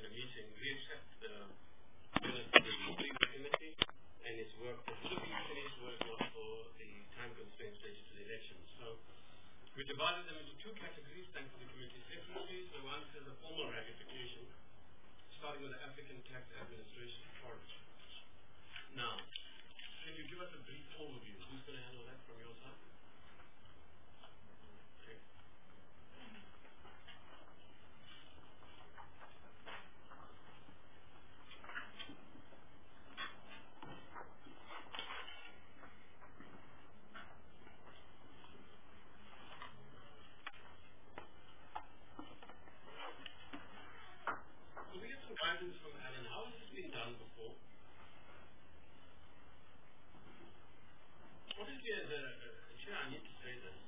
a meeting, we accept the minutes of the Agreement Committee and its work that would have been finished work not for the time constraints related to the elections. So we divided them into two categories, thanks to the committee secretaries. The one says a formal ratification, starting with the African Tax Administration Forum. Now, can you give us a brief overview? Who's going to handle that from your side? Okay. So we get some guidance from Alan. How has this been done before? Obviously, as a chair, I need to say this.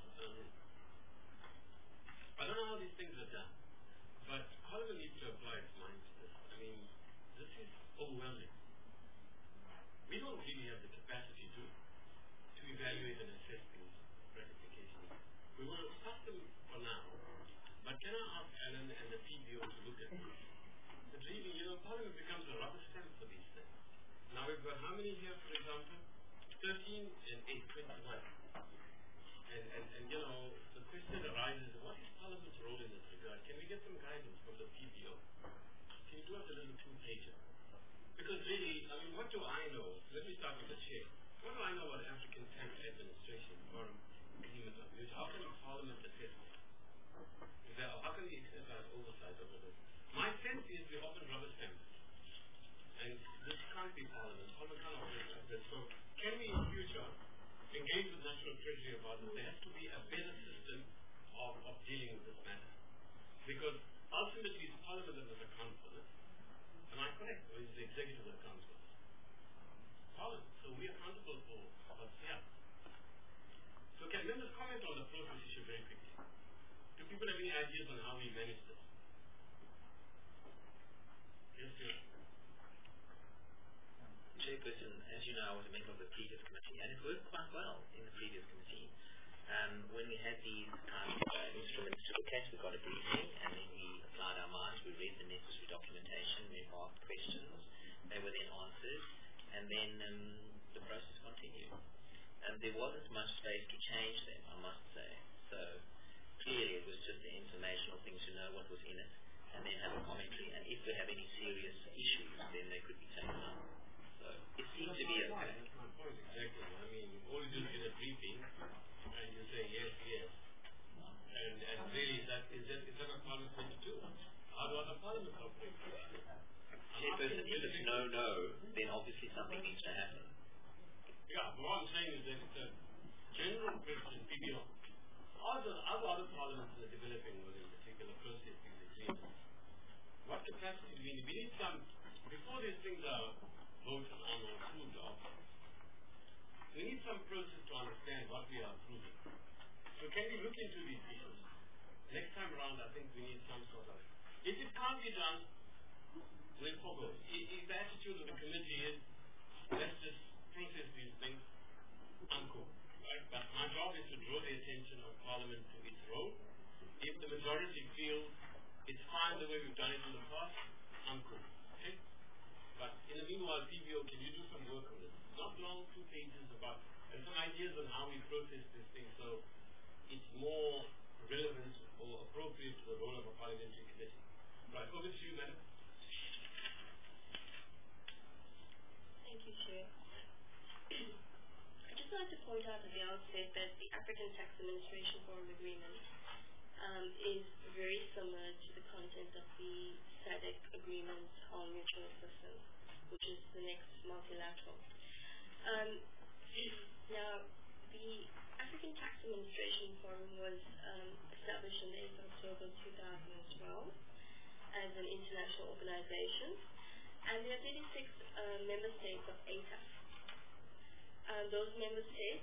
I don't know how these things are done, but Parliament needs to apply its mind to this. I mean, this is overwhelming. We don't really have the capacity to evaluate and assess these ratifications. We will start them for now, but can I ask Alan and the PBO to look at this? But really, Parliament becomes a rubber stamp for these things. Now we've got how many here, for example? 13 and 8, 21. And the question arises, what is Parliament's role in this regard? Can we get some guidance from the PBO? Can you do us a little two-pager? Because really, I mean, what do I know? Let me start with the chair. What do I know about African Tax Administration Forum Agreement of Use? How can Parliament assess this? How can we exercise oversight over this? My sense is we often rubber stamp. And this can't be Parliament. Parliament can't operate like this. So can we in future engage with National Treasury about this? There has to be a better system of dealing with this matter. Because ultimately it's Parliament that must account for this. Am I correct? Or is the executive that accounts for this? Parliament. So we are accountable for what's here. So can members comment on the process issue very quickly? Do people have any ideas on how we manage this? Yes, sir. Chairperson, as you know, I was a member of the previous committee, and it worked quite well in the previous committee. When we had these instruments to look at, we got a briefing, and then we applied our minds, we read the necessary documentation, we asked questions, they were then answered, and then the process continued. There wasn't much space to change them, I must say. So clearly it was just the informational thing to know what was in it, and then have a commentary, and if we have any serious issues, then they could be taken up. So it seems to be okay. That's my point, exactly. I mean, all you do is get a briefing, and you say yes, yes. And really, is that what Parliament meant to do? How do other parliaments operate? Chairperson, if it's no, then obviously something needs to happen. Yeah, but what I'm saying is that it's a general question, PBO. Are other parliaments in the developing world in particular process these agreements? What capacity do we need? We need some, before these things are voted on or approved of, we need some process to understand what we are approving. So can we look into these issues? Next time around, I think we need some sort of, if it can't be done, we'll forgo. If the attitude of the committee is, let's just process these things, uncool. Right? But my job is to draw the attention of Parliament to its role. If the majority feels it's fine the way we've done it in the past, uncool. Okay? But in the meanwhile, PBO, can you do some work on this? Not long, 2 pages about, and some ideas on how we process this thing so it's more relevant or appropriate to the role of a parliamentary committee. Right, over to you, madam. Thank you, Chair. I'd just like to point out at the outset that the African Tax Administration Forum Agreement is very similar to the content of the SADC Agreement on Mutual Assistance, which is the next multilateral. Now, the African Tax Administration Forum was established on the 8th of October 2012 as an international organization, and there are 36 member states of ATAF. Those member states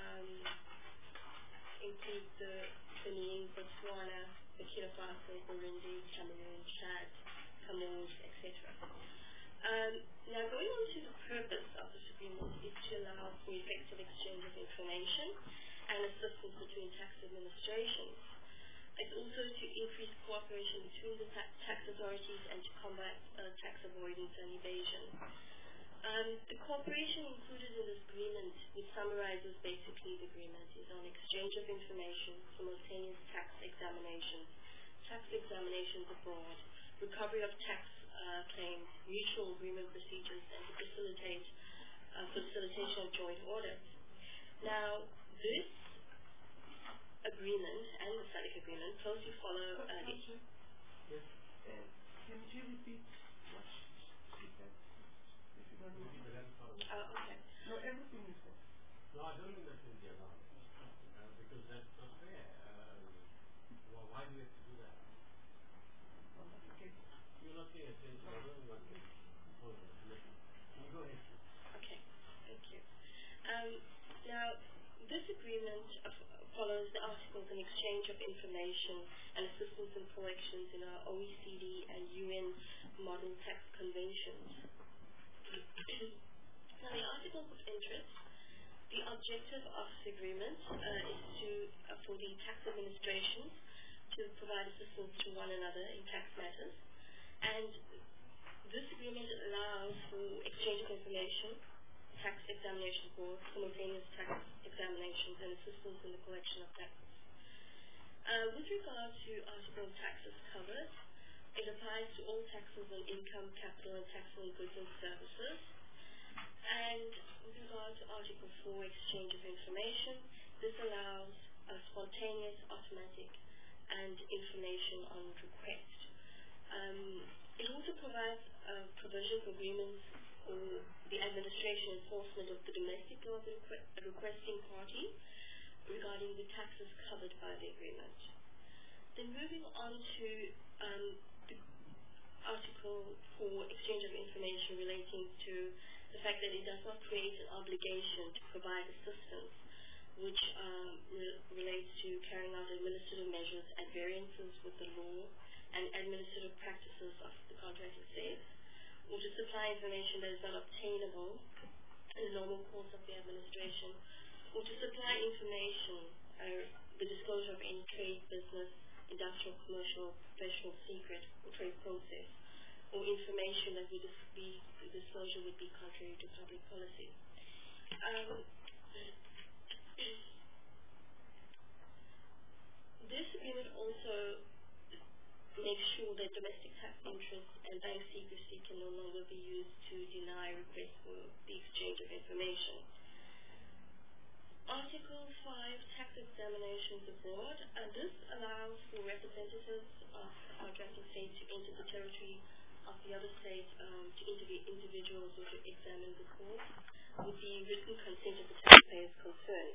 include the Benin, Botswana, Burkina Faso, Burundi, Cameroon, Chad, Cameroon, etc. Now, going on to the purpose of this agreement is to allow for effective exchange of information and assistance between tax administrations. It's also to increase cooperation between the tax authorities and to combat tax avoidance and evasion. The cooperation included in this agreement, which summarizes basically the agreement, is on exchange of information, simultaneous tax examinations abroad, recovery of tax claims, mutual agreement procedures, and to facilitation of joint audits. Now, this agreement and the SADC agreement closely follow Yes. Can you repeat what she said? If you don't know. Okay. No, everything is there. No, I don't think that can be allowed because that's not fair. Well, why do we have to do that? Okay. You're not paying attention. I don't think one can impose on the commission. Can you go ahead, please? Okay, thank you. Now, this agreement follows the articles on exchange of information and assistance in collections in our OECD and UN model tax conventions. Now, the articles of interest, the objective of this agreement is for the tax administrations to provide assistance to one another in tax matters, and this agreement allows for exchange of information, tax examination board, simultaneous tax examinations, and assistance in the collection of taxes. With regard to article taxes covered, it applies to all taxes on income, capital, and tax on goods and services. And with regard to Article 4, exchange of information, this allows a spontaneous, automatic, and information on request. It also provides provision for agreements for the administration enforcement of the domestic law of the requesting party regarding the taxes covered by the agreement. Then moving on to the Article 4, exchange of information relating to the fact that it does not create an obligation to provide assistance, which relates to carrying out administrative measures at variances with the law and administrative practices of the contracting states, or to supply information that is not obtainable in the normal course of the administration, or to supply information, the disclosure of any trade, business, industrial, commercial, professional secret, or trade process, or information that would the disclosure would be contrary to public policy. This agreement also makes sure that domestic tax interests and bank secrecy can no longer be used to deny requests for the exchange of information. Article 5, tax examinations abroad. This allows for representatives of the contracting state to enter the territory of the other state to interview individuals or to examine the court with the written consent of the taxpayers concerned.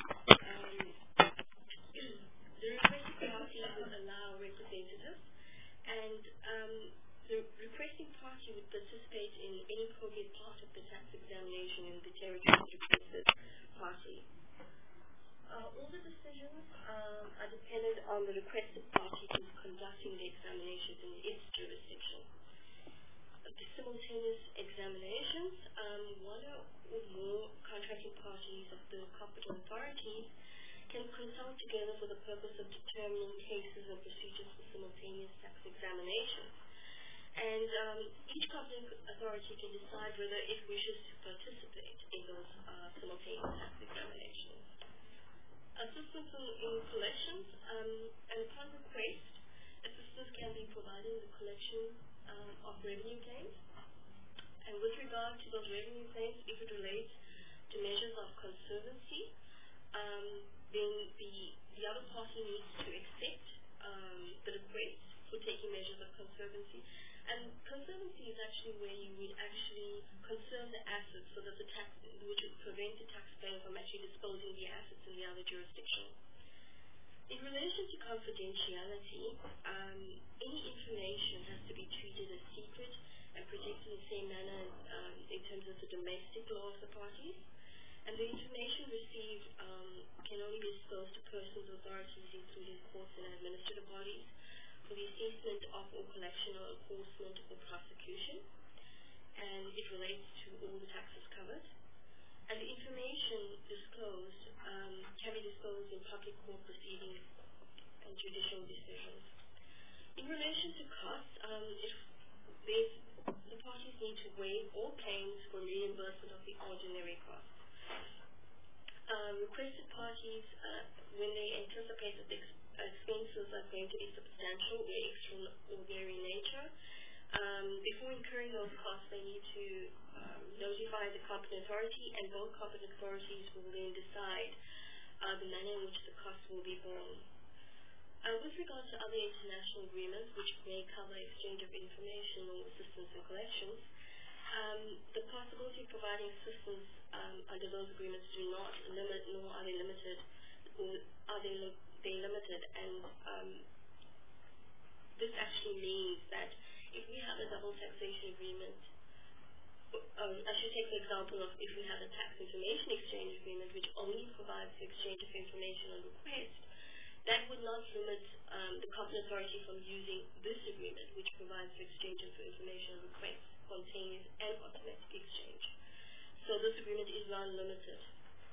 The requesting party would allow representatives, and the requesting party would participate in any appropriate part of the tax examination in the territory of the requested party. All the decisions are dependent on the requested party who's conducting the examinations in its jurisdiction. The simultaneous examinations, one or more contracting parties of the competent authorities can consult together for the purpose of determining cases and procedures for simultaneous tax examinations. And each competent authority can decide whether it wishes to participate in those simultaneous tax examinations. Assistance in collections, and upon request, assistance can be provided in the collection of revenue claims. And with regard to those revenue claims, if it relates to measures of conservancy, then the other party needs to accept the request for taking measures of conservancy. And conservancy is actually where you would actually conserve the assets so that which would prevent the taxpayer from actually disposing the assets in the other jurisdiction. In relation to confidentiality, any information has to be treated as secret and protected in the same manner in terms of the domestic law of the parties. And the information received can only be disclosed to persons, authorities, including courts and administrative bodies, for the assessment of or collection or enforcement or prosecution. And it relates to all the taxes covered. And the information disclosed can be disclosed in public court proceedings and judicial decisions. In relation to costs, the parties need to waive all claims for reimbursement of the ordinary costs. Requested parties, when they anticipate that the expenses are going to be substantial or extraordinary in nature, before incurring those costs, they need to notify the competent authority, and both competent authorities will then decide the manner in which the costs will be borne. With regard to other international agreements, which may cover exchange of information or assistance in collections, the possibility of providing assistance under those agreements do not limit, nor are they limited, or are they limited, and this actually means that if we have a double taxation agreement, I should take the example of if we have a tax information exchange agreement which only provides the exchange of information on request, that would not limit the competent authority from using this agreement, which provides the exchange of information on request, spontaneous and automatic exchange. So this agreement is non-limited.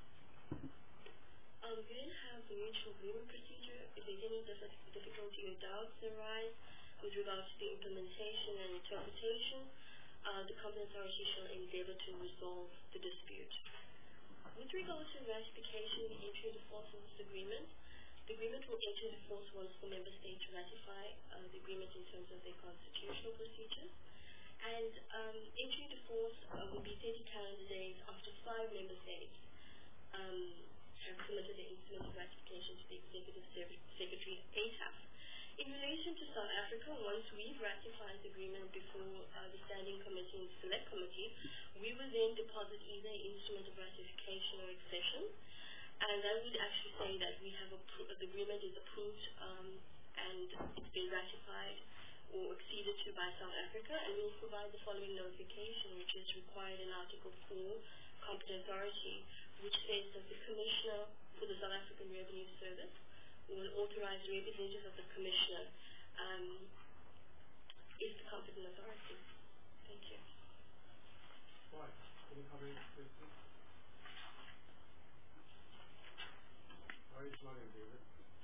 We then have the mutual agreement procedure. If there's any difficulty or doubts arise with regards to the implementation and interpretation, the competent authority shall endeavour to resolve the dispute. With regard to ratification and entry into force of this agreement, the agreement will enter into force once the member states ratify the agreement in terms of their constitutional procedures. And entry into force will be 30 calendar days after 5 member states have submitted the instrument of ratification to the Executive Secretary ATAF. In relation to South Africa, once we've ratified the agreement before the Standing Committee and Select Committee, we will then deposit either instrument of ratification or accession, and that would actually say that we have the agreement is approved and it's been ratified or acceded to by South Africa, and we'll provide the following notification, which is required in Article 4, Competent Authority, which says that the Commissioner for the South African Revenue Service or an authorized representative of the Commissioner is the competent authority. Thank you. Right. Any comments, questions? How are you smiling, David?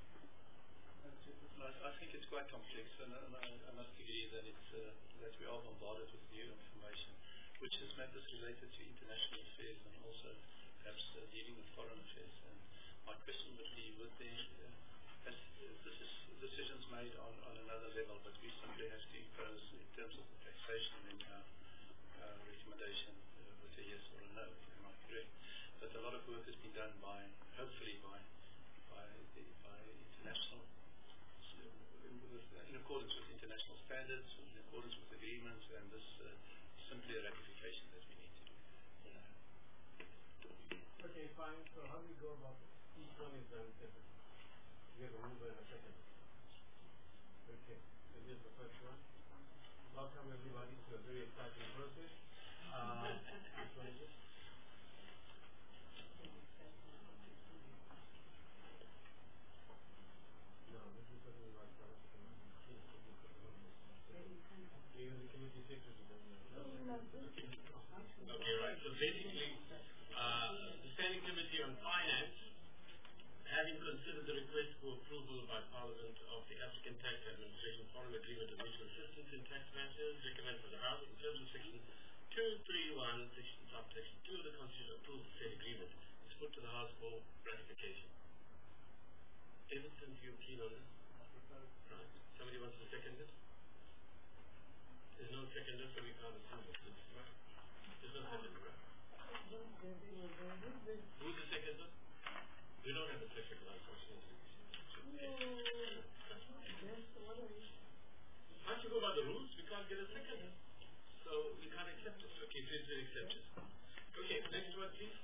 I think it's quite complex, and I must agree that it's that we are bombarded with new information, which is matters related to international affairs and also perhaps dealing with foreign affairs. And my question would be, would there this is decisions made on another level, but we simply have to impose in terms of the taxation and recommendation with a yes or a no, am I correct? But a lot of work has been done hopefully by international, in accordance with international standards, in accordance with agreements, and this is simply a ratification that we need to do. Okay, fine. So how do we go about it? Each one is done separately. We have a mover and a second. Okay, so here's the first one. Welcome everybody to a very exciting process. Which one is it? No, this is something about South African. You're the committee secretary, don't you? Okay, right. So basically, the Standing Committee on Finance, having considered the request for approval by Parliament of the African Tax Administration Foreign Agreement of Mutual Assistance in Tax Matters, recommends that the House, in terms of Section 231, subsection 2 of the Constitution, approve the said agreement. It's put to the House for ratification. Davidson, do you keen on this? Right. Somebody wants to second it? There's no seconder, so we can't approve it. Right? There's no seconder, right? Who's the seconder? We don't have a seconder, unfortunately. Once you go by the rules, we can't get a seconder. So we can't accept it. Okay, so it's been accepted. Okay, next one, please.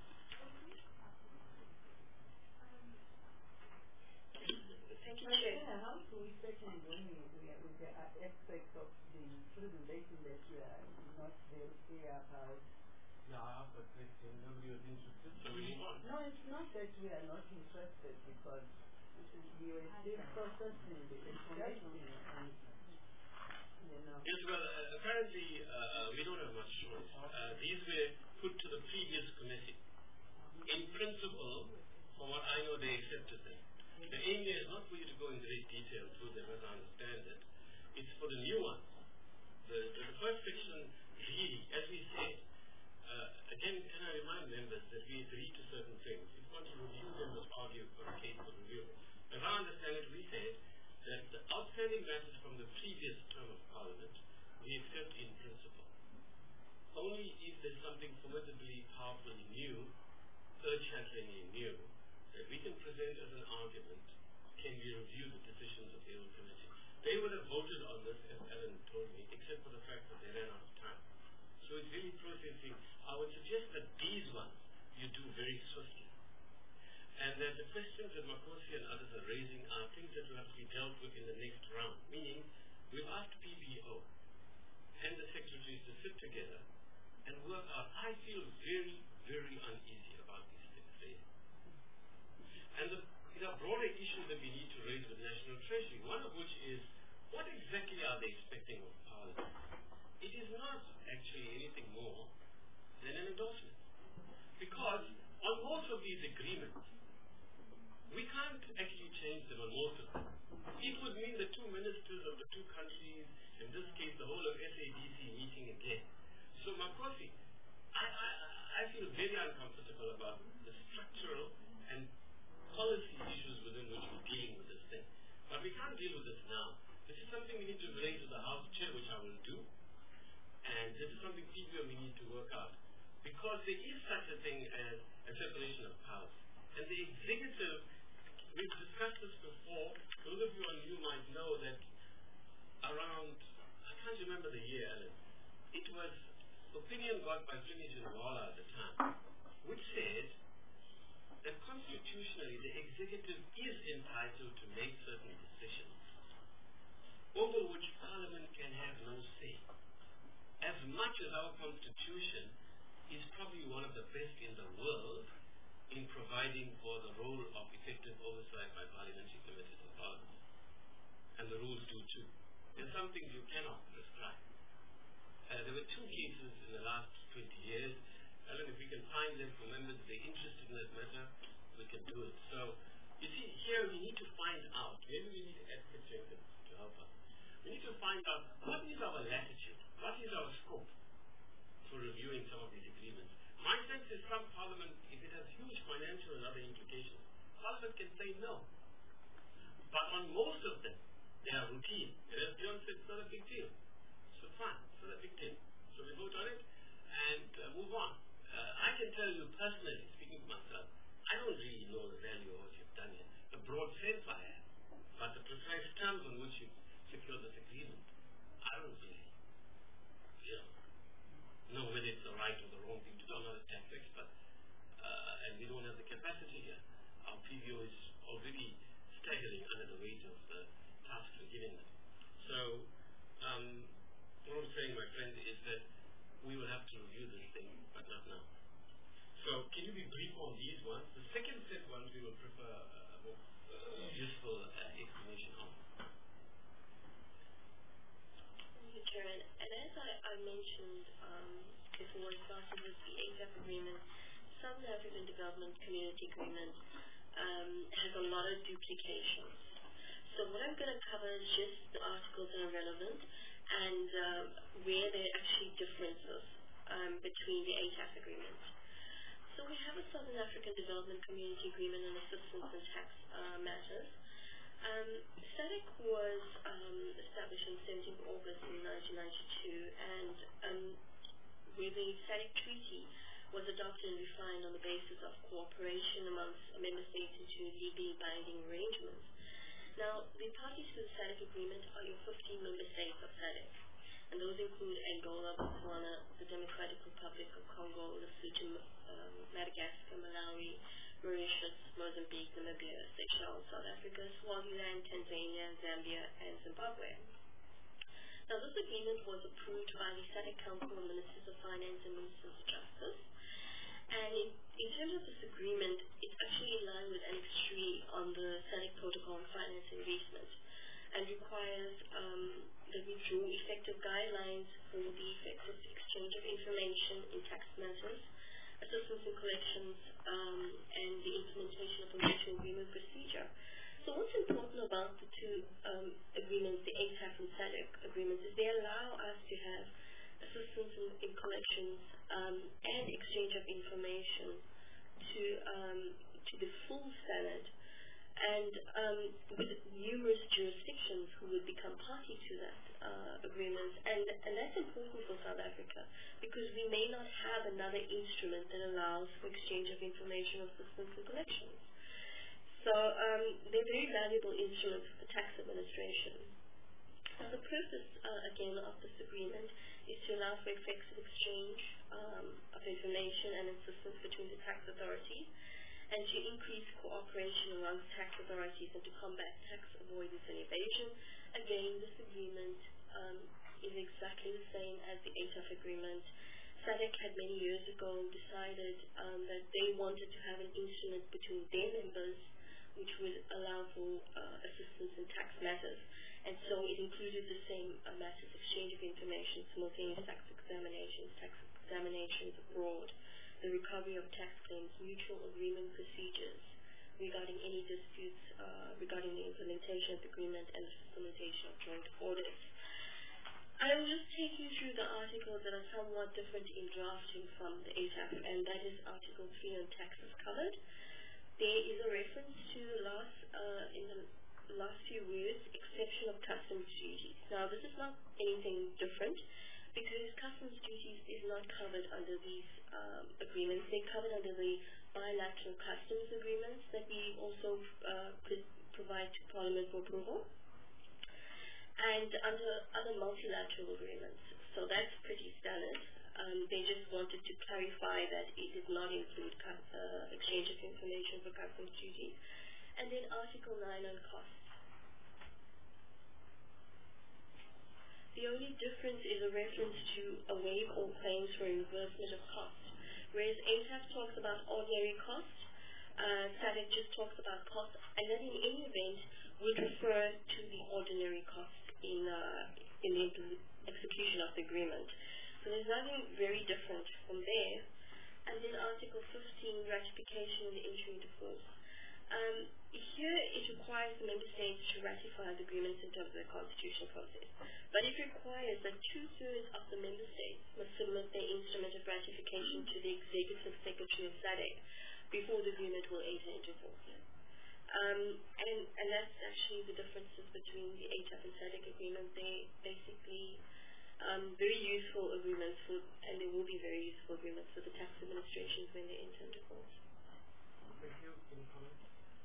Thank you, Chair. How do we especially when we are with the aspects of the presentation that we are not very clear about? Yeah, I asked that question. Nobody was interested. So we move on. No, it's not that we are not interested because we were still processing the information and, you know. Yes, well, apparently we don't have much choice. These were put to the previous committee. In principle, from what I know, they accepted them. The aim here is not for you to go in great detail through them, as I understand it. It's for the new ones. The first section, really, as we said, again, can I remind members that we agreed to certain things. If you want to review them as part of a case for review. As I understand it, we said that the outstanding matters from the previous term of Parliament, we accept in principle. Only if there's something formidably powerfully new, earth-shatteringly new, that we can present as an argument, can we review the decisions of the old committee. They would have voted on this, as Alan told me, except for the fact that they ran out of time. So it's really processing. I would suggest that these ones you do very swiftly. And that the questions that Makosi and others are raising are things that will have to be dealt with in the next round. Meaning, we've asked PBO and the secretaries to sit together and work out. I feel very, very uneasy about these things. And there are broader issues that we need to raise with National Treasury, one of which is, what exactly are they expecting of Parliament? It is not actually anything more than an endorsement. Because on most of these agreements, we can't actually change them on most of them. It would mean the two ministers of the two countries, in this case the whole of SADC, meeting again. So Makosi, I feel very uncomfortable about the structural and policy issues within which we're dealing with this thing. But we can't deal with this now. This is something we need to raise to the House Chair, which I will do. And this is something PBO we need to work out. Because there is such a thing as a separation of powers. And the executive, we've discussed this before. Those of you on you might know that around, I can't remember the year, Alan, it was opinion got by Srini Jinwala at the time, which said that constitutionally the executive is entitled to make certain decisions over which Parliament can have no say. As much as our constitution is probably one of the best in the world in providing for the role of effective oversight by parliamentary committees of Parliament. And the rules do too. There's some things you cannot prescribe. There were two cases in the last 20 years. Alan, if we can find them for members if they're interested in that matter, we can do it. So, you see, here we need to find out, maybe we need Edward Jenkins to help us. We need to find out what is our latitude, what is our scope for reviewing some of these agreements. My sense is some Parliament, if it has huge financial and other implications, Parliament can say no. But on most of them, they are routine. And as John said, it's not a big deal. So fine, it's not a big deal. So we vote on it and move on. I can tell you personally, speaking for myself, I don't really know the value of what you've done here. The broad sense I have, but the precise terms on which you secure this agreement, I don't really, know whether it's the right or the wrong thing to do. I'm not a tax expert, and we don't have the capacity here. Our PBO is already staggering under the weight of the tasks we're giving them. So, what I'm saying, my friend, is that we will have to review this thing, but not now. So, can you be brief on these ones? The second set ones we will prefer a more useful explanation on. Thank you, Chairman. And as I mentioned before, starting with the ASAP agreement, Southern African Development Community Agreement has a lot of duplications. So what I'm going to cover is just the articles that are relevant and where there are actually differences between the ATAF agreement. So we have a Southern African Development Community Agreement on assistance in tax matters. SADC was established on 17th August in 1992, and where the SADC Treaty was adopted and refined on the basis of cooperation amongst member states into legally binding arrangements. Now, the parties to the SADC agreement are your 15 member states of SADC, and those include Angola, Botswana, the Democratic Republic of Congo, Lesotho, Madagascar, Malawi, Mauritius, Mozambique, Namibia, Seychelles, South Africa, Swaziland, Tanzania, Zambia, and Zimbabwe. Now, this agreement was approved by the SADC Council of Ministers of Finance and Ministers of Justice. And in terms of this agreement, it's actually in line with Annex 3 on the SADC Protocol on Finance and Investment, and requires that we draw effective guidelines for the effective exchange of information in tax matters, assistance in collections, and the implementation of a mutual agreement procedure. So what's important about the two agreements, the ATAF and SADC agreements, is they allow us to have assistance in collections and exchange of information to the full standard, and with numerous jurisdictions who would become party to that agreement, and that's important for South Africa because we may not have another instrument that allows for exchange of information, assistance, and collections. So they're very valuable instruments for the tax administration. Now the purpose, again, of this agreement is to allow for effective exchange of information and assistance between the tax authorities, and to increase cooperation amongst tax authorities and to combat tax avoidance and evasion. Again, this agreement is exactly the same as the ATAF agreement. SADC had many years ago decided that they wanted to have an instrument between their members which would allow for assistance in tax matters. And so it included the same matters, exchange of information, simultaneous tax examinations abroad, the recovery of tax claims, mutual agreement procedures regarding any disputes regarding the implementation of the agreement, and the facilitation of joint audits. I will just take you through the articles that are somewhat different in drafting from the ATAF, and that is Article 3 on taxes covered. There is a reference to in the last few words, exception of customs duties. Now, this is not anything different because customs duties is not covered under these agreements. They're covered under the bilateral customs agreements that we also provide to Parliament for approval, and under other multilateral agreements. So that's pretty standard. They just wanted to clarify that it did not include exchange of information for customs duties. And then Article 9 on costs. The only difference is a reference to a waive all claims for reimbursement of costs. Whereas ATAF talks about ordinary costs, SADC just talks about costs, and that in any event would refer to the ordinary costs in the execution of the agreement. So there's nothing very different from there. And then Article 15, ratification and entry into force. Here it requires the member states to ratify the agreements in terms of the constitutional process. But it requires that 2/3 of the member states must submit their instrument of ratification to the Executive Secretary of SADC before the agreement will enter into force. And that's actually the differences between the ATAF and SADC agreement. They basically very useful agreements and they will be very useful agreements for the tax administrations when they enter into force. Thank you. Any comments?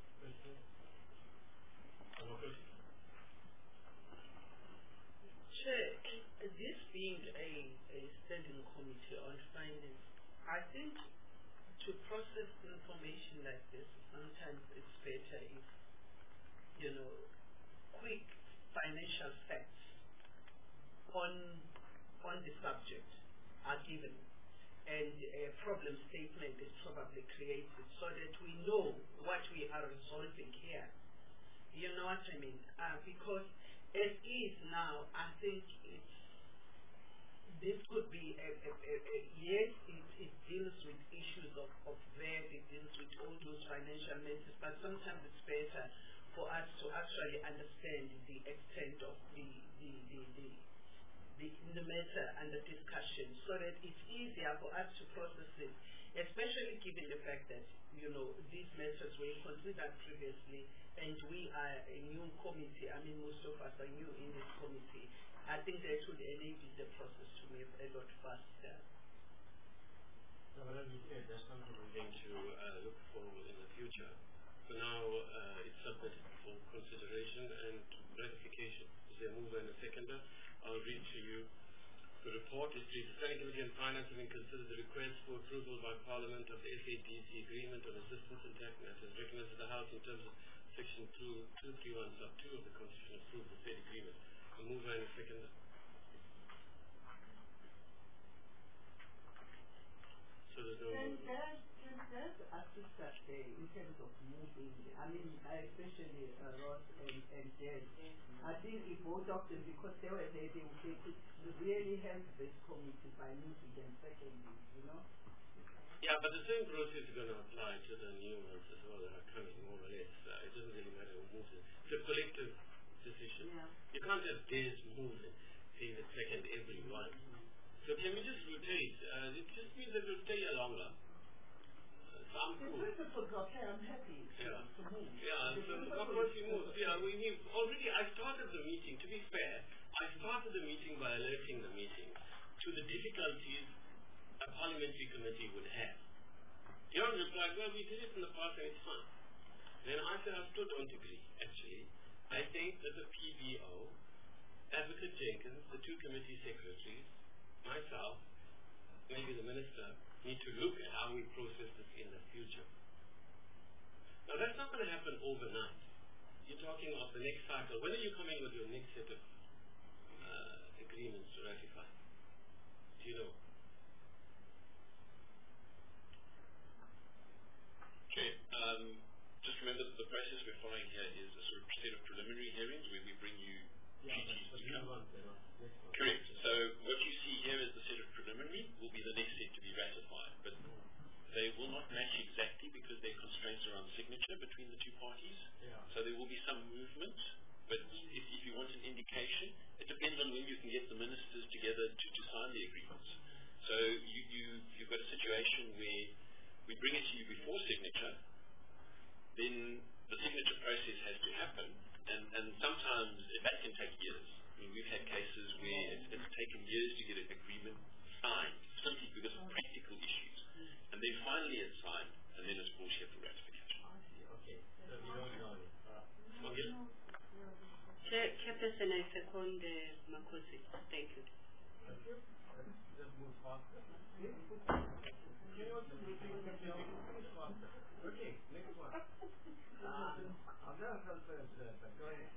Sure. This being a standing committee on finance, I think to process information like this, sometimes it's better if, quick financial facts on the subject are given, and a problem statement is probably created so that we know what we are resolving here. You know what I mean? Because as is now, I think this could be yes, it deals with issues of VAT, it deals with all those financial matters, but sometimes it's better for us to actually understand the extent of the matter under discussion, so that it's easier for us to process it, especially given the fact that, these matters were considered previously, and we are a new committee. I mean, most of us are new in this committee. I think that would enable the process to move a lot faster. That's something we're going to look forward in the future. For now, it's submitted for consideration and ratification. Is there a mover and a seconder? I'll read to you the report. It reads, the Standing Committee on Finance having considered the request for approval by Parliament of the SADC Agreement on Assistance in Tax Matters, recommends to the House in terms of Section 231 sub 2 of the Constitution approve the said agreement. A mover and a seconder. So there's no... Can I assist that in terms of moving? I mean, especially Ross and Jen. I think if both of them, because they could really help this committee by moving them secondly, Yeah, but the same process is going to apply to the new ones as well that are coming, more or less. It doesn't really matter who moves it collective decision. Yeah. You can't just dare move and say the second everyone. So can we just rotate? It just means that we'll stay here longer. So I'm The cool. principles are okay, I'm happy Yeah. to move. Yeah, The so principles of course we is moved. okay. Yeah, we've already, I started the meeting, to be fair, I started the meeting by alerting the meeting to the difficulties a parliamentary committee would have. John replied, well, we did it in the past and it's fine. Then I said, I still don't agree, actually. I think that the PBO, Advocate Jenkins, the two committee secretaries, myself, maybe the minister, need to look at how we process this in the future. Now, that's not going to happen overnight. You're talking of the next cycle. When are you coming with your next set of agreements to ratify? Do you know? Okay. Just remember that the process we're following here is a sort of set of preliminary hearings where we bring you treaties to come. Correct. So what you see here is the set of preliminary will be the next set to be ratified, but they will not match exactly because there are constraints around signature between the two parties. Yeah. So there will be some movement, but if you want an indication, it depends on when you can get the ministers together to sign the agreements. So you've got a situation where we bring it to you before signature, then the signature process has to happen, and sometimes that can take years. I mean, we've had cases where it's taken years to get an agreement signed, simply because of practical issues. And then finally it's signed, and then it's brought here for ratification. Okay. So we don't know it. Okay. Chairperson, I second Makosi. Thank you. Thank you. Let's just move faster. Can you also move faster? Okay, next one. I'm not concerned, sir, but go ahead.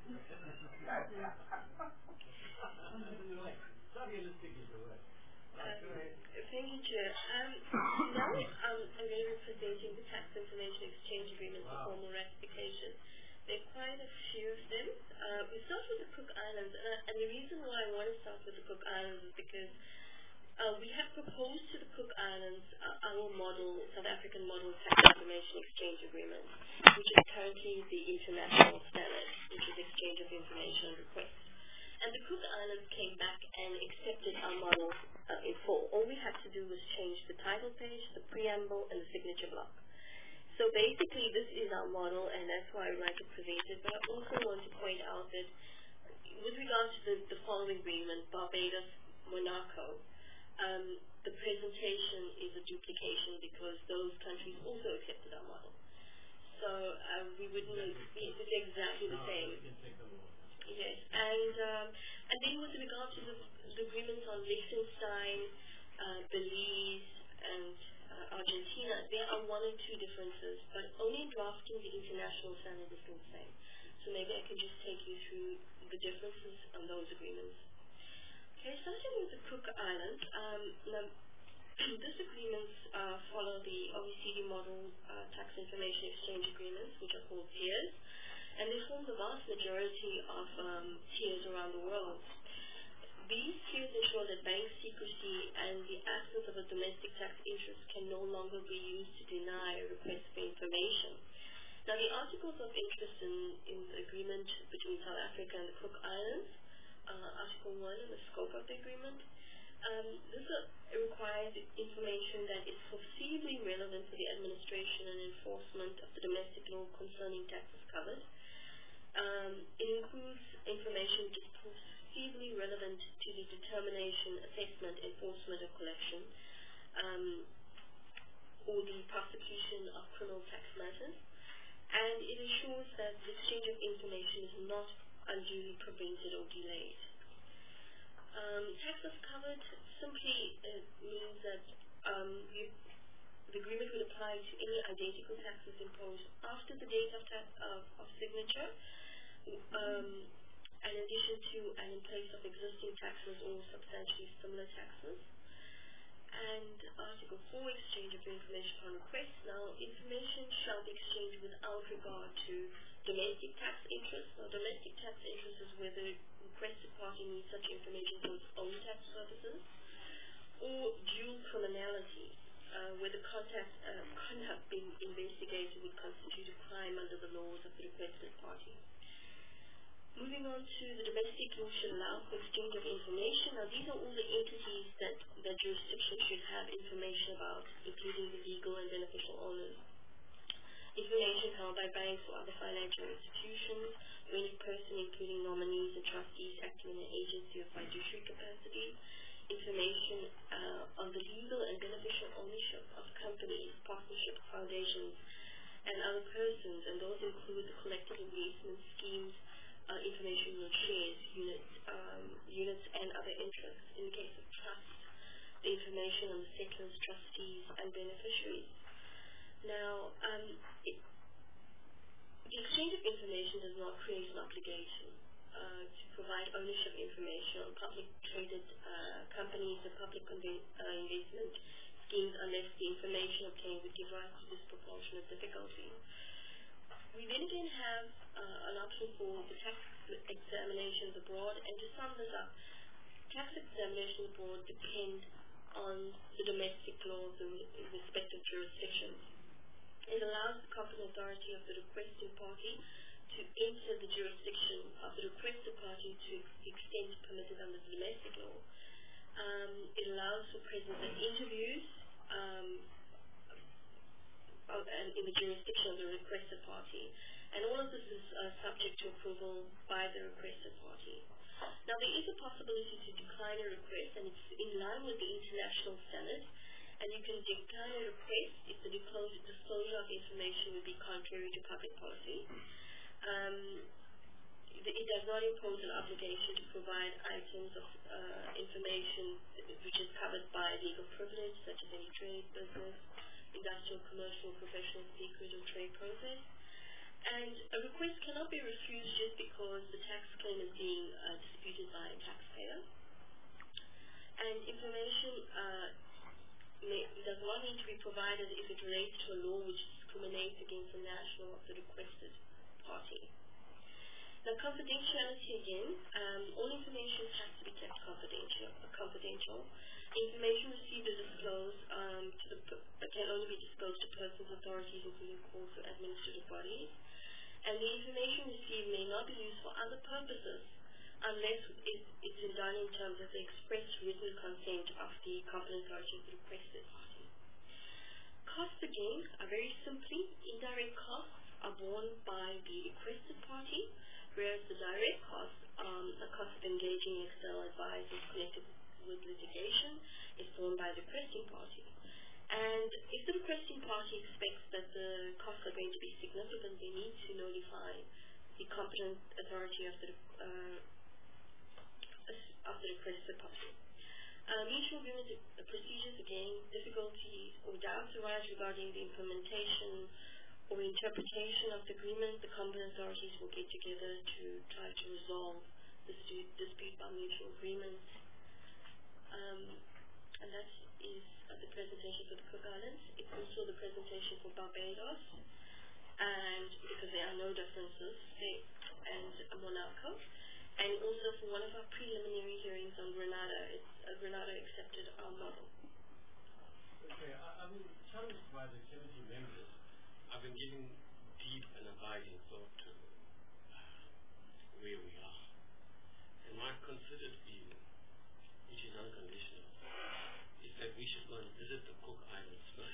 It's not realistic, is the word. Go ahead. Thank you, Chair. Now I'm going to be presenting the tax information exchange agreement for formal ratification. There are quite a few of them. We start with the Cook Islands, and the reason why I want to start with the Cook Islands is because we have proposed to the Cook Islands our model, South African model tax information exchange agreement, which is currently the international standard, which is exchange of information request. And the Cook Islands came back and accepted our model in full. All we had to do was change the title page, the preamble, and the signature block. So basically, this is our model, and that's why I would like to present it. But I also want to point out that with regard to the following agreement, Barbados, Monaco, the presentation is a duplication because those countries also accepted our model. So we wouldn't be exactly the same. Yes, and then with regard to the agreements on Liechtenstein, Belize, and Argentina, there are one or two differences, but only drafting the international standard is still the same. So maybe I can just take you through the differences on those agreements. Okay, starting with the Cook Islands, now, these agreements follow the OECD model tax information exchange agreements, which are called tiers, and they form the vast majority of tiers around the world. These tiers ensure that bank secrecy and the absence of a domestic tax interest can no longer be used to deny a request for information. Now, the articles of interest in the agreement between South Africa and the Cook Islands, Article 1 and the scope of the agreement, this requires information that is foreseeably relevant for the administration and enforcement of the domestic law concerning taxes covered. It includes information which is foreseeably relevant to the determination, assessment, enforcement, or collection, or the prosecution of criminal tax matters, and it ensures that the exchange of information is not unduly prevented or delayed. Taxes covered simply means that the agreement will apply to any identical taxes imposed after the date of signature, in addition to and in place of existing taxes or substantially similar taxes. And Article 4, exchange of information upon request. Now, information shall be exchanged without regard to domestic tax interests. Now, domestic tax interest is where the requested party needs such information for its own tax purposes, or dual criminality, where the conduct being investigated would constitute a crime under the laws of the requested party. Moving on to the domestic law should allow for exchange of information. Now, these are all the entities that the jurisdiction should have information about, including the legal and beneficial owners. Information held by banks or other financial institutions, or any person, including nominees and trustees acting in an agency of fiduciary capacity. Information on the legal and beneficial ownership of companies, partnerships, foundations, and other persons, and those include the collective investment schemes, information on shares, units, and other interests. In the case of trust, the information on the settlers, trustees, and beneficiaries. Now, the exchange of information does not create an obligation to provide ownership information on public traded companies or public investment schemes unless the information obtained would give rise to disproportionate difficulty. We then again have an option for the tax examinations abroad, and to sum this up, tax examinations abroad depend on the domestic laws in respective jurisdictions. It allows the competent authority of the requesting party to enter the jurisdiction of the requested party to extent permitted under the domestic law. It allows for presence at interviews in the jurisdiction of the requested party. And all of this is subject to approval by the requested party. Now, there is a possibility to decline a request, and it's in line with the international standard. And you can decline a request if the disclosure of information would be contrary to public policy. It does not impose an obligation to provide items of information which is covered by legal privilege, such as any trade, business, industrial, commercial, professional secret, or trade process. And a request cannot be refused just because the tax claim is being disputed by a taxpayer. And information does not need to be provided if it relates to a law which discriminates against the national of the requested party. Now, confidentiality again, all information has to be kept confidential. Information received or disclosed can only be disclosed to persons, authorities, including courts or administrative bodies. And the information received may not be used for other purposes unless it's done in terms of the express written consent of the competent authority of the requested party. Costs, again, are very simply, indirect costs are borne by the requested party, whereas the direct costs, the cost of engaging external advisors connected with litigation, is borne by the requesting party. And if the requesting party expects that the costs are going to be significant, they need to notify the competent authority of the requested party. Mutual agreement procedures, again, difficulties or doubts arise regarding the implementation or interpretation of the agreement. The competent authorities will get together to try to resolve the dispute by mutual agreement. And that is the presentation for the Cook Islands. It's also the presentation for Barbados, and because there are no differences, and Monaco, and also for one of our preliminary hearings on Grenada. Grenada accepted our model. Okay, I've been challenged by the committee members. I've been giving deep and abiding thought to where we are. And my considered view, which is unconditional, is that we should go and visit the Cook Islands first.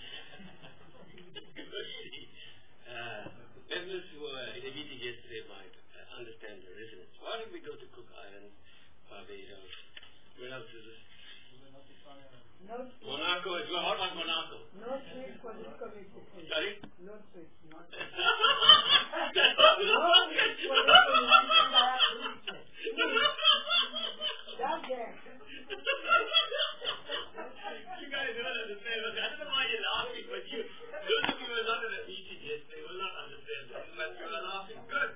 Members who were in a meeting yesterday might understand the resonance. Why don't we go to Cook Islands, Barbados? Where else is it? Monaco as well. How about Monaco? No trip for this committee. Sorry? No trip, not trip. You guys don't understand. I don't know why you're laughing, but those of you who were not at a meeting yesterday will not understand this. But you are laughing. Good.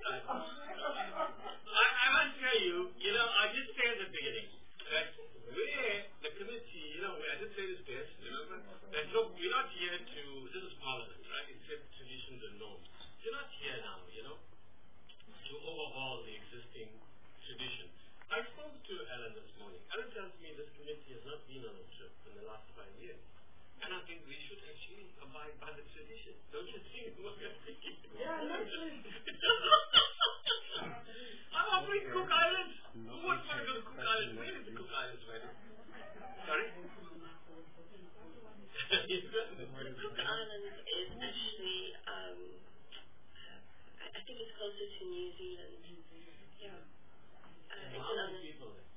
I must tell you, I did say at the beginning that where the committee, I did say this best, remember, that look, we're not here to, this is Parliament, right? It's set traditions and norms. You're not here now, to overhaul the existing tradition. I spoke to Alan this morning. Alan tells me this committee has not been on a trip in the last 5 years. And I think we should actually abide by the tradition. Don't you think? Yeah, no trip. I think it's closer to New Zealand. Yeah. How many people there?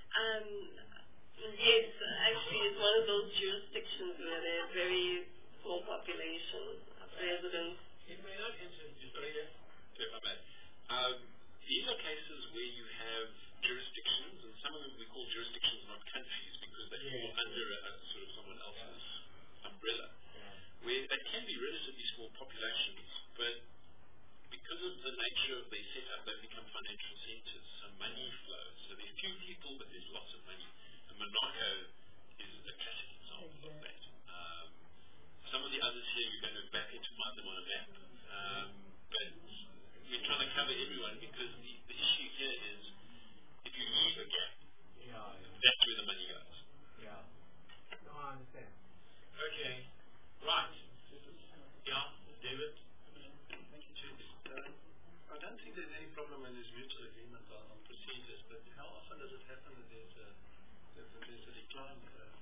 Yes, actually it's one of those jurisdictions where there's very small population of residents. It may not interest you, sorry, yes? If I may. These are cases where you have jurisdictions, and some of them we call jurisdictions, not countries, because they fall under a sort of someone else's umbrella, where they can be relatively small populations, but because of the nature of their setup, they become financial centers, so money flows. So there's few people, but there's lots of money. And Monaco is a classic example of that. Some of the others here, you're going to back to find them on a map. But we're trying to cover everyone because the issue here is if you leave a gap, that's where the money goes. Yeah. No, I understand. Okay. Right. Yeah, David? Thank you, Chief. I don't think there's any problem when there's mutual agreement on procedures, but how often does it happen that there's a decline,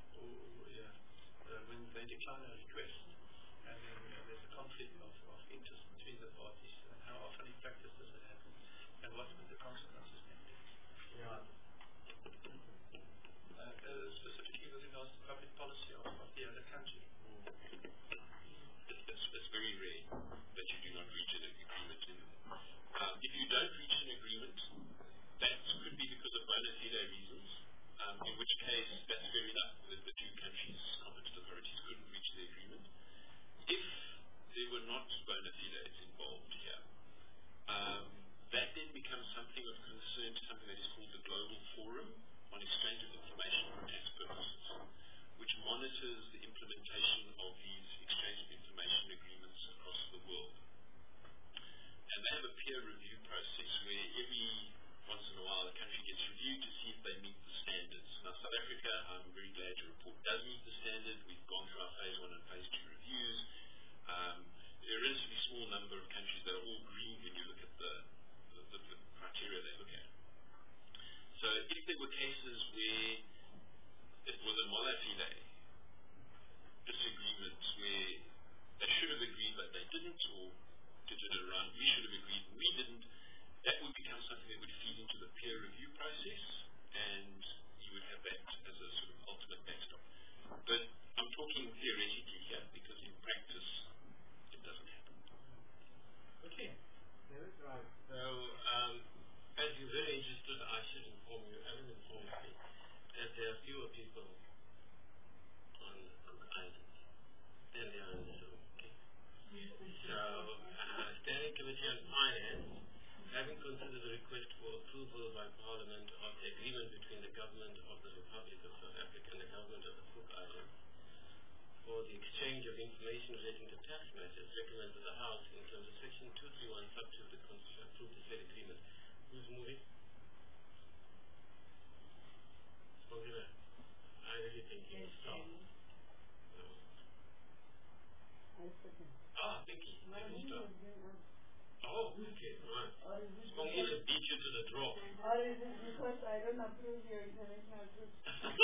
when they decline a request, and then there's a conflict of interest between the parties? How often in practice does it happen, and what would the consequences then be? Yeah. Specifically with regards to public policy of the other country. It's very rare that you do not reach an agreement. If you don't reach an agreement, that could be because of bona fide reasons, in which case that's fair enough. The two countries' competent authorities couldn't reach the agreement. If there were not bona fides involved here, that then becomes something of concern to something that is called the Global Forum on Exchange of Information for Tax Purposes, which monitors the implementation of these exchange of information agreements across the world. And they have a peer review process where every once in a while a country gets reviewed to see if they meet the standards. Now South Africa, I'm very glad to report, does meet the standard. We've gone through our phase 1 and phase 2 reviews. There is a relatively small number of countries that are all green when you look at the criteria they look at. So if there were cases where it was a bona fide disagreement where they should have agreed but they didn't, or did it around we should have agreed and we didn't, that would become something that would feed into the peer review process, and you would have that as a sort of ultimate backstop. But I'm talking theoretically here because in practice it doesn't happen. Okay. David, right. So, as you're very interested, I should inform you, Alan informed me, that there are fewer people on Cook Islands than there are in this room. Okay? So, Standing Committee on Finance, having considered the request for approval by Parliament of the agreement between the government of the Republic of South Africa and the government of the Cook Islands for the exchange of information relating to tax matters, recommends that the House, in terms of Section 231, sub 2 of the Constitution, approve the said agreement. Who's moving? Spongila. I really think you will stop. No. Ah, Pinky. Oh, okay, right. Spongila beat you to the draw. Or is it because I don't approve your international group?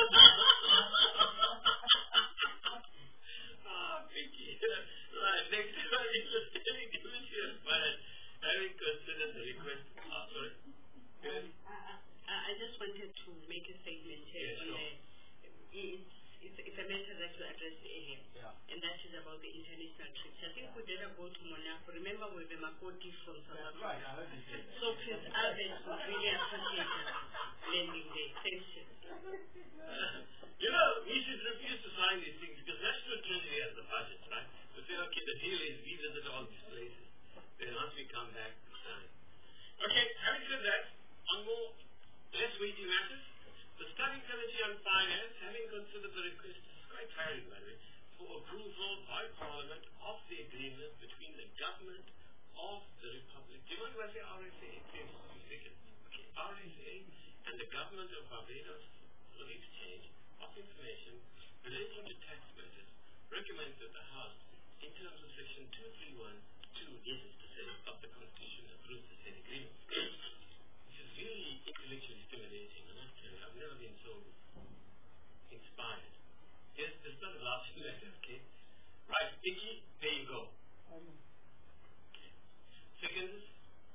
Pinky. Right, next one is the Standing Committee on Finance, having considered the request. Sorry. Good. I just wanted to make a statement here. Yeah, sure. It's a matter that you addressed earlier, and that is about the international trips. I think we better go to Monaco. Remember, we have a Makoti from South Africa. Right, I heard you say that. So Prince Albert would really appreciate us lending the attention. You know, we should refuse to sign these things because National Treasury has the budget, right? To say, okay, the deal is we visit all these places. Then once we come back, we sign. Okay, having said that, on more less weighty matters, the Standing Committee on Finance, having considered the request, this is quite tiring by the way, for approval by Parliament of the agreement between the government of the Republic. Do you mind if I say RSA? Please, okay, RSA and the government of Barbados for the exchange of information relating to tax matters, recommends that the House, in terms of Section 231(2), needless to say, of the Constitution, approves the said agreement. Which is really intellectually stimulating, and I tell you, I've never been so inspired. Yes, there's not a lot to that, okay? Right, Vicky, there you go. Okay. Seconds,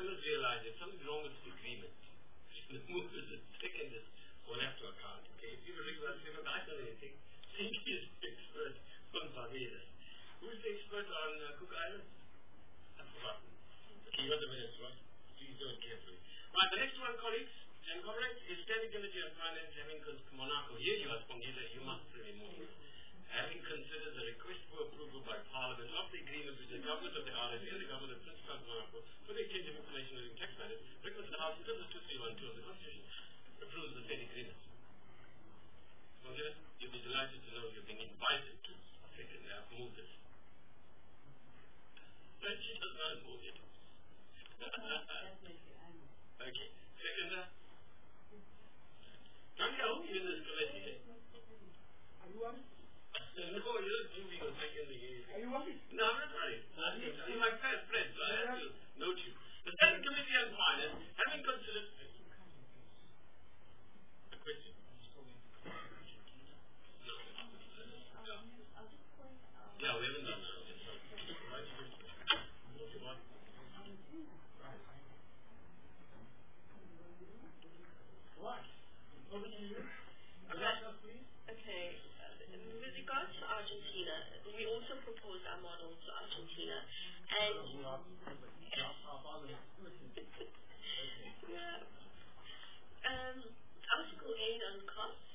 must realize there's something wrong with the agreement. The move is the second is one have to account. Okay, if you realize I don't know anything, Cindy is the expert on Barbados. Who's the expert on Cook Islands? I've forgotten. Okay, you got the minutes, right? Please do it carefully. Right, the next one, colleagues and comrades, is Standing Committee on Finance having Monaco. Here you are, Spongila, you must really move. Having considered the request for approval by Parliament of the agreement with the government of the island and the government of Principality of Monaco for the exchange of information regarding tax matters, recommends the House, in terms of 2312 of the Constitution, approves the said agreement. Spongila, you'll be delighted to know you've been invited to move this. But she does not move it. Okay. Seconder? Tanya, who is in this committee? Are you on? No, you're not moving on second again. Are you on? No, I'm not worried. You're my first friend, so I have to note you. The Standing Committee on Finance, having considered... A question? No. Yeah, we haven't done that. What? Over to you. Okay. With regards to Argentina, we also proposed our model to Argentina, and Article 8 on costs.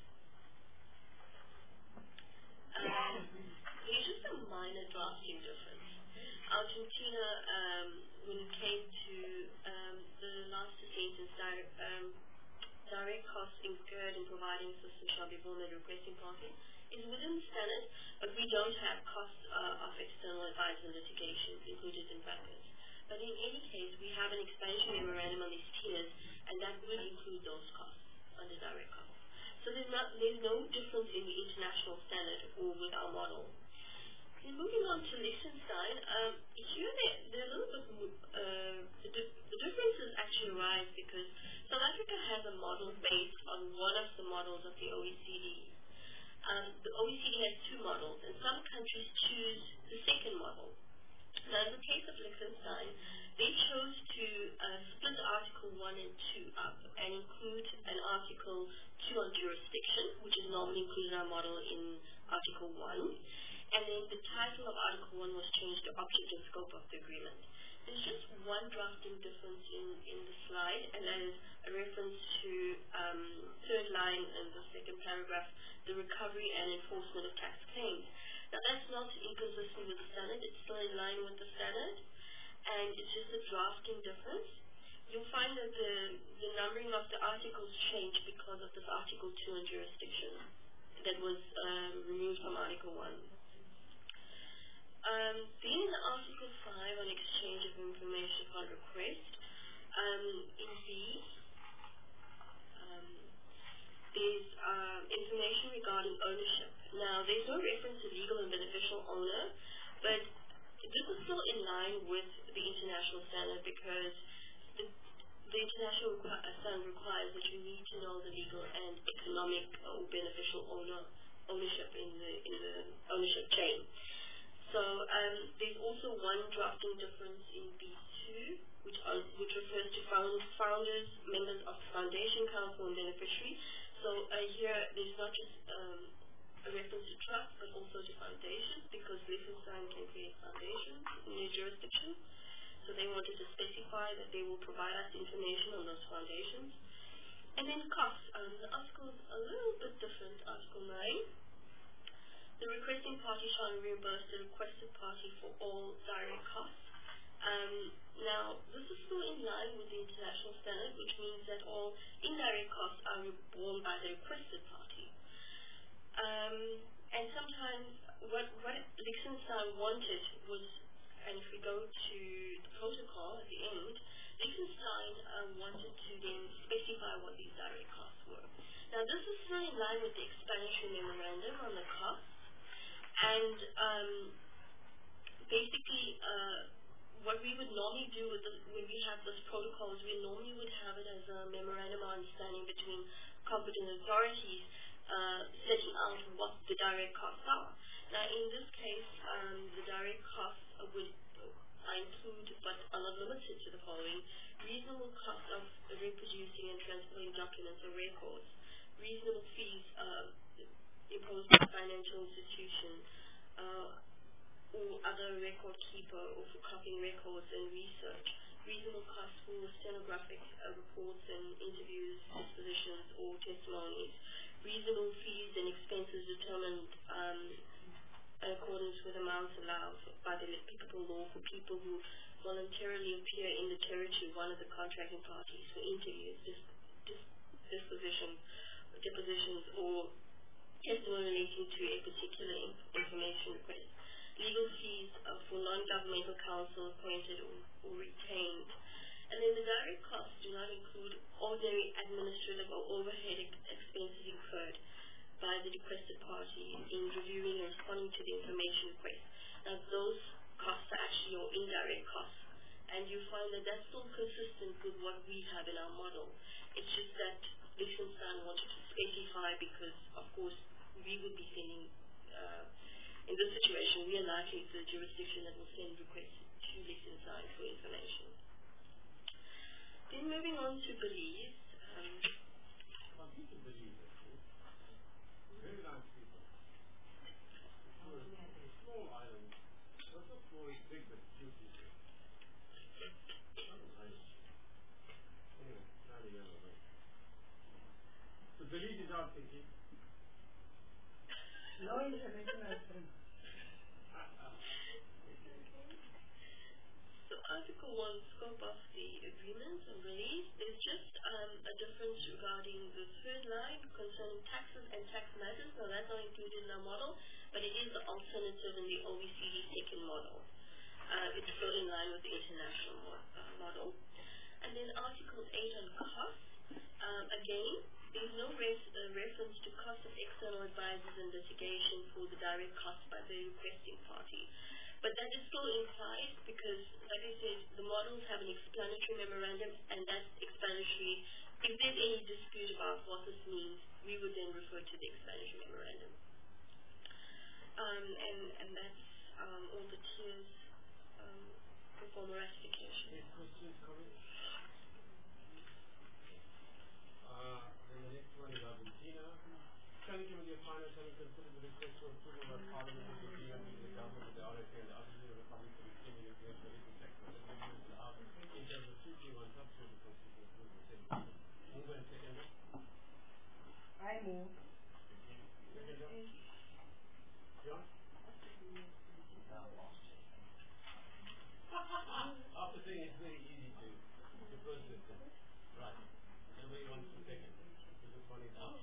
There's just a minor drafting difference. Argentina, when it came to the last sentence, direct costs incurred in providing assistance shall be borne by the requesting party is within the standard, but we don't have costs of external advice and litigation included in brackets. But in any case, we have an expansion memorandum on these tiers, and that will include those costs under direct costs. So there's no difference in the international standard or with our model. Then moving on to Liechtenstein, here they're a little bit the differences actually arise because South Africa has a model based on one of the models of the OECD. The OECD has two models, and some countries choose the second model. Now, in the case of Liechtenstein, they chose to split Article 1 and 2 up and include an Article 2 on jurisdiction, which is normally included in our model in Article 1. And then the title of Article 1 was changed to Object and Scope of the Agreement. There's just one drafting difference in the slide, and that is a reference to third line in the second paragraph, the recovery and enforcement of tax claims. Now, that's not inconsistent with the standard. It's still in line with the standard, and it's just a drafting difference. You'll find that the numbering of the articles changed because of this Article 2 on jurisdiction that was removed from Article 1. Then Article 5 on exchange of information upon request. In B, there's information regarding ownership. Now, there's no reference to legal and beneficial owner, but this is still in line with the international standard because the international standard requires that you need to know the legal and economic or beneficial ownership in the ownership chain. So there's also one drafting difference in B2, which refers to founders, members of the foundation, council, and beneficiary. So here there's not just a reference to trust, but also to foundations, because Liechtenstein can create foundations in their jurisdiction. So they wanted to specify that they will provide us information on those foundations. And then costs. The article is a little bit different, Article 9. The requesting party shall reimburse the requested party for all direct costs. Now, this is still in line with the international standard, which means that all indirect costs are borne by the requested party. And sometimes what Liechtenstein wanted was, and if we go to the protocol at the end, Liechtenstein wanted to then specify what these direct costs were. Now, this is still in line with the explanatory memorandum on the costs. And basically, what we would normally do with this, when we have this protocol, is we normally would have it as a memorandum of understanding between competent authorities setting out what the direct costs are. Now, in this case, the direct costs would include, but are not limited to the following: reasonable cost of reproducing and transferring documents or records, reasonable fees imposed by financial institutions or other record keeper or for copying records and research, reasonable cost for stenographic reports and interviews, dispositions or testimonies, reasonable fees and expenses determined in accordance with amounts allowed by the applicable law for people who voluntarily appear in the territory of one of the contracting parties for interviews, depositions or testimony relating to a particular information request, legal fees for non-governmental counsel appointed or retained. And then the direct costs do not include ordinary administrative or overhead expenses incurred by the requested party in reviewing and responding to the information request. Now those costs are actually your indirect costs, and you find that that's still consistent with what we have in our model. It's just that Liechtenstein wanted to specify because, of course, we would be sending, in this situation, we are likely the jurisdiction that will send requests to Liechtenstein for information. Then moving on to Belize. Very nice people. Small island. Not so small, it's big, but cute people. Anyway, now the yellow, right? So Belize is our city. No international friends. So Article 1, scope of the agreement on Belize, there's just a difference regarding the third line concerning taxes and tax matters. Now that's not included in our model, but it is the alternative in the OECD second model. It's still in line with the international model. And then Article 8 on costs, again, there's no reference to cost of external advisors in litigation for the direct costs by the requesting party. But that is still implied because, like I said, the models have an explanatory memorandum, and that's explanatory. If there's any dispute about what this means, we would then refer to the explanatory memorandum. And that's all the tiers for formal ratification. Any questions, comments? Then the next one is Argentina. Standing Committee of Finance having considered the request for approval by Parliament of the agreement with the government of the RFA and the Argentine Republic for extending the political sector. In terms of 231 subtotal constitutional approval. Move and second. I move. John? After saying it's very easy to process it. Right. Nobody wants to take it. This is funny. Okay.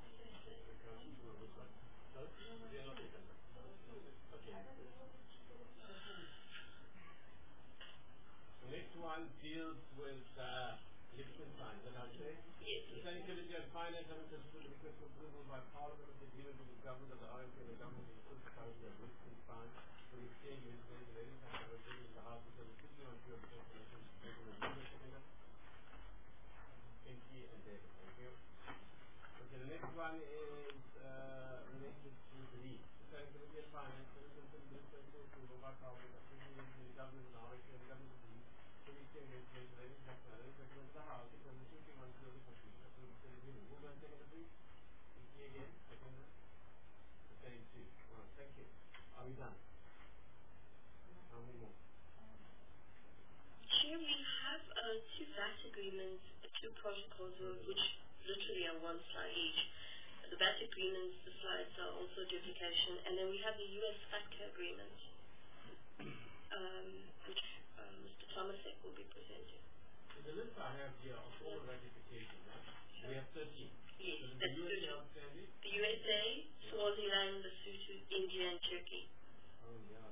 The next one deals with Liechtenstein. Is that how you say? Yes. The Standing Committee on Finance having considered the request for approval by Parliament of the agreement with the government of the RFA and the government of the Swiss Council of Liechtenstein for the exchange of information relating to the in the House of the City on pure information. Pinky and David. Thank you. Okay, the next one is related to Belize. The Standing Committee on Finance having considered the request for approval by Parliament of the government of the RFA and the government of Belize for the exchange of information relating to the House of the City on pure information. Move on, second, please. Pinky again. Second. The same two. All right, thank you. Are we done? How many more? Here we have two VAT agreements, two protocols, which literally are one slide each. The VAT agreements, the slides are also duplication, and then we have the US FATCA agreement, which Mr. Tomasek will be presenting. So the list I have here of all ratification, right? We have 13. Yes, so that's the USA good. outstanding? The USA, Swaziland, Lesotho, India, and Turkey. Oh, yeah.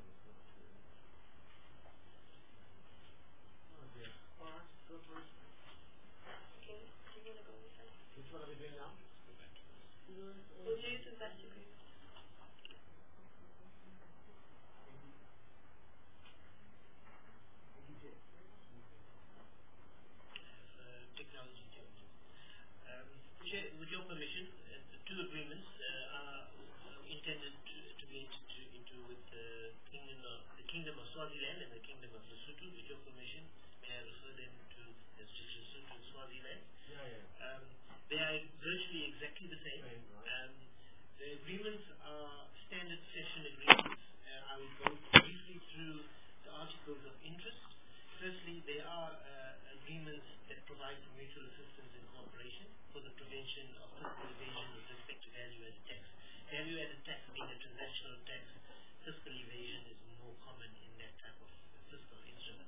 Oh, dear. All right, go for it. Okay, do you want to go with that? Which one are we doing now? We'll do the VAT agreement. Technology changes. Chair, with your permission, the two agreements are intended to be entered into with the Kingdom of Swaziland and the Kingdom of Lesotho. With your permission, may I refer them to the just Lesotho and Swaziland. Yeah. They are virtually exactly the same. Right. The agreements are standard session agreements. I will go briefly through the articles of interest. Firstly, they are agreements that provide for mutual assistance and cooperation for the prevention of fiscal evasion with respect to value-added tax. Value-added tax being a transactional tax, fiscal evasion is more common in that type of fiscal instrument.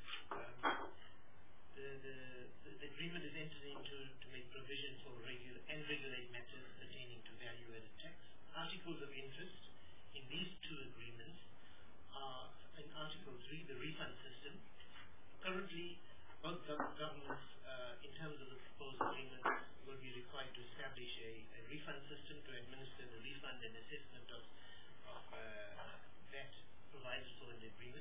The agreement is entered into to make provision for regulate matters pertaining to value-added tax. Articles of interest in these two agreements are in Article 3, the refund system. Currently, both governments, in terms of the proposed agreement, will be required to establish a refund system to administer the refund and assessment of that provided for in the agreement.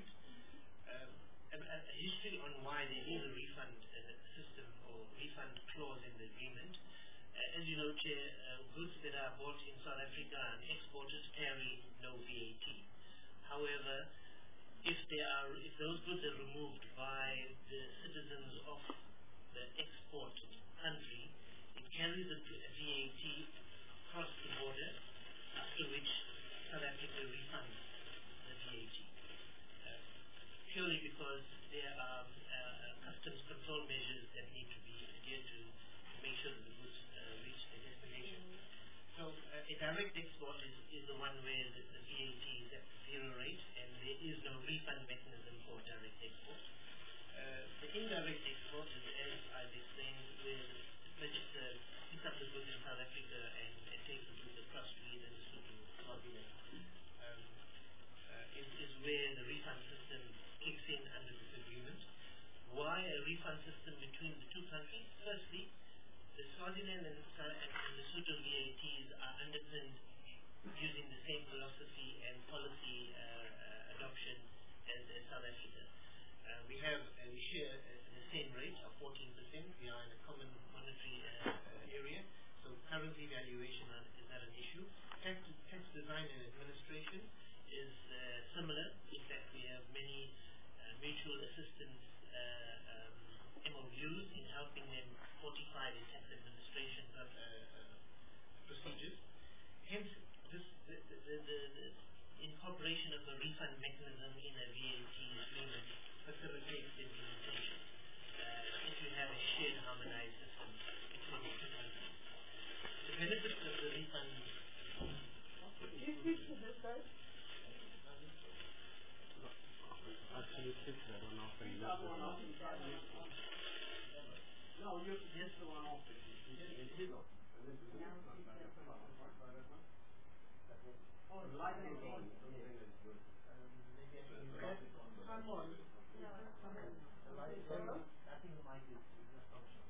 A history on why there is a refund system or refund clause in the agreement. As you know, Chair, goods that are bought in South Africa and exported carry no VAT. However, if those goods are removed by the citizens of the export country, it carries a VAT across the border, after which South Africa refunds the VAT. Purely because there are customs control measures that need to be adhered to make sure that the goods reach their destination. So a direct export is the one where the VAT is at zero rate and there is no refund mechanism for direct export. The indirect export is, as I've explained, where the purchaser picks up the goods in South Africa and takes the goods across to either Lesotho or Swaziland. Is where the refund system kicks in under this agreement. Why a refund system between the two countries? Firstly, the Swaziland and Lesotho VATs are underpinned using the same philosophy and policy adoption as South Africa. We share the same rate of 14%. We are in a common monetary area, so currency valuation is not an issue. Tax design and administration is similar, in fact we have many mutual assistance MOUs in helping them fortify the tax administration procedures. Hence, the incorporation of a refund mechanism in a VAT agreement facilitates the implementation. If you have a shared harmonized system between the two countries. The benefits of the refund. Can you speak to this side? Actually, switch that one off and No, you just the one off. Oh, the light is on. Come on. The light is on. I think the mic is just functional.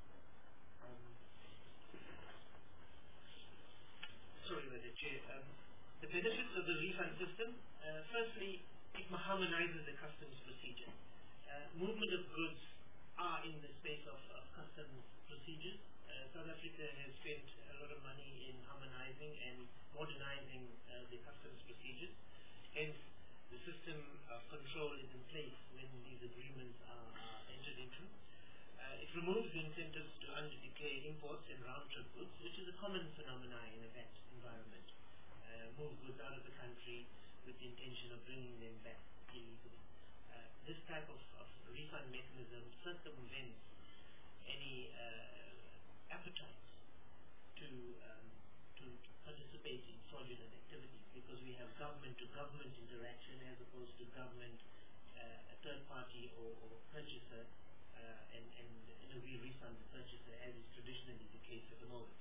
Sorry about that, Chair. The benefits of the refund system. Firstly, it harmonizes the customs procedure. Movement of goods are in the space of customs procedures. South Africa has spent a lot of money in harmonizing and modernizing the customs procedures. Hence, the system of control is in place when these agreements are entered into. It removes the incentives to under-declare imports and round-trip goods, which is a common phenomenon in a VAT environment. Move goods out of the country with the intention of bringing them back illegally. This type of refund mechanism circumvents any appetite to participate in fraudulent activities, because we have government-to-government interaction as opposed to government, a third party or purchaser, and we refund the purchaser as is traditionally the case at the moment.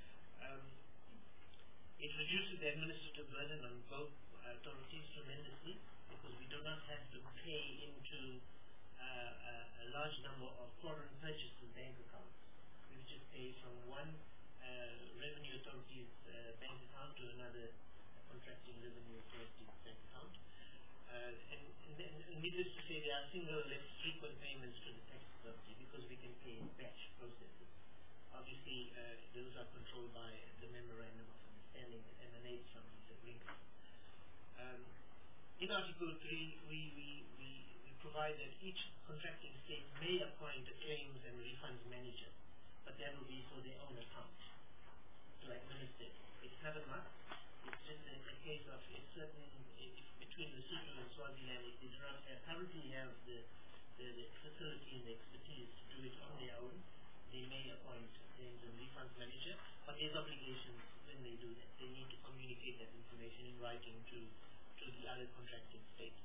It reduces the administrative burden on both authorities tremendously, because we do not have to pay into a large number of foreign purchasers' bank accounts. We just pay from one revenue authority's bank account to another contracting revenue authority's bank account. And needless to say, there are single less frequent payments to the tax authority because we can pay in batch processes. Obviously, those are controlled by the memorandum of understanding that emanates from these agreements. In Article 3, we provide that each contracting state may appoint a claims and refunds manager, but that will be for their own account to administer. It's not a must. It's just a case of if between Lesotho and Swaziland, if they do not currently have the facility and the expertise to do it on their own, they may appoint a claims and refunds manager, but there's obligations when they do that. They need to communicate that information in writing to the other contracting states.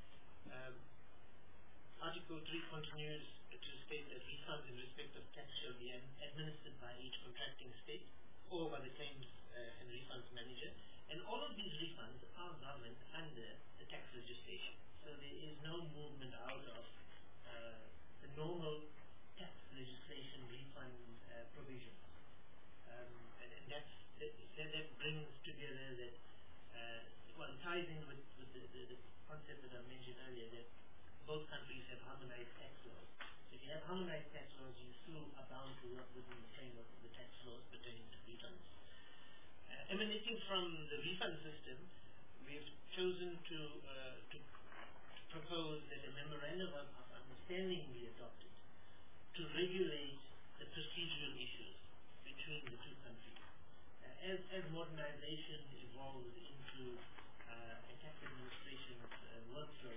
Article 3 continues to state that refunds in respect of tax shall be administered by each contracting state or by the claims and refunds manager, and all of these refunds are governed under the tax legislation. So there is no movement out of the normal tax legislation refund provisions. And that brings together that, well, it ties in with the concept that I mentioned earlier, that both countries have harmonized tax laws. So if you have harmonized tax laws, you still are bound to work within the framework of the tax laws pertaining to refunds. Emanating from the refund system, we've chosen to propose that a memorandum of understanding be adopted to regulate the procedural issues between the two countries. As modernization evolves into a tax administration workflow,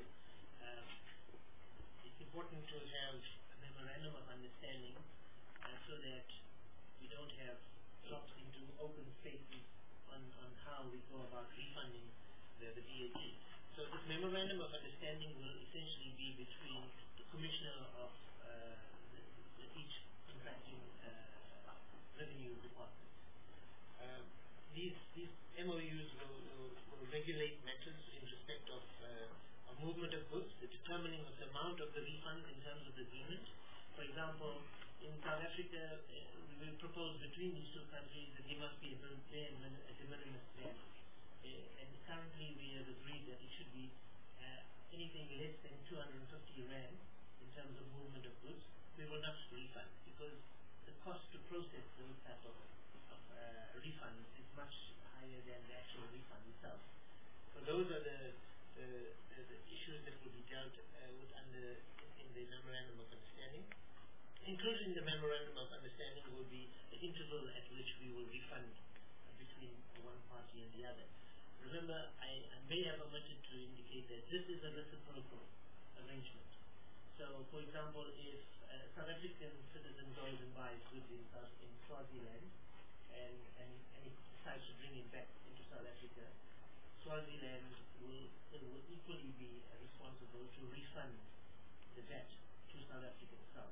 it's important to have a memorandum of understanding so that we don't have drops into open spaces on how we go about refunding the VAT. So this memorandum of understanding will essentially be between the Commissioner of each contracting revenue department. These MOUs will regulate matters in respect of movement of goods, the determining of the amount of the refund in terms of the agreement. For example, in South Africa, we will propose between these two countries that there must be a de minimis value. And currently we have agreed that it should be anything less than 250 rand in terms of movement of goods. We will not refund because the cost to process those type of refunds is much higher than the actual refund itself. So those are the issues that will be dealt with in the memorandum of understanding. Included in the memorandum of understanding will be the interval at which we will refund between one party and the other. Remember, I may have omitted to indicate that this is a reciprocal arrangement. So, for example, if a South African citizen goes and buys goods in Swaziland and he decides to bring it back into South Africa, Swaziland will equally be responsible to refund the VAT to South Africa itself.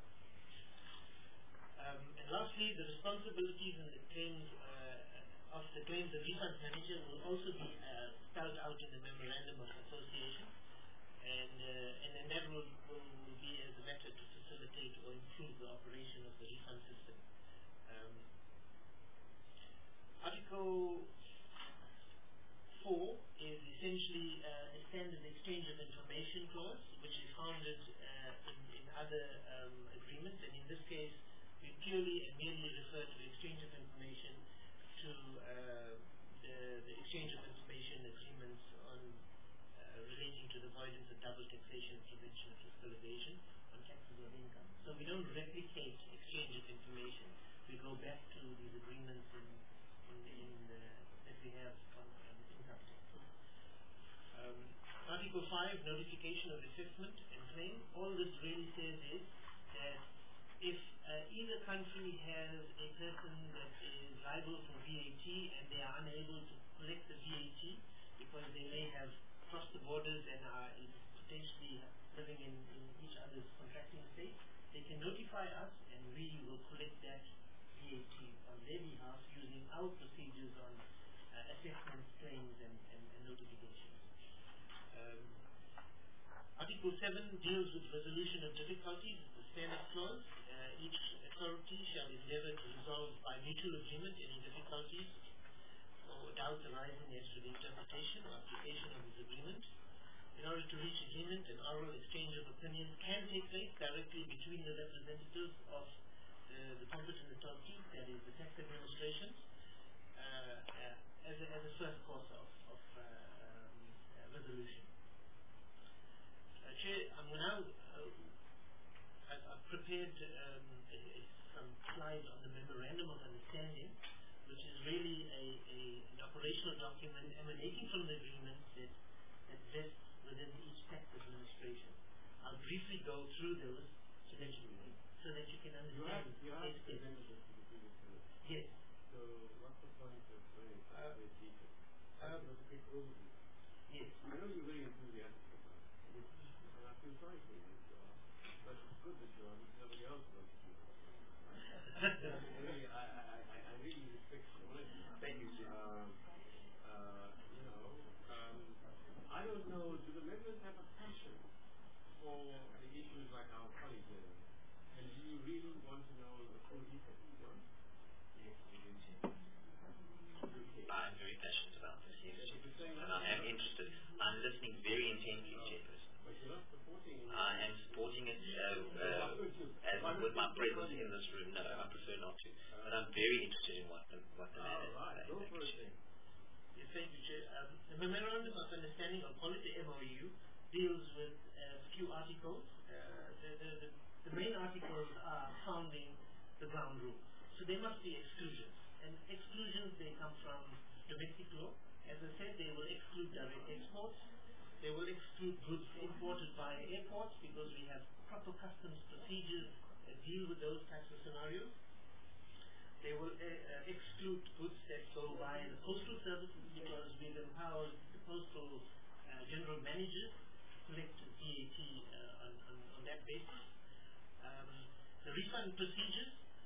And lastly, the responsibilities and the claims of the claims and refunds manager will also be spelled out in the memorandum of association, and that will be as a method to facilitate or improve the operation of the refund system. Article 4 is essentially a standard exchange of information clause, which is founded in other agreements, and in this case, we purely and merely refer to the exchange of information to the exchange of information agreements on relating to the avoidance of double taxation and prevention of fiscal evasion on taxable income. So we don't replicate exchange of information. We go back to these agreements that we have on income taxes. Article 5, notification of assessment and claim. All this really says is that if either country has a person that is liable for VAT and they are unable to collect the VAT because they may have crossed the borders and are potentially living in each other's contracting state, they can notify us and we will collect that VAT on their behalf using our procedures on assessments, claims, and notifications. Article 7 deals with resolution of difficulties, the standard clause. Each authority shall endeavor to resolve by mutual agreement any difficulties or doubts arising as to the interpretation or application of this agreement. In order to reach agreement, an oral exchange of opinions can take place directly between the representatives of the competent authority, that is the tax administration, as a first course of resolution. Chair, I'm now, I've prepared some slides on the Memorandum of Understanding, which is really an operational document emanating from the agreement that vests within each tax administration. I'll briefly go through those so that you can understand. You have presented this to the previous committee. Yes. So what's the point of going into this detail? It was a quick overview. Yes. I know you're very enthusiastic about it, and I feel sorry for you, but it's good that you are. Nobody else wants to do it. Really, I really respect you. Thank you, sir. I don't know, do the members have a passion for the issues like our colleague did? And do you really want to know the full details? Yes, we do, Chair. I'm very passionate about this, yes, and I am interested. I'm listening very intently, Chairperson. But you're not supporting it. I am supporting it as with my presence in this room. No, I prefer not to. But I'm very interested in what the man is saying. Go for it. Yes, thank you, Chair. The Memorandum of Understanding, I'll call it the MOU, deals with a few articles. The main articles are founding the ground rule. So there must be exclusions. And exclusions, they come from domestic law. As I said, they will exclude direct exports. They will exclude goods imported by airports because we have proper customs procedures that deal with those types of scenarios. They will exclude goods that go by the postal services because we've empowered the postal general managers to collect VAT on that basis. The refund procedures,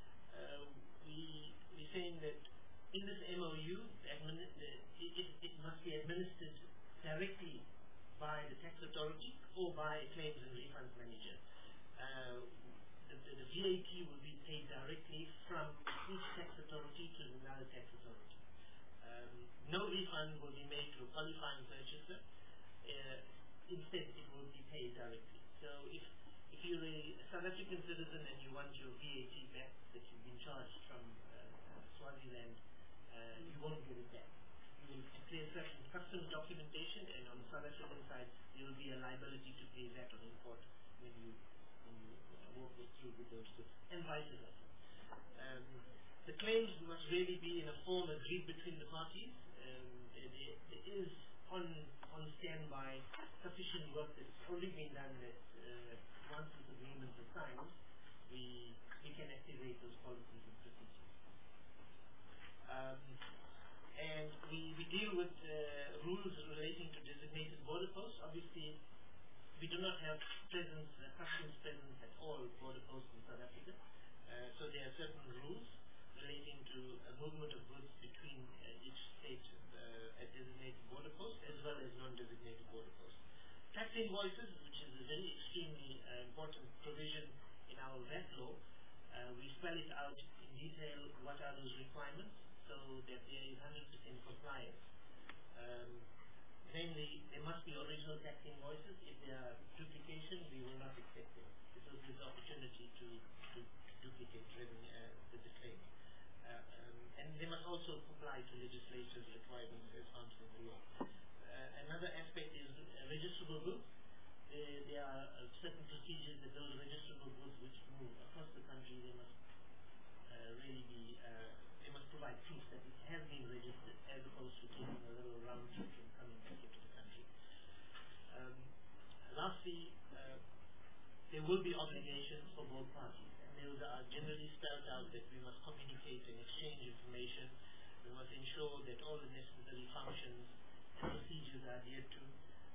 we're saying that in this MOU, it must be administered directly by the tax authority or by a claims and refunds manager. The VAT will be paid directly from each tax authority to another tax authority. No refund will be made to a qualifying purchaser. Instead, it will be paid directly. So if you're a South African citizen and you want your VAT back that you've been charged from Swaziland, you won't get it back. You will declare certain customs documentation, and on the South African side, there will be a liability to pay VAT on import when you walk through with those goods, and vice versa. The claims must really be in a form agreed between the parties. There is on standby sufficient work that's already been done that once this agreement is signed, we can activate those policies and procedures. And we deal with rules relating to designated border posts. Obviously, we do not have customs presence at all border posts in South Africa. So there are certain rules relating to movement of goods between each state at designated border posts as well as non-designated border posts. Tax invoices, which is a very extremely important provision in our VAT law, we spell it out in detail what are those requirements so that there is 100% compliance. Namely, there must be original tax invoices. If there are duplication, we will not accept them because there's opportunity to duplicate the claim. And they must also comply to legislature's requirements as found in the law. Another aspect is registrable goods. There are certain procedures that those registrable goods which move across the country, they must really be, they must provide proof that it has been registered as opposed to taking a little round trip and coming back into the country. Lastly, there will be obligations for both parties, and those are generally spelled out that we must communicate and exchange information. We must ensure that all the necessary functions and procedures are adhered to.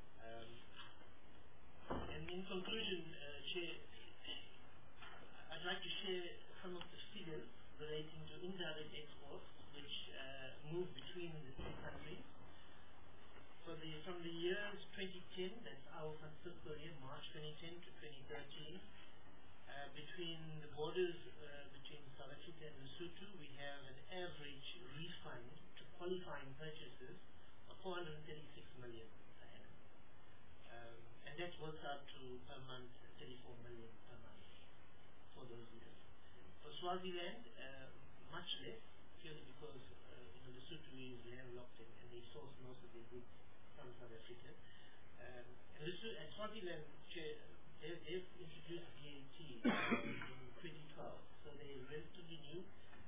And in conclusion, Chair, I'd like to share some of the figures relating to indirect exports which move between the two countries. From the years 2010, that's our fiscal year, March 2010 to 2013, between the borders between South Africa and Lesotho, we have an average refund to qualifying purchases of 436 million per annum. And that works out to per month 34 million per month for those years. For Swaziland, much less, purely because Lesotho is landlocked and they source most of their goods from South Africa. And Swaziland, they've introduced VAT in 2012, so they're relatively new.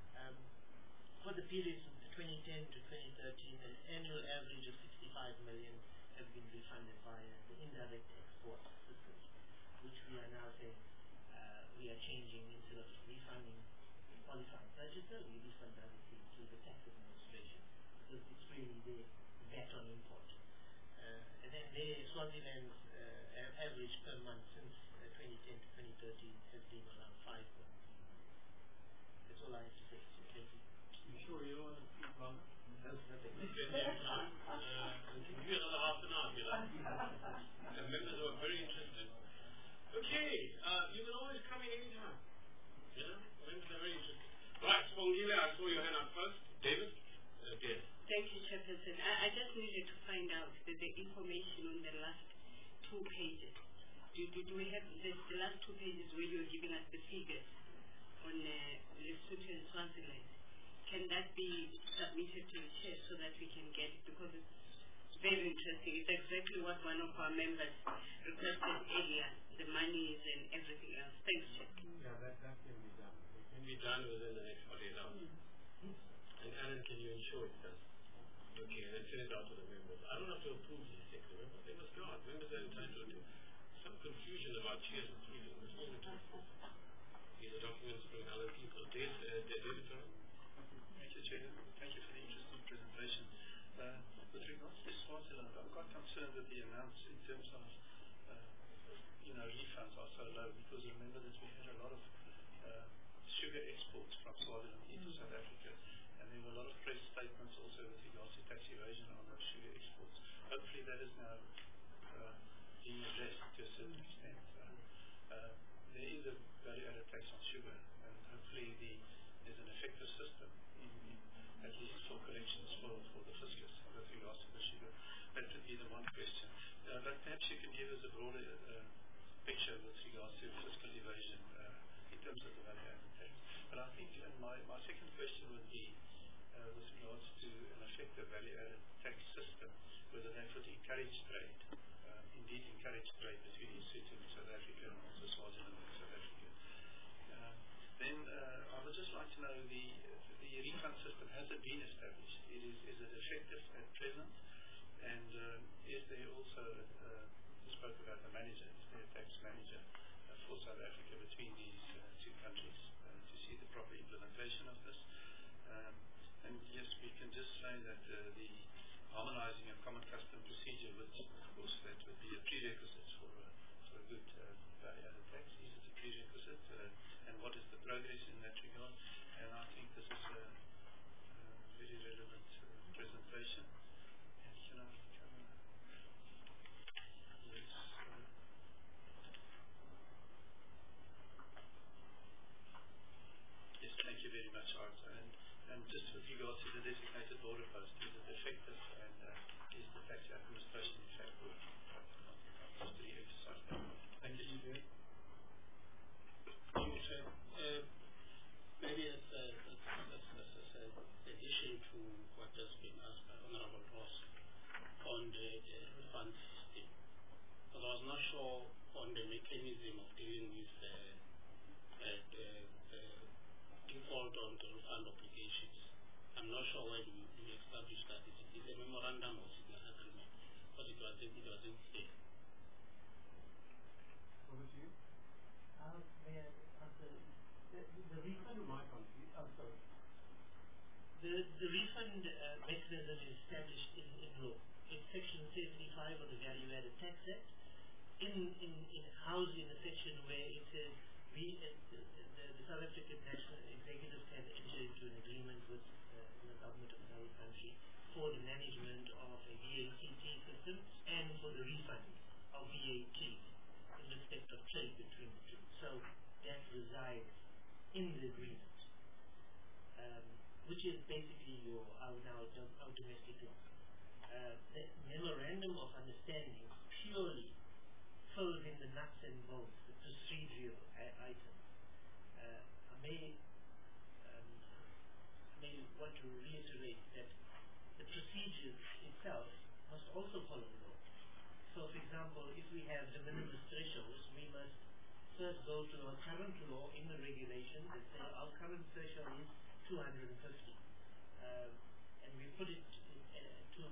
For the period from 2010 to 2013, an annual average of 65 million has been refunded via the indirect export system, which we are now saying we are changing. Instead of refunding the qualifying purchaser, we refund directly to the tax administration, because it's really the VAT on import. And then Swaziland's average per month since 2010 to 2013 has been around 5 million. That's all I have to say. So thank you. You sure you don't want to speak longer? That's nothing. We can give you another half an hour if you like. The members are very interested. Okay, you can always come in anytime. You know, members are very interested. Right, Spongile, I saw your hand up first. David? David. Thank you, Chairperson. I just needed to find out the information on the last 2 pages. Do we have the last 2 pages where you're giving us the figures on Lesotho and Swaziland? Can that be submitted to the chair so that we can get it? Because it's very interesting. It's exactly what one of our members requested earlier, the monies and everything else. Thanks, Chair. Yeah, that can be done. It can be done within the next 48 hours. And Alan, can you ensure it's done? Okay, and then send it out to the members. I don't have to approve these things, remember? They must go out. Members are entitled to some confusion about chairs approving. There's no need to approve. These are documents from other people. David, sorry? Thank you, Chair. Thank you for the interesting presentation. With regards to Swaziland, I'm quite concerned with the amounts in terms of, refunds are so low, because remember that we had a lot of sugar exports from Swaziland into South Africa, and there were a lot of press statements also with regards to tax evasion on those sugar exports. Hopefully that is now being addressed to a certain extent. There is a value-added tax on sugar, and hopefully there's an effective system, at least for collections for the fiscus with regards to the sugar. That would be the one question. But perhaps you can give us a broader picture with regards to fiscal evasion in terms of the value-added tax. But I think my second question would be with regards to an effective value-added tax system, whether that would encourage trade, indeed encourage trade between Lesotho and South Africa, and also Swaziland and South Africa. Then I would just like to know the refund system, has it been established? Is it effective at present? And is there also, you spoke about the manager, is there a tax manager for South Africa between these 2 countries to see the proper implementation of this? And yes, we can just say that the harmonizing of common custom procedure would, of course, that would be a prerequisite for a good value-added tax. Is it a prerequisite? And what is the progress in that regard? And I think this is a very relevant presentation. And can I cover? Yes. Yes, thank you very much, Art. And just with regards to the designated border post, is it effective, and is the tax administration in fact working? Just to re-emphasize that. Thank you, David. Maybe it's addition to what has been asked by Honorable Ross on the refund system. Because I was not sure on the mechanism of dealing with the default on the refund obligations. I'm not sure when we established that. Is it a memorandum or is it an agreement? But it wasn't clear. Over to you. May I answer? The refund. I'm sorry. The refund mechanism is established in law. In Section 75 of the Value-Added Tax Act, housed in a section where it says the South African National Executive can enter into an agreement with the government of another country for the management of a VAT system and for the refund of VAT in respect of trade between the two. So that resides in the agreement, which is basically our domestic law. The memorandum of understanding purely fills in the nuts and bolts, the procedural items. I may want to reiterate that the procedure itself must also follow the law. So, for example, if we have de minimis thresholds, we must first go to our current law in the regulation that say our current threshold is 250, and we put it to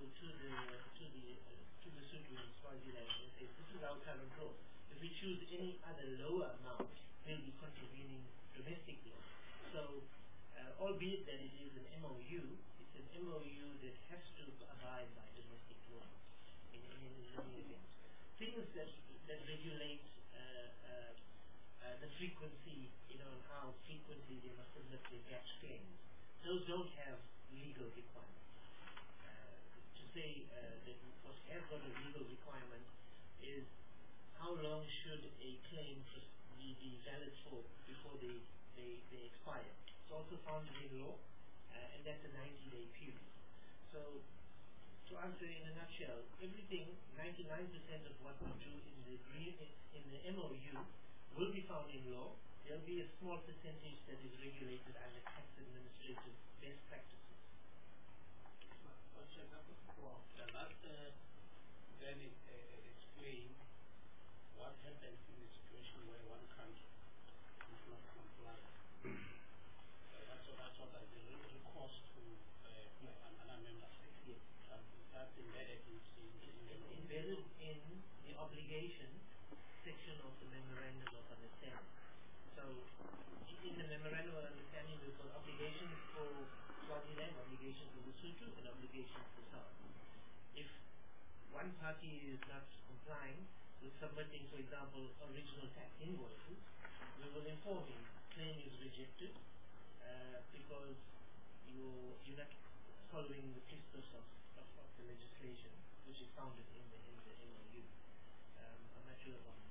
the Sotho in Swaziland and say this is our current law. If we choose any other lower amount, we'll be contravening domestic law. So, albeit that it is an MOU, it's an MOU that has to abide by domestic law in many events. Things that regulate the frequency, and how frequently they must submit their batch claims, those don't have legal requirements. To say that what has got a legal requirement is how long should a claim be valid for before they expire. It's also found in law, and that's a 90-day period. So, to answer in a nutshell, everything, 99% of what we do in the MOU will be found in law. There will be a small percentage that is regulated under tax administrative best practices. Question number 4. Does that then explain what happens in a situation where one country is not compliant? That's what I did. Recourse to another member state. Yes. That's embedded embedded in the obligation section of the Memorandum of Understanding. So, in the Memorandum of Understanding, we've got obligations for Swaziland, obligations for Lesotho, and obligations for South. If one party is not complying with submitting, for example, original tax invoices, we will inform him claim is rejected because you're not following the precepts of the legislation, which is founded in the MOU. I'm not sure if I'm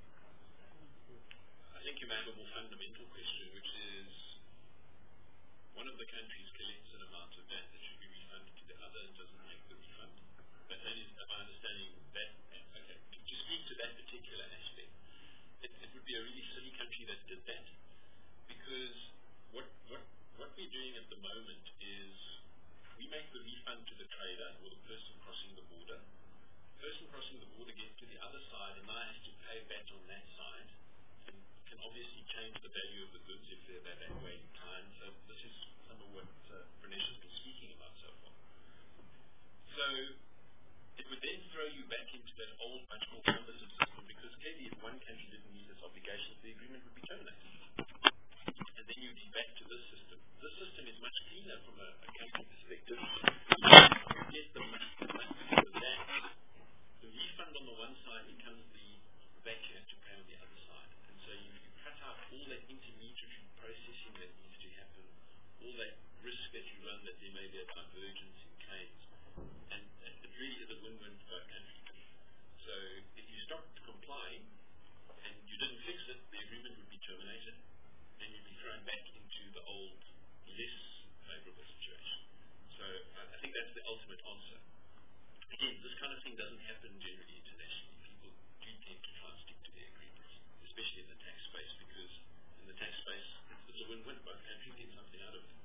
I think you may have a more fundamental question, which is one of the countries collects an amount of VAT that should be refunded to the other and doesn't make the refund. But that is my understanding that, okay, to speak to that particular aspect, it would be a really silly country that did that, because what we're doing at the moment is we make the refund to the trader or the person crossing the border. The person crossing the border gets to the other side and now has to pay VAT on that side, and can obviously change the value of the goods if they're that way in time. So this is some of what Pranesh has been speaking about so far. So it would then throw you back into that old, much more cumbersome system, because clearly if one country didn't meet its obligations, the agreement would be terminated. And then you'd be back to this system. This system is much cleaner from a country perspective. You get the money for that. The refund on the one side becomes the VAT you have to pay on the other side. And so you cut out all that intermediary processing that needs to happen, all that risk that you run that there may be a divergence in claims. And it really is a win-win for both countries. So if you stopped complying and you didn't fix it, the agreement would be terminated and you'd be thrown back into the old, less favorable situation. So I think that's the ultimate answer. Again, this kind of thing doesn't happen generally internationally. People do tend to try and stick to their agreements, especially in the tax space, because in the tax space, it's a win-win. Both countries get something out of it.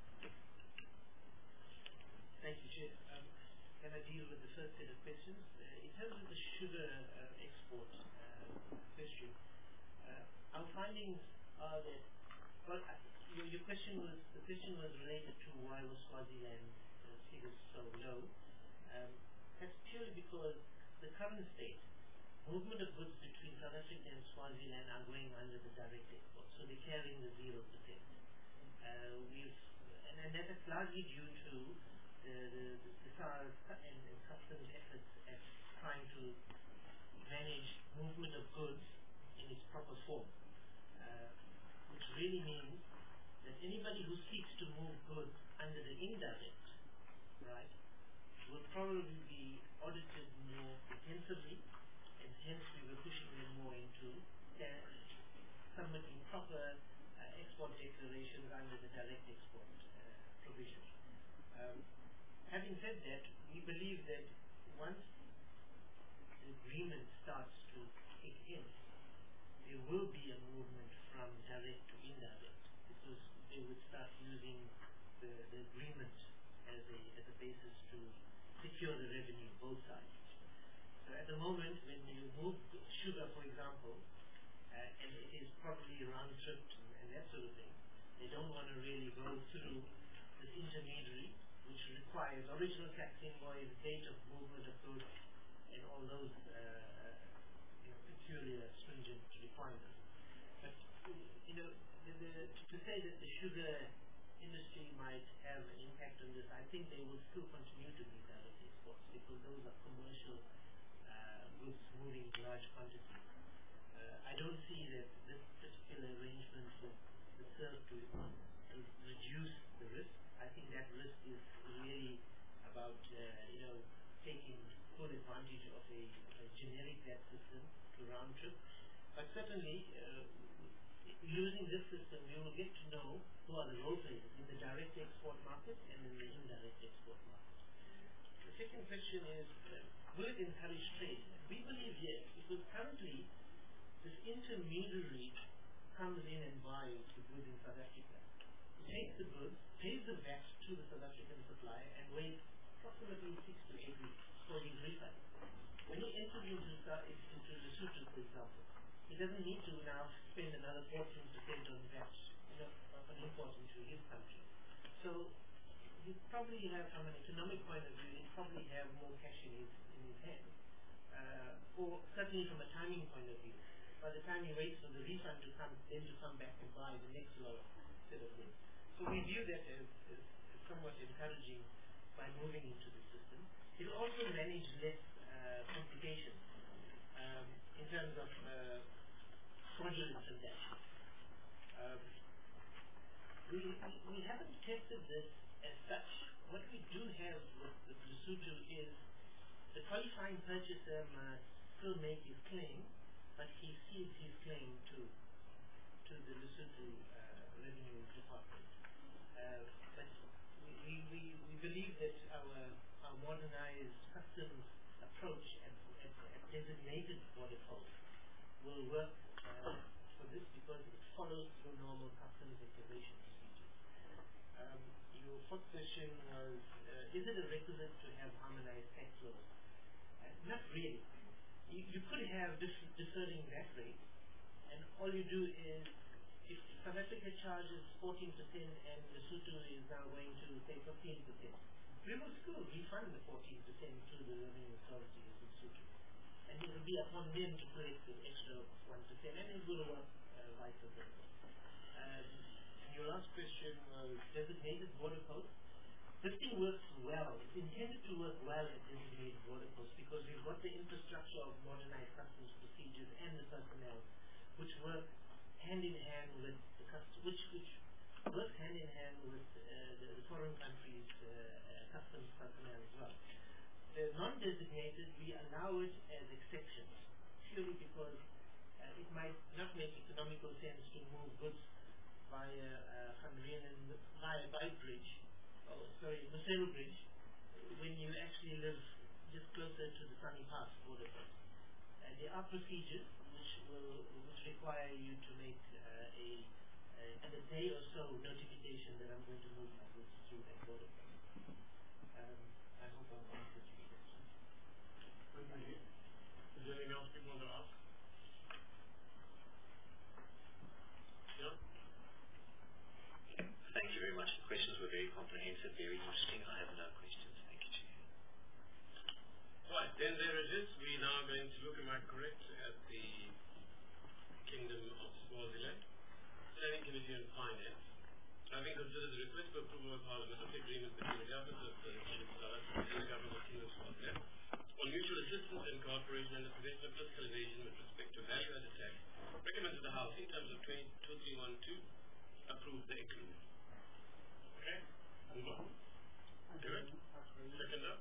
Thank you, Chair. Can I deal with the first set of questions? In terms of the sugar export question, our findings are that, well, your question was related to why was Swaziland figures so low. That's purely because the current state, movement of goods between South Africa and Swaziland are going under the direct export, so they're carrying the 0%. And that's largely due to the SARS and customs efforts at trying to manage movement of goods in its proper form, which really means that anybody who seeks to move goods under the indirect, right, will probably be audited more intensively, and hence we were pushing them more into submitting proper export declarations under the direct export provision. Having said that, we believe that once the agreement starts to kick in, there will be a movement from direct to indirect, because they would start using the agreement as a basis to secure the revenue both sides. So at the moment, when you move sugar, for example, and it is probably round-tripped and that sort of thing, they don't want to really go through this intermediary, which requires original tax invoice, date of movement of goods, and all those peculiar stringent requirements. But to say that the sugar industry might have an impact on this, I think they will still continue to be direct exports because those are commercial goods moving in large quantities. I don't see that this particular arrangement will serve to reduce the risk. I think that risk is really about taking full advantage of a generic debt system to round trip. But certainly, using this system, we will get to know who are the role players in the direct export market and in the indirect export market. The second question is, will it encourage trade? We believe yes, because currently this intermediary comes in and buys the goods in South Africa. He takes the goods, pays the VAT to the South African supplier, and waits approximately 6 to 8 weeks for his refund. When he enters into Lesotho, for example, he doesn't need to now spend another 14% on VAT on import into his country. So he probably have, from an economic point of view, he probably have more cash in his hand. Or certainly from a timing point of view. By the time he waits for the refund to come, then to come back and buy the next lot set of goods. So we view that as somewhat encouraging by moving into the system. It will also manage less complications in terms of fraudulent transactions. We haven't tested this as such. What we do have with Lesotho is the qualifying purchaser must still make his claim, but he sees his claim to the Lesotho Revenue Department. But we believe that our modernized customs approach at designated border posts will work for this because it follows through normal customs declaration procedures. Your fourth question was, is it a requisite to have harmonized tax laws? Not really. You could have deferring VAT rates, and all you do is, if South Africa charges 14% and Lesotho is now going to say 15%, we will still refund the 14% to the revenue authority of Lesotho. And it will be upon them to collect the extra 1%, and it will work vice versa. And your last question was designated border posts. This thing works well. It's intended to work well at designated border posts because we've got the infrastructure of modernized customs procedures and the personnel, which work hand in hand with the which works hand in hand with the foreign countries' customs personnel as well. The non-designated, we allow it as exceptions, purely because it might not make economical sense to move goods via Bridge. Musero Bridge, when you actually live just closer to the Sunny Pass border post. There are procedures which require you to make a day or so notification that I'm going to move my goods through that border post. I hope I've answered your question. Thank you. Is there anything else people want to ask? Yeah? Thank you very much. The questions were very comprehensive, very interesting. I have no questions. Thank you, Chair. Right, then there it is. We're now going to look, am I correct, at the Kingdom of Swaziland Standing Committee on Finance. Having considered the request for approval of Parliament of the agreement between the government of the Kingdom of South Africa and the government of the Kingdom of Swaziland on mutual assistance and cooperation and the prevention of fiscal evasion with respect to value-added tax, recommended the House in terms of 2312 approve the agreement. Okay, move on. Do it. Second up.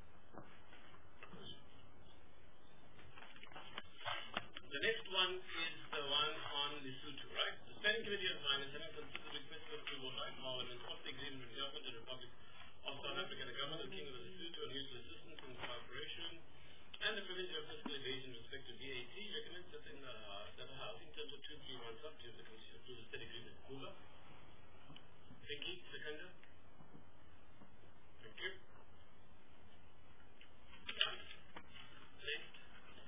The next one is the one on Lesotho, right? The Standing Committee on Finance having considered the request for approval by Parliament of the agreement with the government of the Republic of South Africa and the government of the Kingdom of Lesotho on mutual assistance and cooperation and the prevention of fiscal evasion with respect to VAT, recommends that the House in terms of 231 subject the Committee approve the said agreement. Move up. Vicky, seconder. Thank you. Next.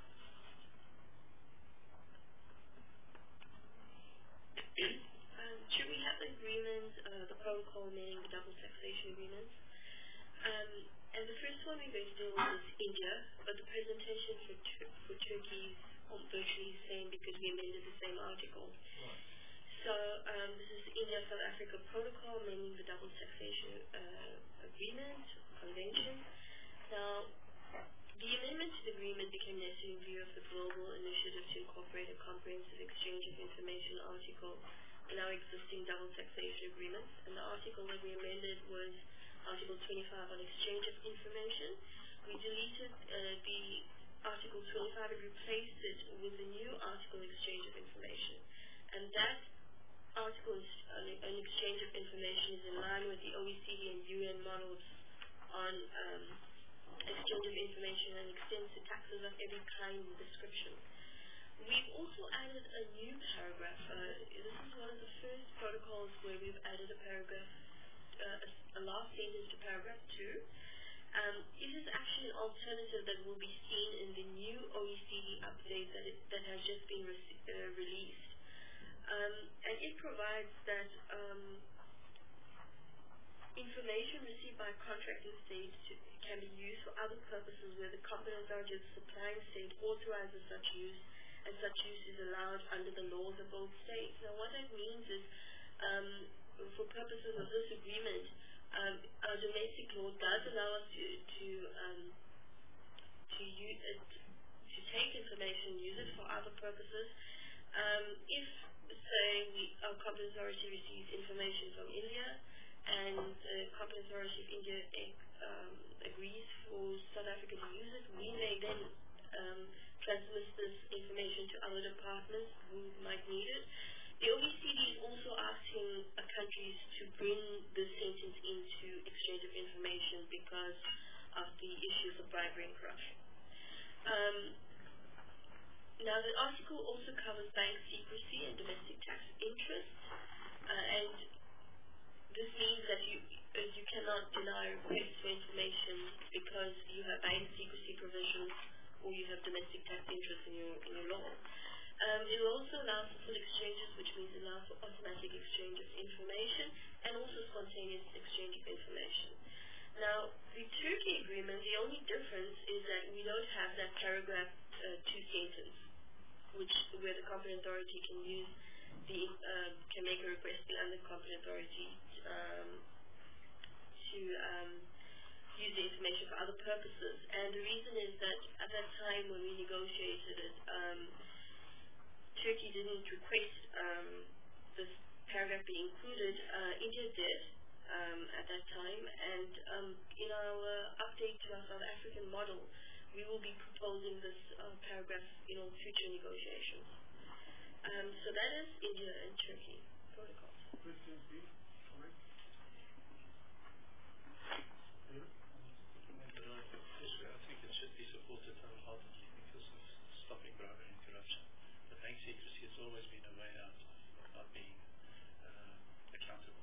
And the first one we're going to deal with is India, but the presentation for Turkey is virtually the same because we amended the same article. Right. So this is the India-South Africa Protocol, meaning the double taxation agreement, convention. Now, the amendment to the agreement became necessary in view of the global initiative to incorporate a comprehensive exchange of information article in our existing double taxation agreements. And the article that we amended was Article 25 on exchange of information. We deleted the Article 25 and replaced it with the new article exchange of information. And that article on exchange of information is in line with the OECD and UN models on exchange of information and extends to taxes of every kind and description. We've also added a new paragraph. This is one of the first protocols where we've added a paragraph, a last sentence to paragraph 2. It is actually an alternative that will be seen in the new OECD update that has just been released. And it provides that information received by a contracting state can be used for other purposes where the competent authority of the supplying state authorizes such use, and such use is allowed under the laws of both states. Now, what that means is, for purposes of this agreement, our domestic law does allow us to take information, use it for other purposes. If, say, our competent authority receives information from India, and the competent authority of India agrees for South Africa to use it, we may then transmit this information to other departments who might need it. The OECD is also asking countries to bring this sentence into exchange of information because of the issues of bribery and corruption. Now, the article also covers bank secrecy and domestic tax interest, and this means that you cannot deny requests for information because you have bank secrecy provisions or you have domestic tax interest in your law. It will also allow for full exchanges, which means it allows for automatic exchange of information and also spontaneous exchange of information. Now, the Turkey agreement, the only difference is that we don't have that paragraph 2 sentence, where the competent authority can make a request beyond the competent authority to use the information for other purposes. And the reason is that at that time when we negotiated it, Turkey didn't request this paragraph be included. India did at that time, and in our update to our South African model, we will be proposing this paragraph in all future negotiations. So that is India and Turkey protocols. Christian, please. Comment? I think it should be supported wholeheartedly because of stopping bribery and corruption. The bank secrecy has always been a way out of not being accountable.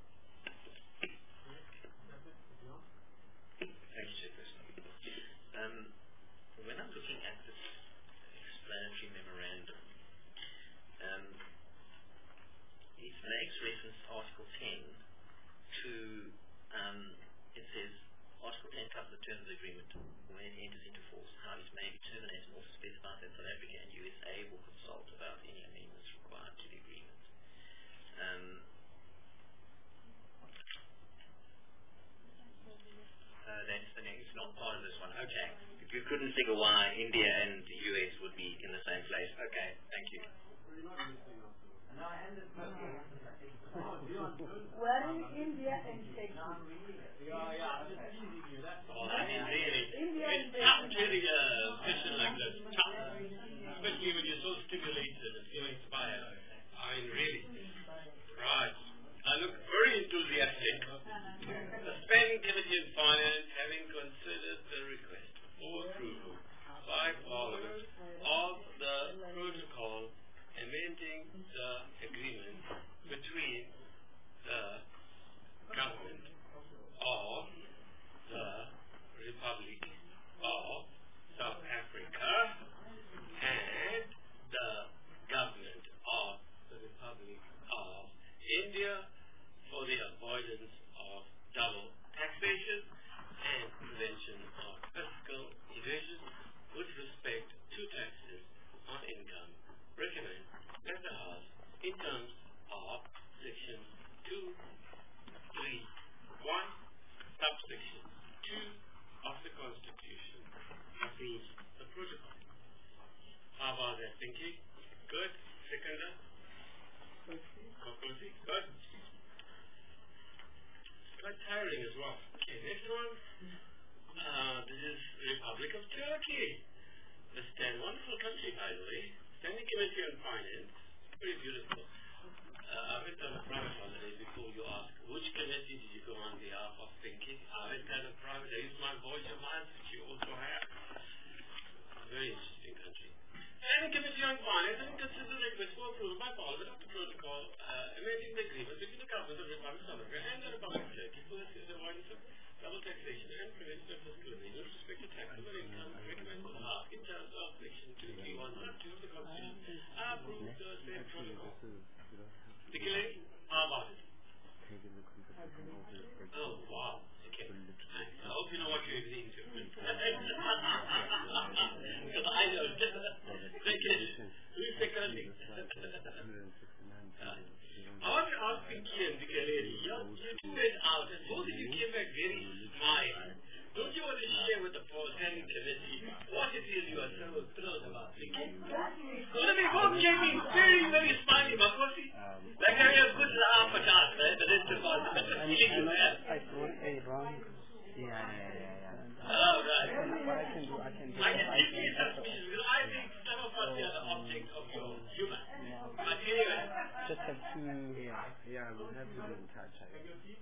Thank you, Chairperson. When I'm looking at this explanatory memorandum, it makes reference to Article 10 to, it says, Article 10 covers the terms of the agreement when it enters into force, how it may be terminated, and also specifies that South Africa and USA will consult about any amendments required to the agreement. That's the next, it's not part of this one. Okay. You couldn't figure why India and the US would be in the same place. Okay, thank you. Where is India and Turkey? Well, I mean, really, it's tough getting a question like that. Tough. Especially when you're so stimulated and so inspired. I mean, really. Right. I look very enthusiastic. The Standing Committee on Finance, having considered the request for approval by Parliament of the protocol amending the agreement between the government of the Republic of South Africa and the government of the Republic of India Section 231, subsection 2 of the Constitution approves the protocol. How about that thinking? Good. Seconder? Kokosi? Good. It's quite tiring as well. Okay, next one. This is Republic of Turkey. This wonderful country, by the way. Standing Committee on Finance. Very beautiful. I went on a private holiday before you ask, which committee did you go on behalf of thinking? I went on a private, I used my voice of mine, which you also have. Very interesting country. Standing Committee on Finance and consider the request for approval by Parliament of the protocol amending the agreement between the government of the Republic of South Africa and the Republic of Turkey for the avoidance of double taxation and prevention of fiscal evasion with respect to taxable income recommended in terms of Section 231 and 2 of the Constitution. I approve the same protocol. Particularly, how about it? Oh, wow. Okay. I hope you know what you're agreeing to. Because I don't. Second, who's seconding? I want to ask Vicky and Vicky, you went out and both of you came back very smiled. Don't you want to share with the standing committee what it is you are so thrilled about, Vicky? Well, they both came in very, very smiley, Makosi. Like I have good laugh at us, right? The rest of us. I wrote a wrong. Yeah. Oh, right. What I can do, I can give you suspicion, because I think some of us are the object of your humor. But anyway. Just have to, yeah, we'll have to be in touch. Thank you,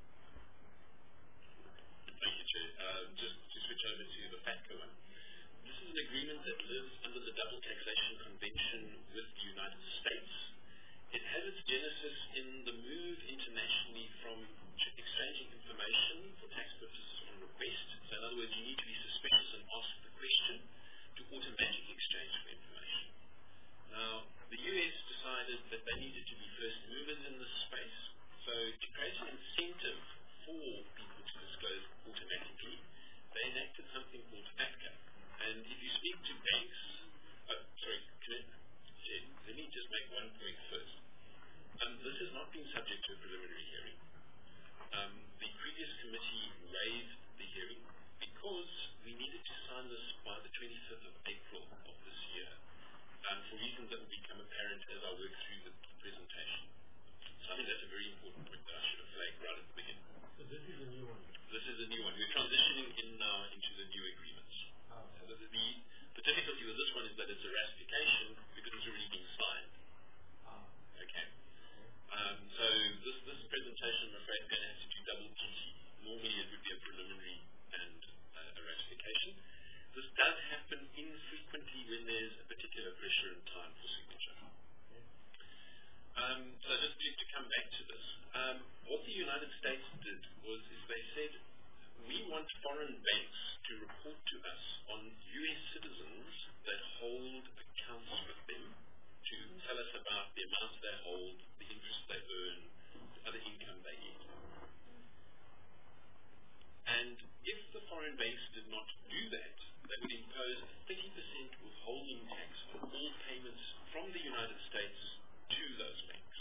Chair. Just to switch over to the FATCA one. This is an agreement that lives under the Double Taxation Convention with the United States. It has its genesis in the move internationally from exchanging information for tax purposes on request. So in other words, you need to be suspicious and ask the question to automatic exchange for information. Now, the US decided that they needed to be first movers in this space. So to create an incentive for people to disclose automatically, they enacted something called FATCA. And if you speak to banks, let me just make one point first. This has not been subject to a preliminary hearing. The previous committee waived the hearing because we needed to sign this by the 25th of April of this year, for reasons that will become apparent as I work through the presentation. So I think that's a very important point that I should have flagged right at the beginning. So this is a new one? This is a new one. We're transitioning in now into the new agreements. So the difficulty with this one is that it's a ratification because it's already been signed. Okay. So this presentation, I'm afraid, then has to do double duty. Normally it would be a preliminary and a ratification. This does happen infrequently when there's a particular pressure in time for signature. So just to come back to this, what the United States did was they said, we want foreign banks to report to us on U.S. citizens that hold accounts with them to tell us about the amounts they hold, the interest they earn, the other income they get. And if the foreign banks did not do that, they would impose a 30% withholding tax on all payments from the United States to those banks.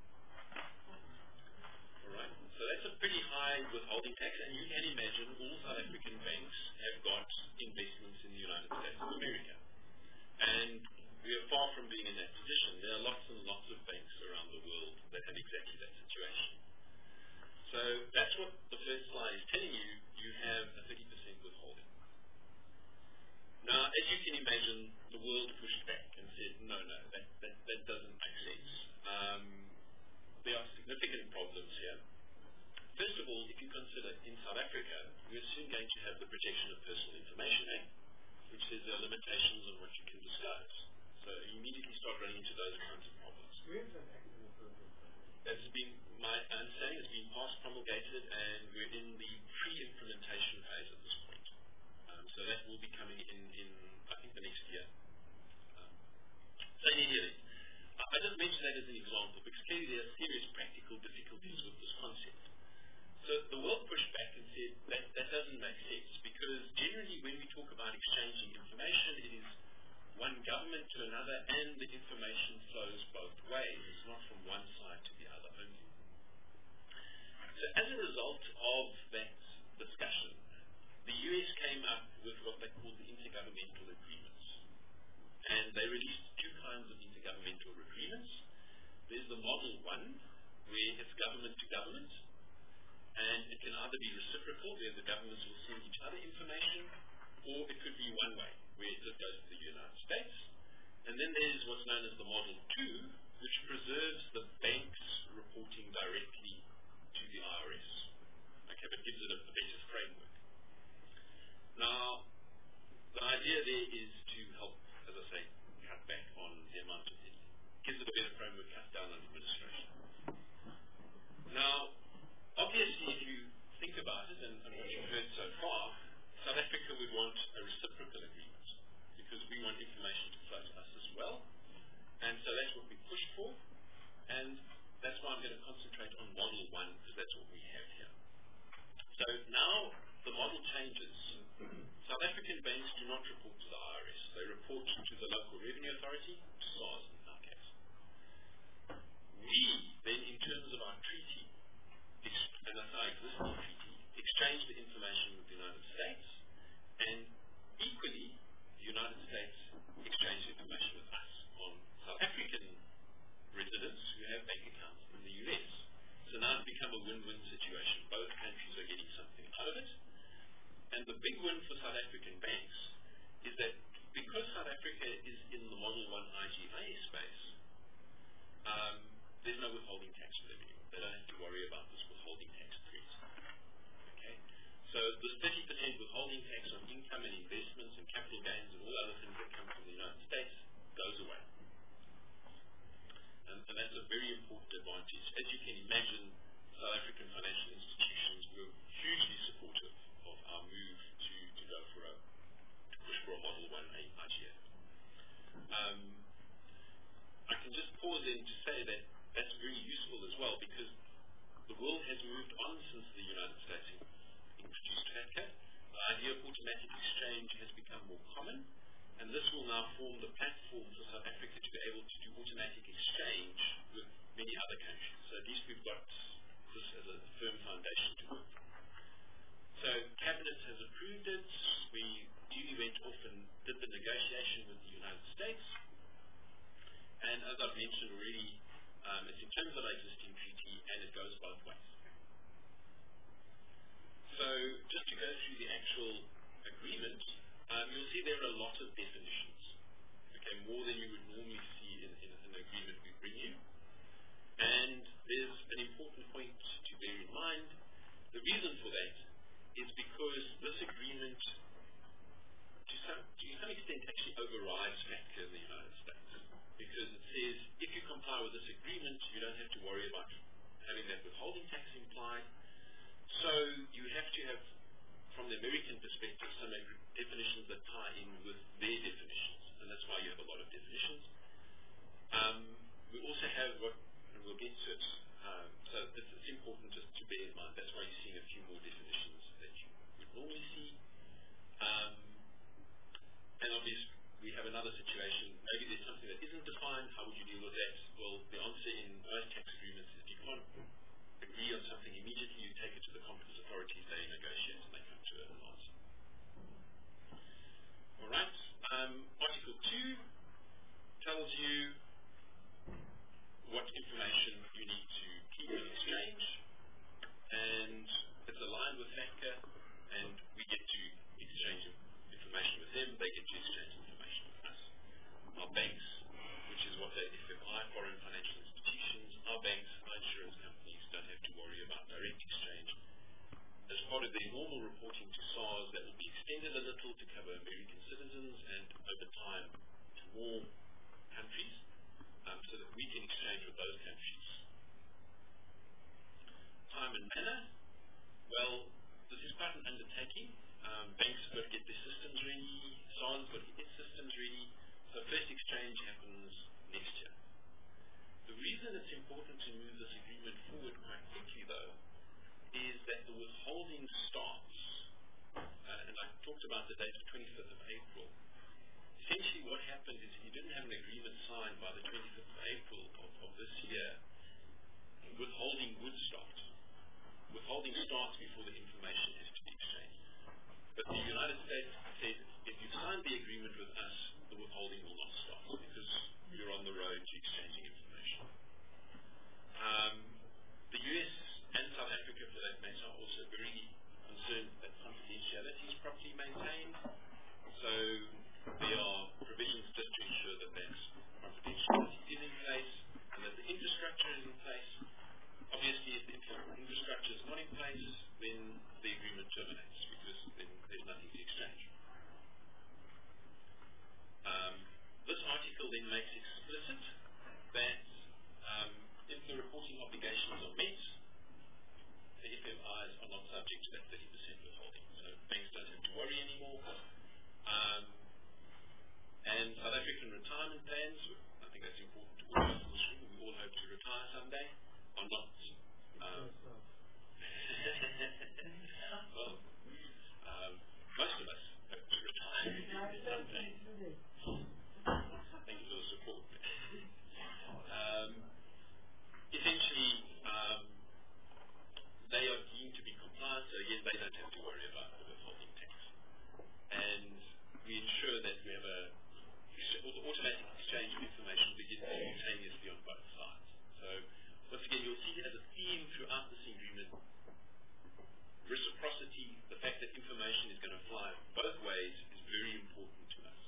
Alright, so that's a pretty high withholding tax, and you can imagine all South African banks have got investments in the United States of America. And we are far from being in that position. There are lots and lots of banks around the world that have exactly that situation. So that's what the first slide is telling you. You have a 30% withholding. Now, as you can imagine, the world pushed back and said, no, that doesn't make sense. There are significant problems here. First of all, if you consider in South Africa, we're soon going to have the Protection of Personal Information Act, which says there are limitations on what you can disclose. So you immediately start running into those kinds of problems. Where is that act in the first place? That's been, my understanding, has been passed, promulgated, and we're in the pre-implementation phase at this point. So that will be coming in I think, the next year. So anyway, I just mentioned that as an example because clearly there are serious practical difficulties with this concept. So the world pushed back and said that doesn't make sense because generally when we talk about exchanging information, it is one government to another and the information flows both ways. It's not from one side to the other only. they released two kinds of intergovernmental agreements. There's the Model 1, where it's government to government, and it can either be reciprocal, where the governments will send each other information, or it could be one way, where it just goes to the United States. And then there's what's known as the Model 2, which preserves the banks reporting directly to the IRS. Okay, but gives it a better framework. Now, the idea there is to help, as I say, cut back on the amount of it. Gives it a better framework, cut down on administration. Now, obviously, if you think about it, and what you've heard so far, South Africa would want a reciprocal agreement, because we want information to flow to us as well. And so that's what we push for, and that's why I'm going to concentrate on Model 1, because that's what we have here. So now the model changes. South African banks do not report to the IRS. They report to the local revenue authority, to SARS in our case. We then, in terms of our treaty, and that's our existing treaty, exchange the information with the United States, and equally, the United States exchange information with us on South African residents who have bank accounts in the US. So now it's become a win-win situation. Both countries are getting something out of it. And the big win for South African banks is that because South Africa is in the Model 1 IGA space, there's no withholding tax for them anymore. They don't have to worry about this withholding tax threat. Okay? So this 30% withholding tax on income and investments and capital gains and all other things that come from the United States goes away. And that's a very important advantage. As you can imagine, South African financial institutions were hugely supportive of our move to go for to push for a Model 1 IGA. I can just pause in to say that that's very useful as well, because the world has moved on since the United States introduced FATCA. The idea of automatic exchange has become more common, and this will now form the platform for South Africa to be able to do automatic exchange with many other countries. So at least we've got this as a firm foundation to work from. So Cabinet has approved it. We duly went off and did the negotiation with the United States. And as I've mentioned already, it's in terms of our existing treaty, and it goes both ways. So just to go through the actual agreement, you'll see there are a lot of definitions, okay, more than you would normally see in an agreement we bring you. And there's an important point to bear in mind. The reason for that is because this agreement, to some extent, actually overrides FATCA in the United States. Because it says, if you comply with this agreement, you don't have to worry about having that withholding tax implied. So you have to have, from the American perspective, some definitions that tie in with their definitions. And that's why you have a lot of definitions. We also have what, and we'll get to it, so it's important just to bear in mind. That's why you're seeing a few more definitions that you would normally see. And obviously, we have another situation. Maybe there's something that isn't defined. How would you deal with that? Well, the answer in most tax agreements is you can't agree on something immediately. You take it to the competent authorities, they negotiate, and they come to an answer. All right. Article 2 tells you what information you need to keep in exchange, and it's aligned with FATCA, and we get to exchange information with them. They get to exchange information with us. Our banks, which is what they define, foreign financial institutions, our banks, our insurance companies don't have to worry about direct exchange. As part of their normal reporting to SARS, that will be extended a little to cover American citizens and over time to more countries, so that we can exchange with those countries. Time and manner. Well, this is quite an undertaking. Banks have got to get their systems ready, SARS has got to get its systems ready, so first exchange happens next year. The reason it's important to move this agreement forward quite quickly, though, is that the withholding starts, and I talked about the date of 25th of April. Essentially what happened is if you didn't have an agreement signed by the 25th of April of this year, withholding would start. Withholding starts before the information has to be exchanged. But the United States said, if you signed the agreement with us, the withholding will not stop because you're on the road to exchanging information. The US and South Africa, for that matter, are also very concerned that confidentiality is properly maintained. So there are provisions just to ensure that that confidentiality is in place and that the infrastructure is in place. Obviously, if the infrastructure is not in place, then the agreement terminates because then there's nothing to exchange. This article then makes explicit that if the reporting obligations are met, the FMIs are not subject to that 30% withholding. So banks don't have to worry anymore. And South African retirement plans, I think that's important to all of us in this room, we all hope to retire someday, are not. Well, most of us hope to retire someday. Thank you for the support. Essentially, they are deemed to be compliant, so again, they don't have to worry about the withholding tax. And we ensure that we have the automatic exchange of information begins simultaneously on both sides. So, once again, you'll see as a theme throughout this agreement, reciprocity, the fact that information is going to fly both ways is very important to us.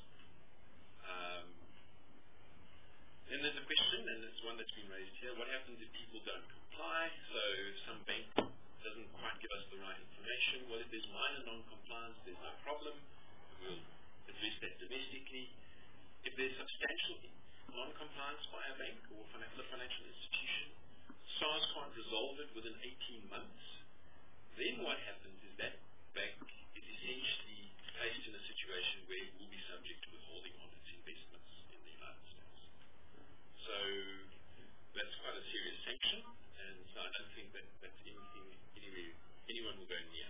Then there's a question, and it's one that's been raised here, what happens if people don't comply? So if some bank doesn't quite give us the right information, well, if there's minor non-compliance, there's no problem. We'll address that domestically. If there's substantial non-compliance by a bank or another financial institution, SARS can't resolve it within 18 months, then what happens is that bank is essentially placed in a situation where it will be subject to withholding on its investments in the United States. So that's quite a serious sanction, and so I don't think that that's anything anyone will go near.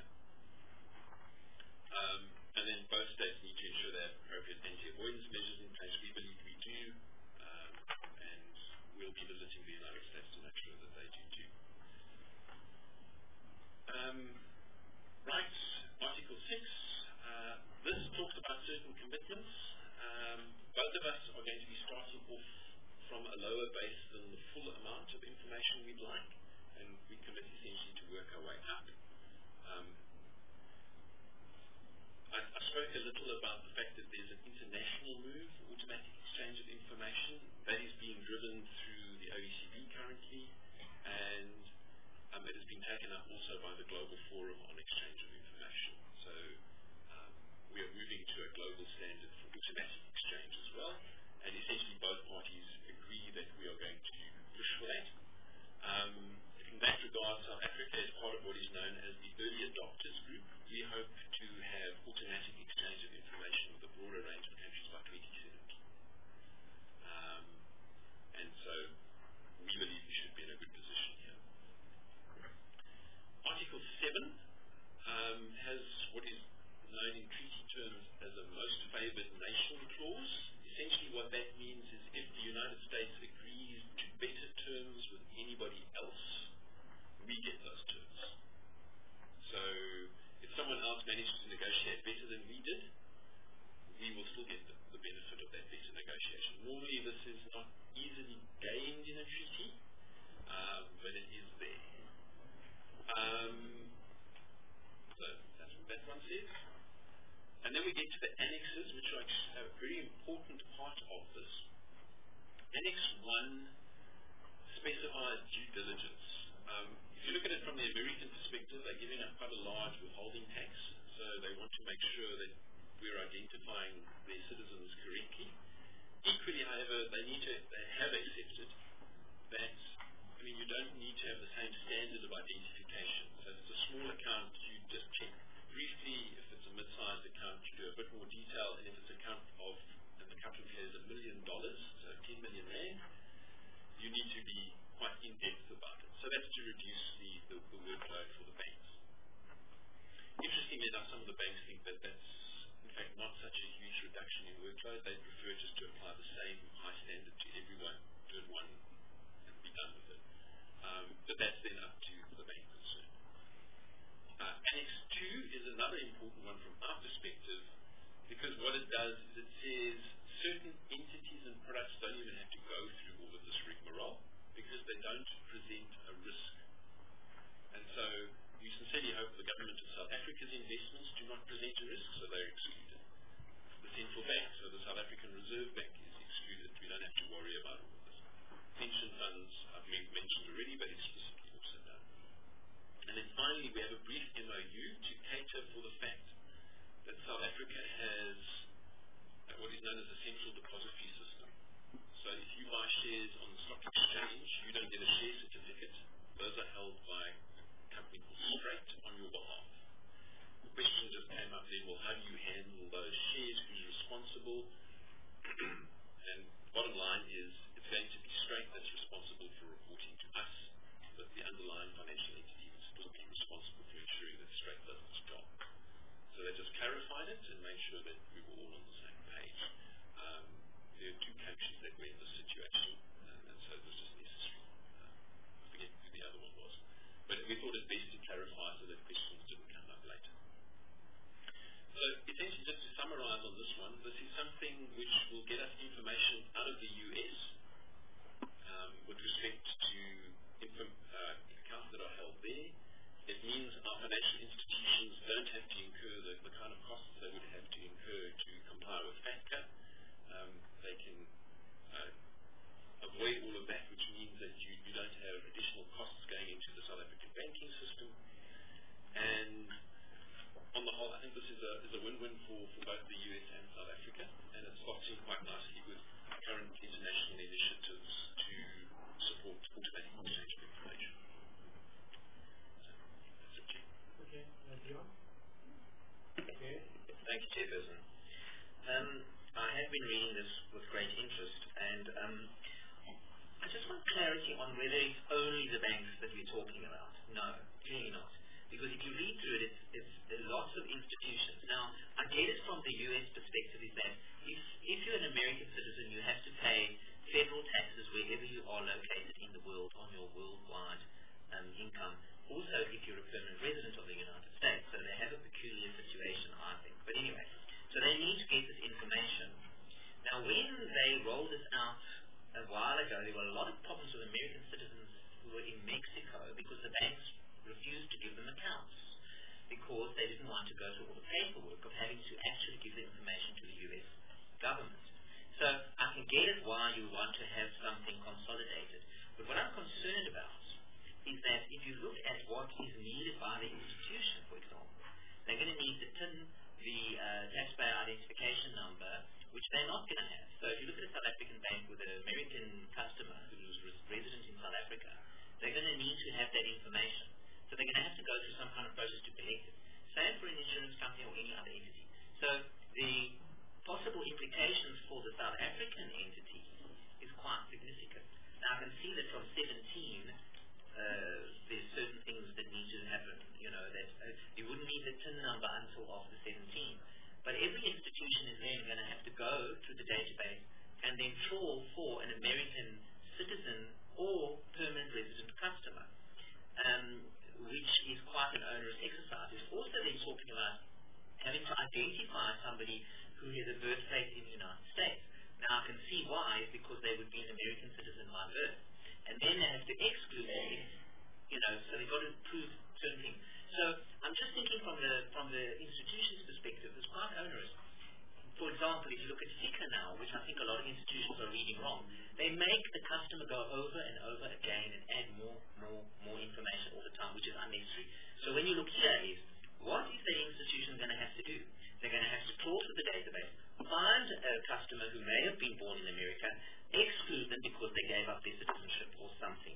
And then both states need to ensure they have appropriate anti-avoidance measures in place. We believe we do, and we'll be visiting the United States to make sure that they do too. Right, Article 6. This talks about certain commitments. Both of us are going to be starting off from a lower base than the full amount of information we'd like, and we commit essentially to work our way up. I spoke a little about the fact that there's an international move for automatic exchange of information that is being driven through the OECD currently, and it has been taken up also by the Global Forum on Exchange of Information. So we are moving to a global standard for automatic exchange as well, and essentially both parties agree that we are going to push for that. In that regard, South Africa is part of what is known as the Early Adopters Group. We hope to have automatic exchange of information with a broader range of countries by 2070. And so we believe we should be in a good position here. Article 7 has what is known in treaty terms as a most favored nation clause. Essentially what that means is if the United States agrees to better terms with anybody else, we get those terms. So if someone else manages to negotiate better than we did, we will still get the benefit of that better negotiation. Normally this is not easily gained in a treaty, but it is there. So that's what that one says. And then we get to the annexes, which are a very important part of this. Annex 1 specifies due diligence. If you look at it from the American perspective, they're giving up quite a large withholding tax, so they want to make sure that we're identifying their citizens correctly. Equally, however, they have accepted that, you don't need to have the same standard of identification. So if it's a small account, you just check briefly. If it's a mid-sized account, you do a bit more detail, and if it's an account and the company has $1 million, so 10 million rand, you need to be quite in-depth about it. So that's to reduce the workload for the banks. Interestingly enough, some of the banks think that that's in fact not such a huge reduction in workload. They prefer just to apply the same high standard to everyone, do it one and be done with it. But that's then up to the bank concerned. Annex 2 is another important one from our perspective, because what it does is it says certain entities and products don't even have to go through all of this rigmarole because they don't present a risk. And so we sincerely hope the government of South Africa's investments do not present a risk, so they're excluded. The central bank, so the South African Reserve Bank, is excluded. We don't have to worry about all of this. Pension funds, I've mentioned already, but explicitly also done. And then finally, we have a brief MOU to cater for the fact that South Africa has what is known as a central depository system. So if you buy shares on the stock exchange, you don't get a share certificate. Those are held by a company called Straight on your behalf. The question just came up then, well, how do you handle those shares? Who's responsible? And bottom line is, it's going to be Straight that's responsible for reporting to us, but the underlying financial entity will still be responsible for ensuring that Straight does its job. So they just clarified it and made sure that we were all on the same page. There are two countries that were in this situation, and so it was just necessary. I forget who the other one was. But we thought it best to clarify so that questions didn't come up later. So essentially, just to summarize on this one, this is something which will get us information out of the US with respect to accounts that are held there. It means our financial institutions don't have to incur the kind of costs they would have to incur to comply with FATCA. They can avoid all of that, which means that you don't have additional costs going into the South African banking system. And on the whole, I think this is a win-win for both the US and South Africa, and it slots in quite nicely with current international initiatives to support automatic exchange of information. Okay, John? Okay. Thank you, Chairperson. I have been reading this with great interest, and I just want clarity on whether it's only the banks that we're talking about. No, clearly not. Because if you read through it, it's lots of institutions. Now, I get it from the US perspective is that if you're an American citizen, you have to pay federal taxes wherever you are located in the world on your worldwide income. Also, if you're a permanent resident of the United States. So they have a peculiar situation, I think. But anyway, so they need to get this information. Now, when they rolled this out a while ago, there were a lot of problems with American citizens who were in Mexico because the banks refused to give them accounts because they didn't want to go through all the paperwork of having to actually give the information to the US government. So I can get it why you want to have something consolidated. But what I'm concerned about is that if you look at what is needed by the institution, for example, they're going to need the TIN, the taxpayer identification number, which they're not going to have. So if you look at a South African bank with an American customer who's resident in South Africa, they're going to need to have that information. So they're going to have to go through some kind of process to collect it. Same for an insurance company or any other entity. So the possible implications for the South African entity is quite significant. Now I can see that from 17, there's certain things that need to happen. You know, that you wouldn't need the TIN number until after 17. But every institution is then going to have to go to the database and then trawl for an American citizen or permanent resident customer, which is quite an onerous exercise. It's also then talking about having to identify somebody who has a birthplace in the United States. Now I can see why, because they would be an American citizen by birth. And then they have to exclude them, you know, so they've got to prove certain things. So I'm just thinking from the institution's perspective, it's quite onerous. For example, if you look at FICA now, which I think a lot of institutions are reading wrong, they make the customer go over and over again and add more information all the time, which is unnecessary. So when you look here is, what is the institution going to have to do? They're going to have to crawl to the database, find a customer who may have been born in America, exclude them because they gave up their citizenship or something.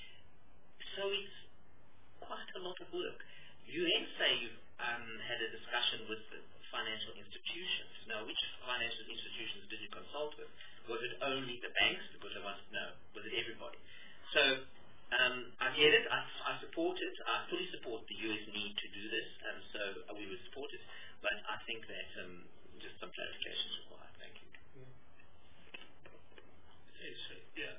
So it's quite a lot of work. You then say you've had a discussion with the financial institutions. Now, which financial institutions did you consult with? Was it only the banks? Because I wanted to know. Was it everybody? So I get it. I support it. I fully support the US need to do this, and so we would support it. But I think that just some clarification is required. Thank you. Yeah.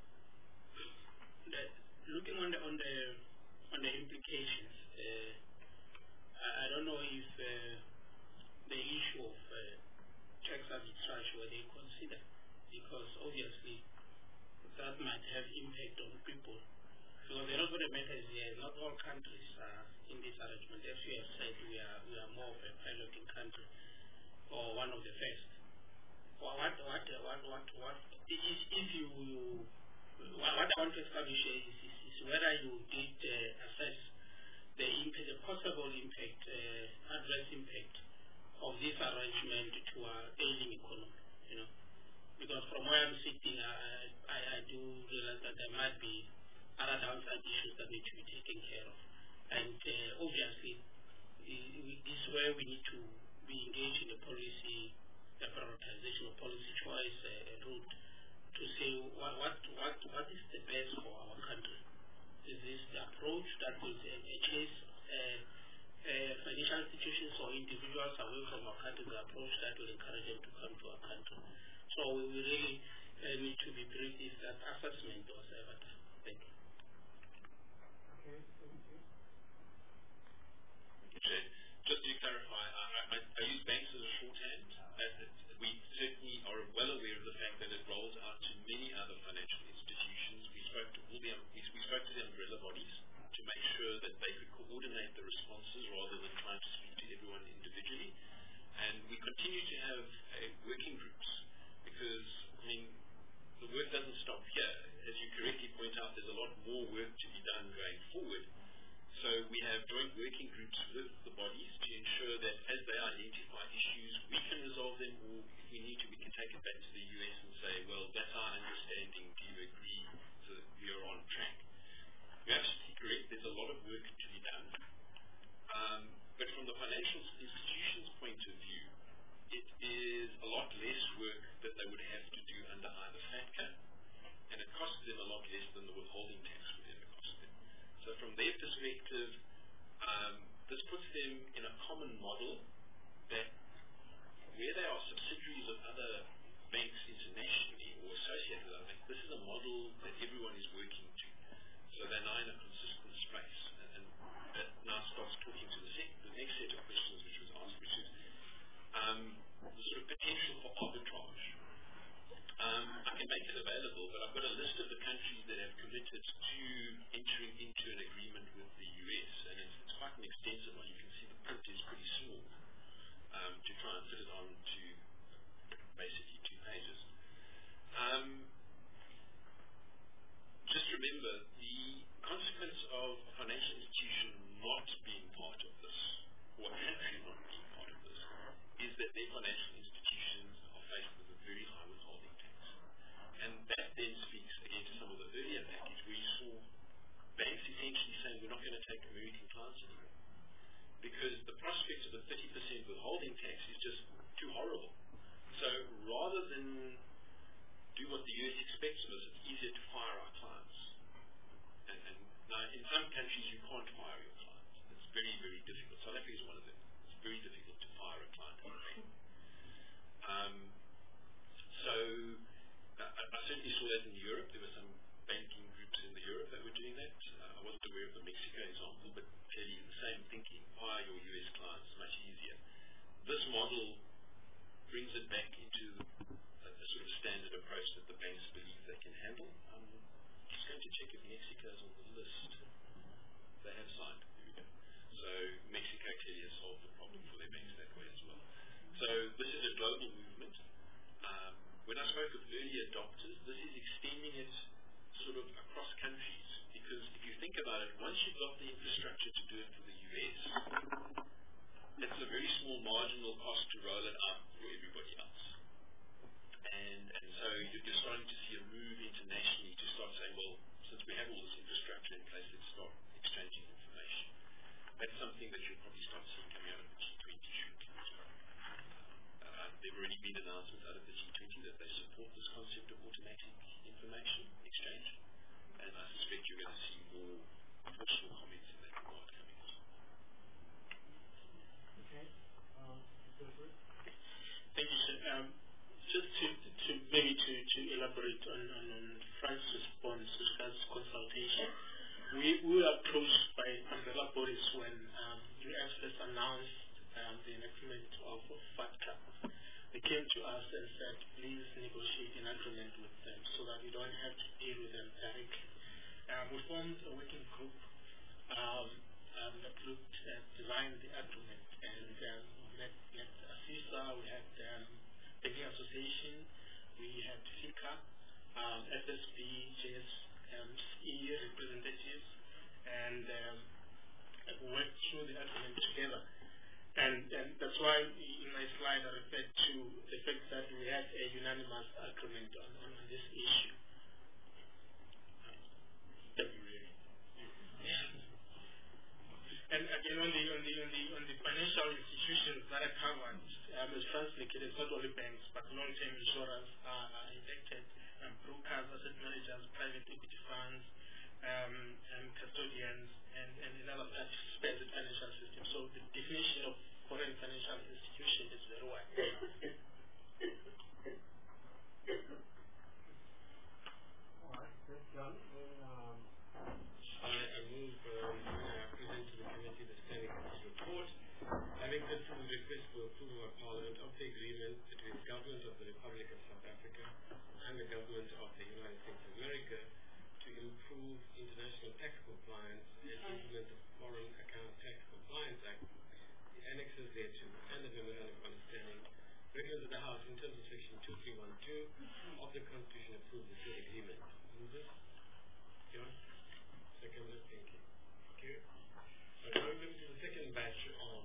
Looking on the implications, I don't know if the issue of tax arbitrage were they considered? Because obviously that might have impact on people. Because the other matter is not all countries are in this arrangement. As you have said, we are more of a piloting country, or one of the first. What I want to establish is whether you did assess the impact, the possible impact, adverse impact of this arrangement to our ailing economy. You know, because from where I'm sitting, I do realize that there might be other downside issues that need to be taken care of. And obviously, this is where we need to be engaged in the policy, the prioritization of policy choice route to say what is the best for our country. Is this the approach that will chase financial institutions or individuals away from our country, the approach that will encourage them to come to our country? So we really need to be brief if that assessment was ever done. Thank you. Okay, thank you. Chair, just to clarify, I use banks as a shorthand. We certainly are well aware of the fact that it rolls out to many other financial institutions. We spoke to the umbrella bodies to make sure that they could coordinate the responses rather than trying to speak to everyone individually. And we continue to have working groups because, I mean, the work doesn't stop here. As you correctly point out, there's a lot more work to be done going forward. So we have joint working groups with the bodies to ensure that as they identify issues, we can resolve them, or if we need to, we can take it back to the US and say, well, that's our understanding, do you agree, so that we are on track. You're absolutely correct, there's a lot of work to be done. But from the financial institutions' point of view, it is a lot less work that they would have to do under either FATCA, and it costs them a lot less than the withholding tax would ever cost them. So from their perspective, this puts them in a common model that where they are subsidiaries of other banks internationally or associated with other banks, this is a model that everyone is working to. So they're now in a consistent space. And that now starts talking to the next set of questions which was asked, which is the sort of potential for arbitrage. I can make it available, but I've got a list of the countries that have committed to entering into an agreement with the US, and it's quite an extensive one. You can see the print is pretty small to try and fit it on to basically 2 pages. Just remember, the consequence of a financial institution not being part of this, or a country not being part of this, is that their financial institutions are faced with a very high withholding tax. And that then speaks again to some of the earlier package where you saw banks essentially saying we're not going to take American clients anymore. Because the prospect of a 30% withholding tax is just too horrible. So rather than do what the US expects of us, it's easier to fire our clients. And now in some countries you can't fire your clients. It's very, very difficult. South Africa is one of them. It's very difficult to fire a client in a bank. So I certainly saw that in Europe. There were some banking groups in Europe that were doing that. I wasn't aware of the Mexico example, but clearly the same thinking. Fire your US clients, much easier. This model brings it back into a sort of standard approach that the banks believe they can handle. I'm just going to check if Mexico is on the list. They have signed. There we go. So Mexico clearly has solved the problem for their banks that way as well. So this is a global movement. When I spoke of early adopters, this is extending it sort of across countries. Because if you think about it, once you've got the infrastructure to do it for the US, it's a very small marginal cost to roll it out for everybody else. And so you're starting to see a move internationally to start saying, well, since we have all this infrastructure in place, let's start exchanging information. That's something that you'll probably start seeing coming out of the G20 shortly as well. There have already been announcements out of the G20 that they support this concept of automatic information exchange. And I suspect you're going to see more forceful comments in that regard coming out. Okay. Thank you, sir. Just to maybe to elaborate on Frank's response to that consultation, we were approached by umbrella bodies when US first announced the enactment of FATCA. They came to designed the agreement, and we had AFISA, we had Banking Association, we had FICA, FSB, JSE representatives, and worked through the agreement together. And that's why in my slide I referred to the fact that we had a unanimous agreement on this issue. And again, on the financial institutions that are covered, as translated, it's not only banks, but long-term insurers are affected, brokers, asset managers, private equity funds, and custodians, and other participants in the financial system. So the definition of foreign financial institution is very wide. All right, thanks, John. I move present to the committee the standing committee report. Having considered the request for approval of Parliament of the agreement between the Government of the Republic of South Africa and the Government of the United States of America to improve international tax compliance and implement the Foreign Account Tax Compliance Act, the annexes thereto, and the Memorandum of Understanding, recommended the House in terms of Section 2312 of the Constitution approve the said agreement. Move this. John? Second, thank you. Okay. Now we come to the second batch of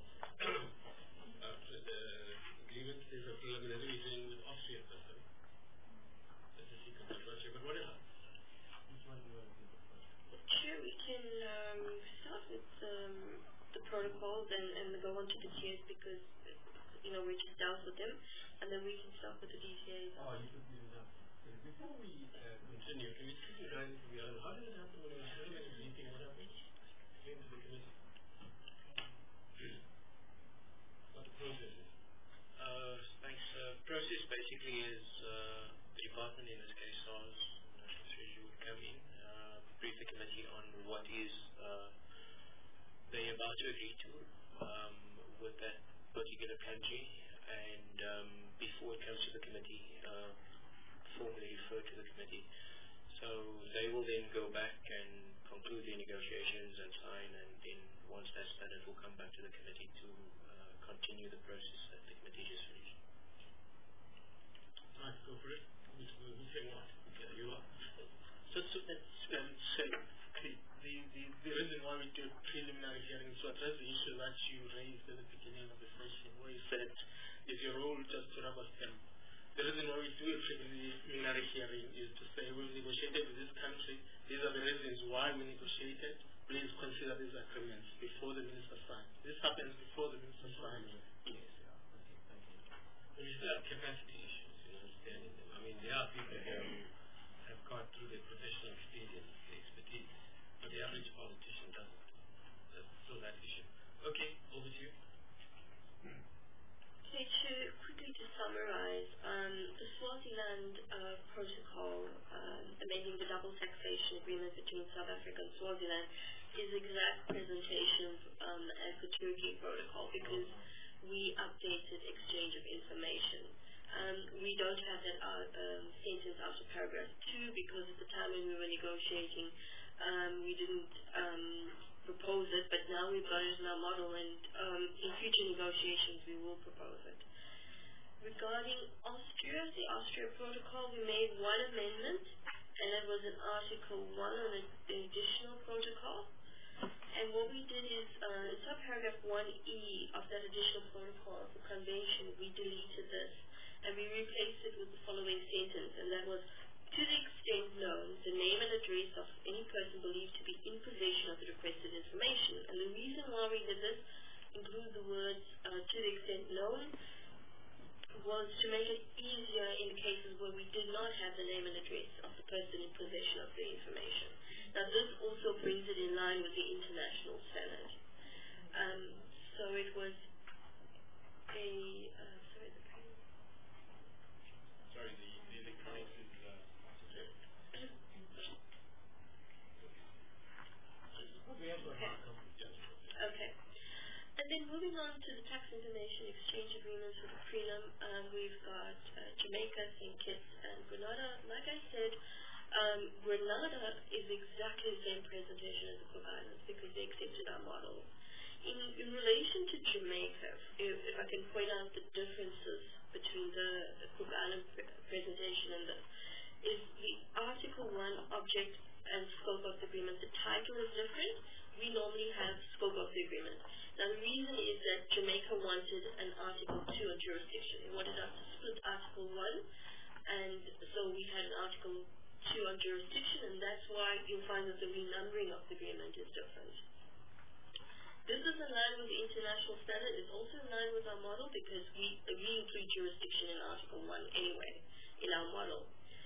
the agreement. There's a preliminary meeting with Austria first. That's a secret of Russia, but whatever. Which one do you want to do first? Sure, we can start with the protocols and go on to the tiers because, we just dealt with them, and then we can start with the DCAs. Oh, you could do that. Before we continue, can we take you guys to the other? How did it happen when we were having a meeting? What happened? Came to the committee. What the process is? Thanks. Process basically is the department, in this case SARS, National Treasury, would come in, brief the committee on what is they're about to agree to with that particular country, and before it comes to the committee, formally refer to the committee. So they will then go back and conclude the negotiations and sign, and then once that's done, it will come back to the committee to continue the process that the committee just finished. Nice, go for it. Who's saying what? Okay, you are. So that's the reason why we do preliminary hearings to address the issue that you raised at the beginning of the session, where you said, is your role just to rubber stamp? The reason why we do a preliminary hearing is to say we've negotiated with this country, these are the reasons why we negotiated, please consider these agreements before the minister signs. This happens before the minister signs. Yes, yeah. Okay, thank you. When you still have capacity issues in understanding them. I mean, there are people here who have gone through their professional experience, the expertise, but the average politician doesn't. That's still that issue. Okay, over to you. Okay, to quickly to summarize, the Swaziland protocol amending the double taxation agreement between South Africa and Swaziland is exact presentation as the Turkey protocol because we updated exchange of information. We don't have that sentence after paragraph 2 because at the time when we were negotiating we didn't propose it, but now we've got it in our model, and in future negotiations we will propose it. Regarding Austria, the Austria protocol, we made one amendment, and that was in Article 1 on the additional protocol. And what we did is, in subparagraph 1E of that additional protocol of the convention, we deleted this, and we replaced it with the following sentence, and that was, to the extent known, the name and address of any person believed to be in possession of the requested information. And the reason why we did this, include the words to the extent known, was to make it easier in cases where we did not have the name and address of the person in possession of the information. Now this also brings it in line with the international standard. So it was a, the electronics is okay. And then moving on to the tax information exchange agreements with the prelim, we've got Jamaica, St. Kitts, and Grenada. Like I said, Grenada is exactly the same presentation as the Cook Islands because they accepted our model. In relation to Jamaica, if I can point out the differences between the Cook Island presentation and this, is the Article 1 object and scope of the agreement. The title is different. We normally have scope of the agreement. Now the reason is that Jamaica wanted an Article 2 on jurisdiction. They wanted us to split Article 1, and so we had an Article 2 on jurisdiction, and that's why you'll find that the renumbering of the agreement is different. This is in line with the international standard. It's also in line with our model because we include jurisdiction in Article 1 anyway in our model.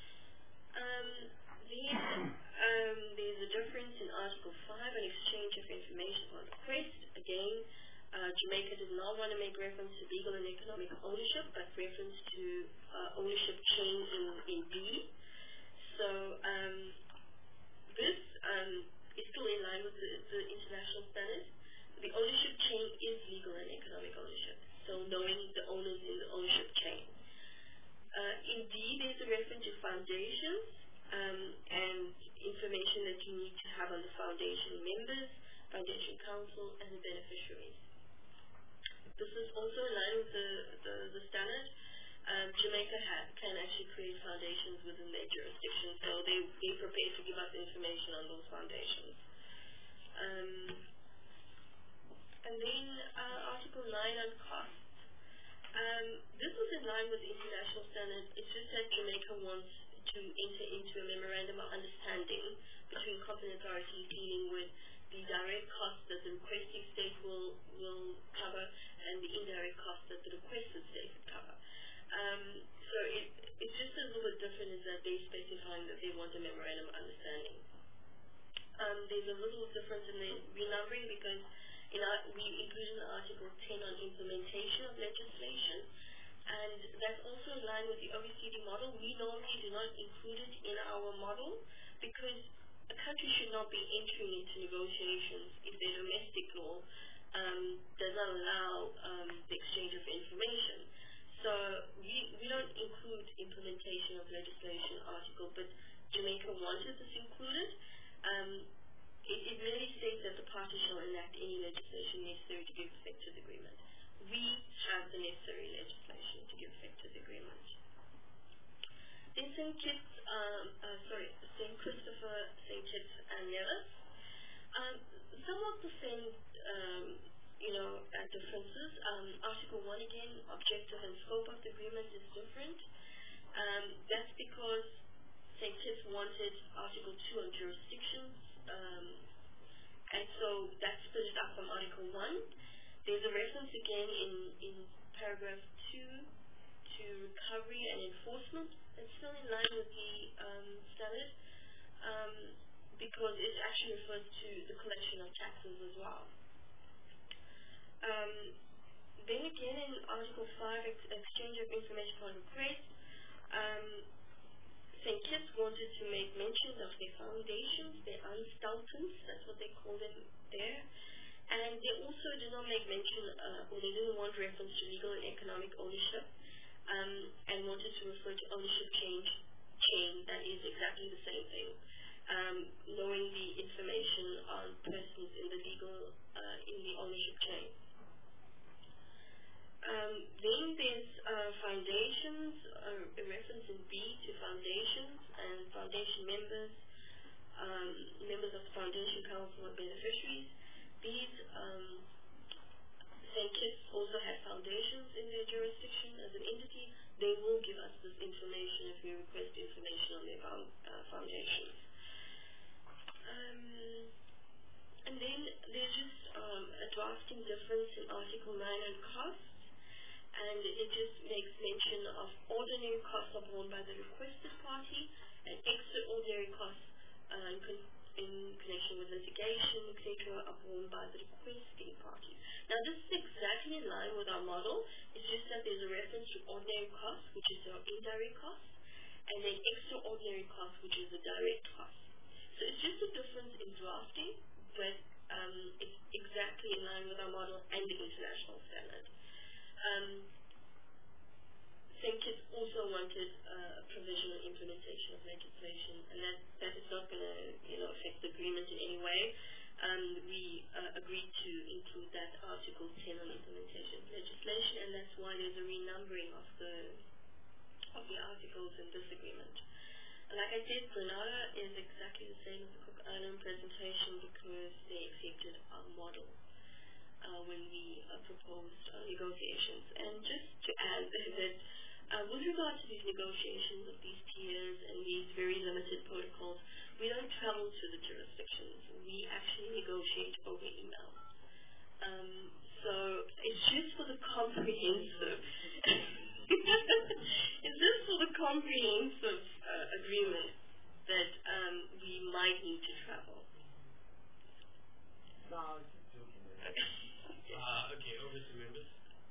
There's a difference in Article 5, an exchange of information on request. Again, Jamaica did not want to make reference to legal and economic ownership, but reference to ownership chain in B. So this is still in line with the international standard. The ownership chain is legal and economic ownership, so knowing the owners in the ownership chain. In D, there's a reference to foundations and information that you need to have on the foundation members, foundation council, and the beneficiaries. This is also in line with the standard. Jamaica can actually create foundations within their jurisdiction, so they're prepared to give us information on those foundations. And then Article 9 on costs. This was in line with the international standard. It's just that Jamaica wants to enter into a memorandum of understanding between competent authorities dealing with the direct costs that the requesting state will cover and the indirect costs that the requested state will cover. So it's just a little bit different is that they're specifying that they want a memorandum of understanding. There's a little difference in the renumbering because we included in Article 10 on implementation of legislation, and that's also in line with the OECD model. We normally do not include it in our model because a country should not be entering into negotiations if their domestic law does not allow the exchange of information. So we don't include implementation of legislation article, but Jamaica wanted this included. It merely states that the party shall enact any legislation necessary to give effect to the agreement. We have the necessary legislation to give effect to the agreement. Then St. Christopher, St. Kitts, and Nevis. Somewhat the same, differences. Article 1 again, objective and scope of the agreement is different. That's because St. Kitts wanted Article 2 on jurisdictions. And so that's split it up from Article 1. There's a reference again in paragraph 2 to recovery and enforcement. It's still in line with the standard because it actually refers to the collection of taxes as well. Then again in Article 5, exchange of information upon request, St. Kitts wanted to make mention of their foundations, their unsteltons, that's what they call them there. And they also did not make mention, or they didn't want reference to legal and economic ownership, and wanted to refer to ownership chain, that is exactly the same thing. Knowing the information on persons in the legal, in the ownership chain. Then there's foundations, a reference in B to foundations and foundation members, members of the foundation council and beneficiaries. These St. Kitts also have foundations in their jurisdiction as an entity. They will give us this information if we request information on their foundations. And then there's just a drafting difference in Article 9 on costs. And it just makes mention of ordinary costs are borne by the requested party and extraordinary costs in connection with litigation, etc., are borne by the requesting party. Now this is exactly in line with our model. It's just that there's a reference to ordinary costs, which is our indirect costs, and then extraordinary costs, which is the direct costs. So it's just a difference in drafting, but it's exactly in line with our model and the international standard. St. Kitts also wanted a provisional implementation of legislation, and that is not going to affect the agreement in any way. we agreed to include that Article 10 on implementation legislation, and that's why there's a renumbering of the articles in this agreement. And like I said, Grenada is exactly the same as the Cook Island presentation because they accepted our model when we proposed negotiations. And just to add that with regard to these negotiations of these tiers and these very limited protocols, we don't travel to the jurisdictions. We actually negotiate over email. So it's just for the comprehensive. It's just for the comprehensive agreement that we might need to travel. No, just joking. Okay, over to members.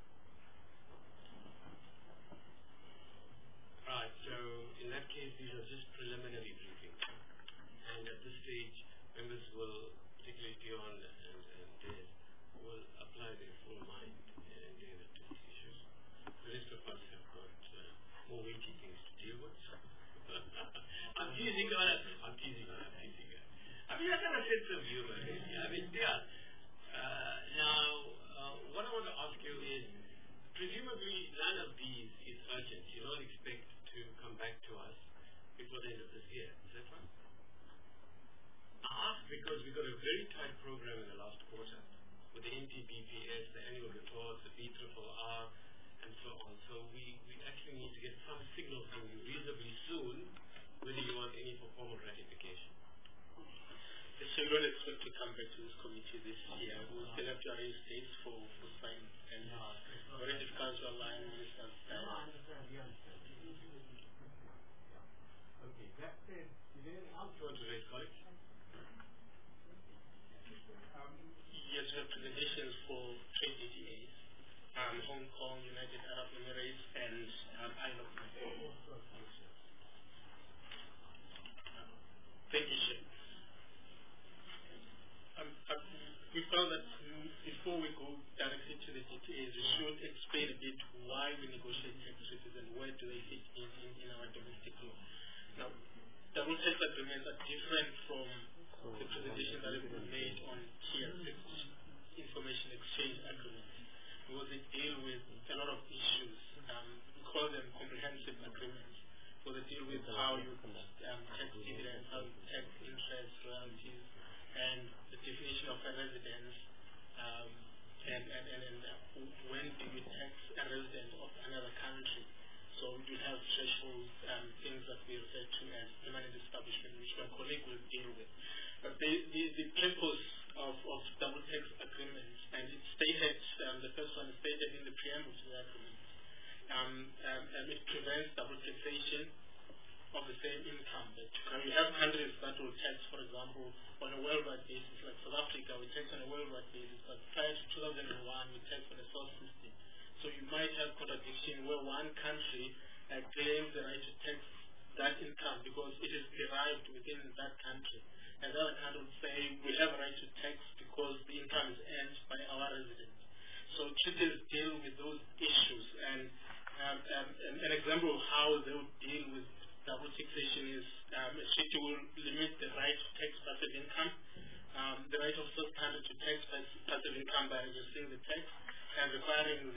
Right, so in that case, these are just preliminary briefings. And at this stage, members will, particularly Dion and Des, will apply their full mind and deal with these issues. The rest of us have got more weighty things to deal with. I'm teasing on it. I mean, I kind of sense of humor. I mean, yeah. Now, what I want to ask you is, presumably none of these is urgent. You don't expect to come back to us before the end of this year. Is that right? I ask because we've got a very tight program in the last quarter with the NPBPS, the annual reports, the BRRR, and so on. So we actually need to get some signal from you reasonably soon whether you want any formal ratification. So we don't expect to come back to this committee this year. We'll still have to arrange dates for signing, and very difficult to align ministers. Okay, that said, is there anything else you want to raise, colleagues? Yes, we have presentations for trade DDAs, Hong Kong, United Arab Emirates, and Isle of Man. Thank you, Chair. We found that before we go directly to the DTAs, we should explain a bit why we negotiate tax treaties and where do they fit in our domestic law. Now, double tax agreements are different from the presentation that has been made on Tier 6 information exchange agreements, because they deal with a lot of issues. We call them comprehensive agreements, so they deal with how you tax dividends, how you tax interest, royalties, and the definition of a residence, and when do you tax a resident of another country. So we do have thresholds, things that we refer to as permanent establishment, which my colleague will deal with. But the purpose of double tax agreements, and it's stated, the first one is stated in the preamble to the agreement, it prevents double taxation of the same income. But you have countries that will tax, for example, on a worldwide basis, like South Africa, we tax on a worldwide basis, but prior to 2001, we tax on a source system. So you might have contradiction where one country claims the right to tax that income because it is derived within that country. And the other country would say we have a right to tax because the income is earned by our residents. So treaties deal with those issues. And an example of how they would deal with double taxation is a treaty will limit the right to tax passive income, the right of first country to tax passive income by registering the tax, and requiring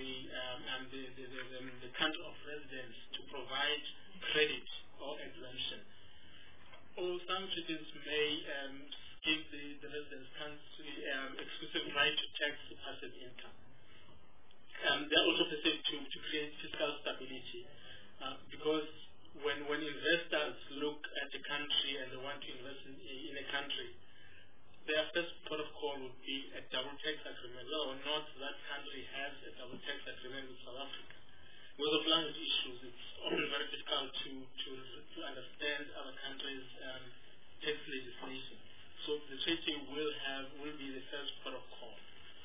the country of residence to provide credit or exemption. Or some treaties may give the residence country exclusive right to tax passive income. They are also perceived to create fiscal stability because when investors look at a country and they want to invest in a country, their first port of call would be a double tax agreement. Whether or not that country has a double tax agreement with South Africa. Because of language issues, it's often very difficult to understand other countries' tax legislation. So the treaty will be the first port of call.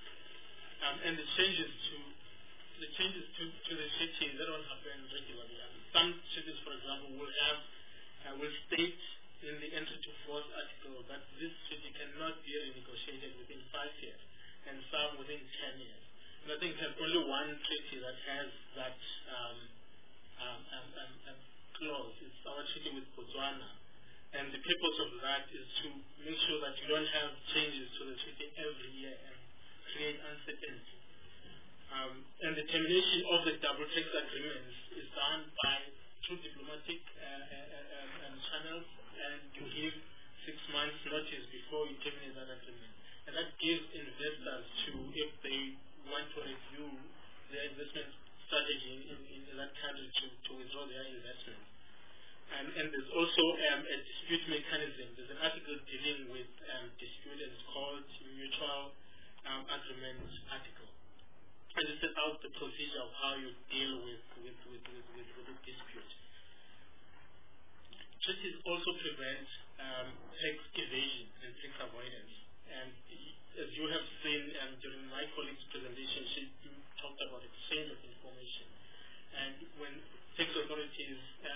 And the changes to the treaty, they don't happen regularly. Some treaties, for example, will state in the entry to force article that this treaty cannot be renegotiated within 5 years, and some within 10 years. And I think there's only one treaty that has that clause. It's our treaty with Botswana, And the purpose of that is to make sure that you don't have changes to the treaty every year and create uncertainty. And the termination of the double tax agreements is done through diplomatic channels, and you give 6 months notice before you terminate that agreement. And that gives investors if they want to review their investment strategy in that country to withdraw their investment. And there's also a dispute mechanism. There's an article dealing with dispute, and it's called Mutual Agreement Article. And it sets out the procedure of how you deal with the dispute. Treaties also prevent tax evasion and tax avoidance. And as you have seen during my colleague's presentation, she talked about exchange of information. And when tax authorities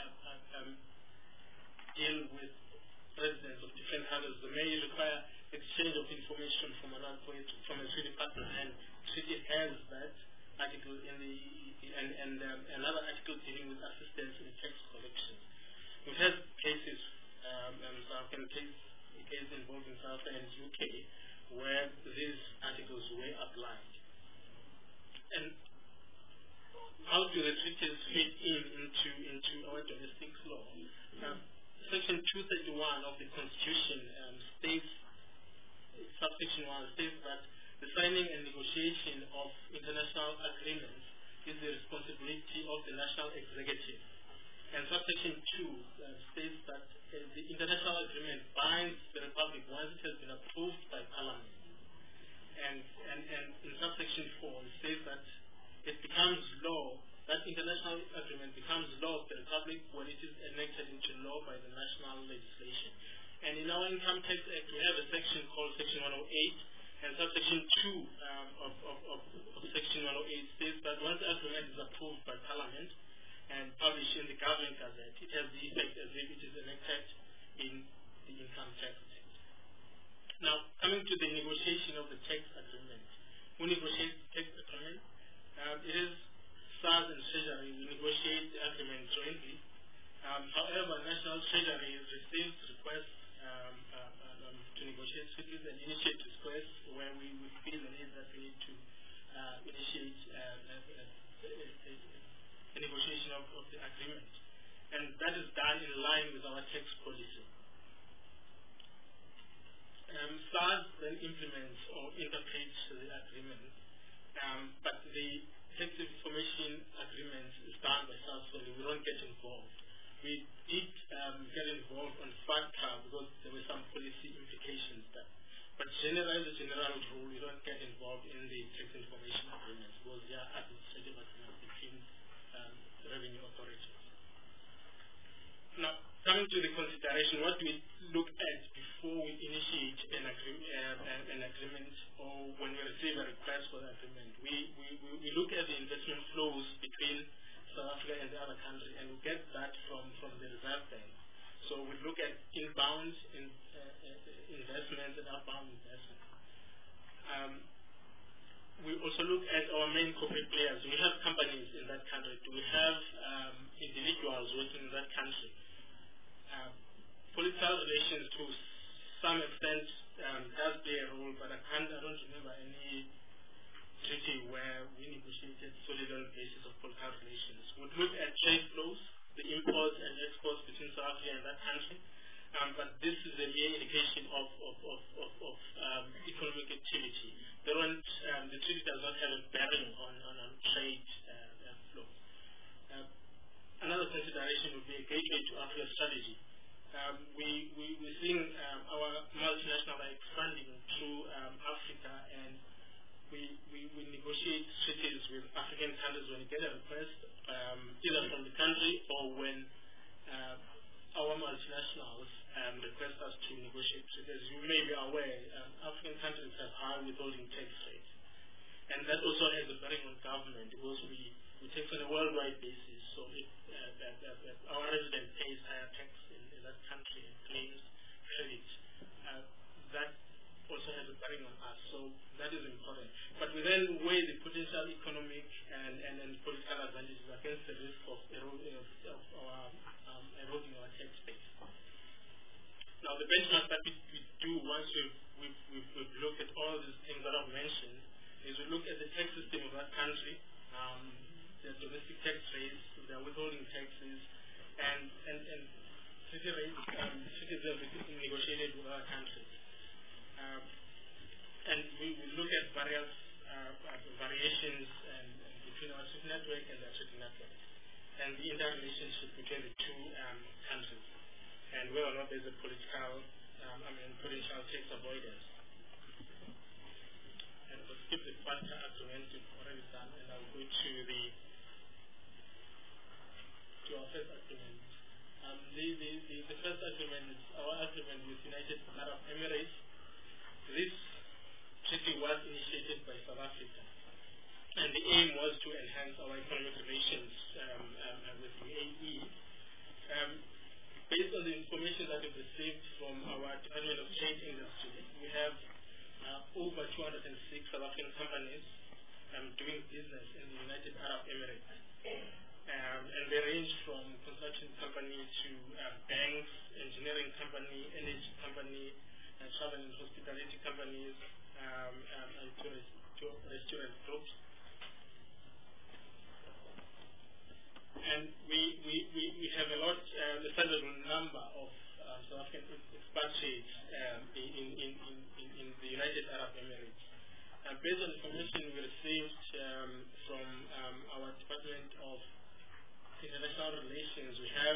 deal with residents of different countries, they may require exchange of information from a treaty partner, and treaty has that article in the and another article dealing with assistance in tax collection. We've had cases, South African case involving South Africa and UK, where these articles were applied. And how do the treaties fit into our domestic law? Section 231 of the Constitution states, subsection 1 states that the signing and negotiation of international agreements is the responsibility of the national executive. And subsection 2 states that the international agreement binds the Republic once it has been approved by Parliament. And in subsection 4 it says that it becomes law, that international agreement becomes law of the Republic when it is enacted into law by the national legislation. And in our Income Tax Act we have a section called Section 108, and subsection 2 of Section 108 states that once the agreement is approved by Parliament and published in the Government Gazette, it has the effect as if it is enacted in the Income Tax Act. Now, coming to the negotiation of the tax agreement. Who negotiates the tax agreement? It is SARS and Treasury. We negotiate the agreement jointly. However, National Treasury receives requests to negotiate treaties and initiate requests where we would feel the need that we need to initiate a negotiation of the agreement. And that is done in line with our tax policy. SARS then implements or interprets the agreement, but the tax information agreement is done by SARS only. We don't get involved. We did get involved on FATCA because there were some policy implications there. But generally, the general rule, we don't get involved in the tax information agreements because they are administrative agreements between revenue authorities. Now, coming to the consideration, what do we look at before we initiate an agreement or when we receive a request for the agreement? We look at the investment flows between South Africa and the other country, and we get that from the Reserve Bank. So we look at inbound investments and outbound investments. We also look at our main corporate players. Do we have companies in that country? Do we have individuals working in that country? Political relations to some extent does play a role, but I don't remember any treaty where we negotiated solely on the basis of political relations. We look at trade flows, the imports and exports between South Africa and that country, but this is a mere indication of economic activity. The treaty does not have a bearing on trade flow. Another consideration would be a gateway to Africa strategy. We're seeing our multinational expanding through Africa, and we negotiate treaties with African countries when we get a request, either from the country or when our multinationals request us to negotiate treaties. As you may be aware, African countries have high withholding tax rates, and that also has a bearing on government because we tax on a worldwide basis, so our resident pays higher tax in that country and claims credit. That also has a bearing on us, so that is important. But we then weigh the potential economic and political advantages against the risk of eroding our tax base. Now, the benchmark that we do once we've looked at all these things that I've mentioned is we look at the tax system of that country, their domestic tax rates, their withholding taxes, and city rates, negotiated with other countries. And we look at various variations between our SWIFT network and the SWIFT network, and the interrelationship between the two countries, and whether or not there's a potential tax avoidance. And we'll skip the FATCA agreement we've already done, and I'll go to our first agreement. The first agreement is our agreement with United Arab Emirates. This treaty was initiated by South Africa, and the aim was to enhance our economic relations with UAE. Based on the information that we've received from our Department of Trade Industry, we have over 206 South African companies doing business in the United Arab Emirates. And they range from construction company to banks, engineering company, energy company, travel and hospitality companies, and to restaurant groups. And we have a lot, a sizable number of South African expatriates in the United Arab Emirates. Based on information we received from our Department of International Relations, we have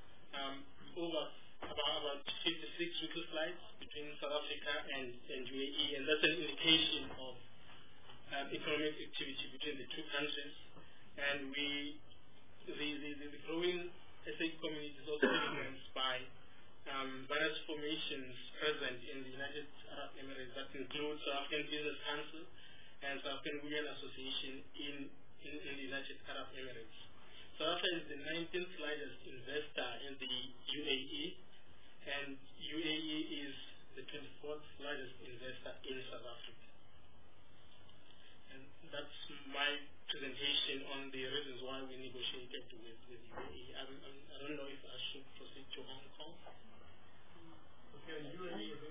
about 56 weekly flights between South Africa and UAE, and that's an indication of economic activity between the two countries. And the growing SA community is also influenced by various formations present in the United Arab Emirates that include South African Business Council and South African Women Association in the United Arab Emirates. South Africa is the 19th largest investor in the UAE, and UAE is the 24th largest investor in South Africa. And that's my presentation on the reasons why we negotiated with UAE. I don't know if I should proceed to Hong Kong. Okay, UAE is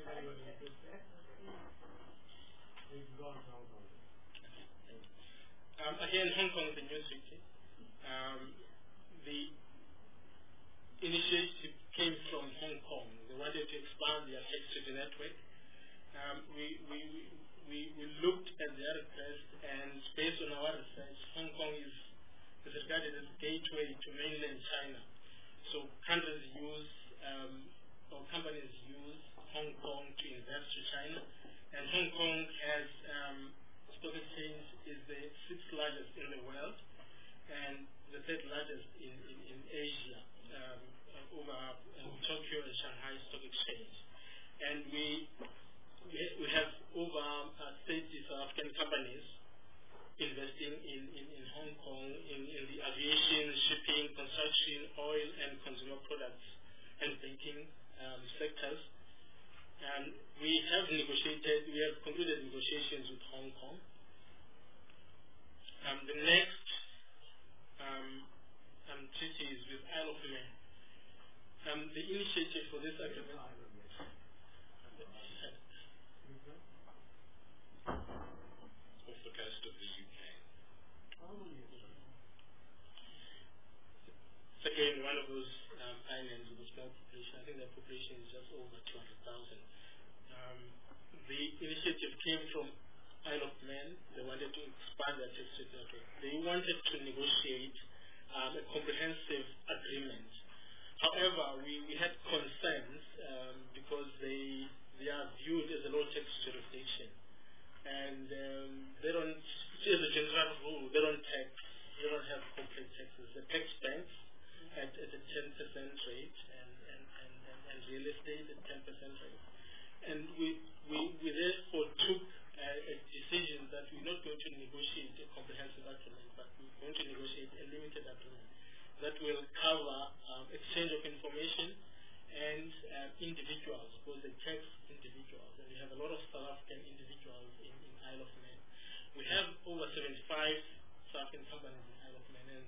again, Hong Kong is a new city. The initiative came from Hong Kong. They wanted to expand their tax treaty network. We looked at their request, and based on our research, Hong Kong is regarded as a gateway to mainland China. So countries use, or companies use Hong Kong to invest to China, and Hong Kong has stock exchange is the 6th largest in the world, and the 3rd largest in Asia, over Tokyo and Shanghai Stock Exchange. And we have over 30 South African companies investing in Hong Kong in the aviation, shipping, construction, oil and consumer products and banking sectors. And we have concluded negotiations with Hong Kong. The next treaty is with Isle of Man. The initiative for this agreement off the coast of the UK. It's again one of those islands with a small population. I think their population is just over 200,000. The initiative came from Isle of Man. They wanted to expand their tax rate network. They wanted to negotiate a comprehensive agreement. However, we had concerns because they are viewed as a low tax jurisdiction, and they don't, as a general rule, they don't have complex taxes. The tax banks at a 10% rate, and real estate at 10% rate, and we therefore took a decision that we're not going to negotiate a comprehensive agreement, but we're going to negotiate a limited agreement that will cover exchange of information and individuals, both the tax individuals, and we have a lot of South African individuals in Isle of Man. We have over 75 South African companies in Isle of Man and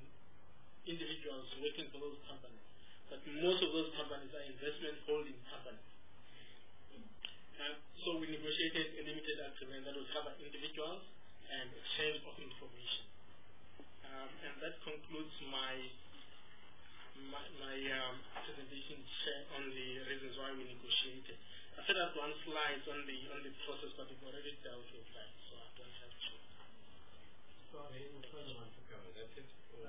individuals working for those companies, but most of those companies are investment holding companies. So we negotiated a limited agreement that would cover individuals and exchange of information. And that concludes my presentation on the reasons why we negotiated. I said that one slide on the process, but we've already dealt with that, so I don't have to. Sorry, any further one to cover? That's it?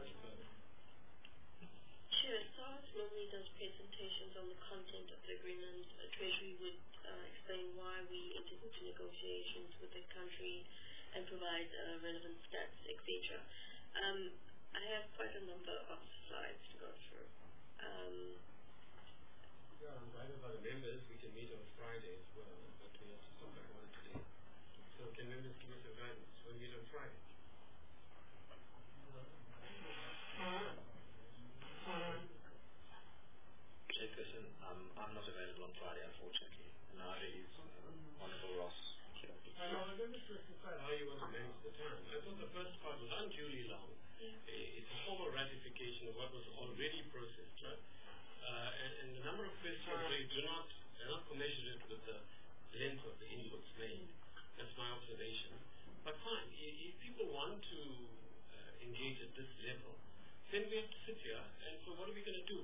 Sure. SARS normally does presentations on the content of the agreement. Treasury would explain why we entered into negotiations with the country and provide relevant stats, etc. I have quite a number of slides to go through. Yeah, I'm guided by the members. We can meet on Friday as well, but we have to stop at 1 today. So can members give us a guidance? We'll meet on Friday. Chairperson, I'm not available on Friday, unfortunately. Neither is Honourable Ross. Let me specify how you want to manage the time. I thought the first part was unduly long. It's a formal ratification of what was already processed, right? And the number of questions are not commensurate with the length of the inputs made. That's my observation. But fine, if people want to engage at this level, then we have to sit here, and so what are we going to do?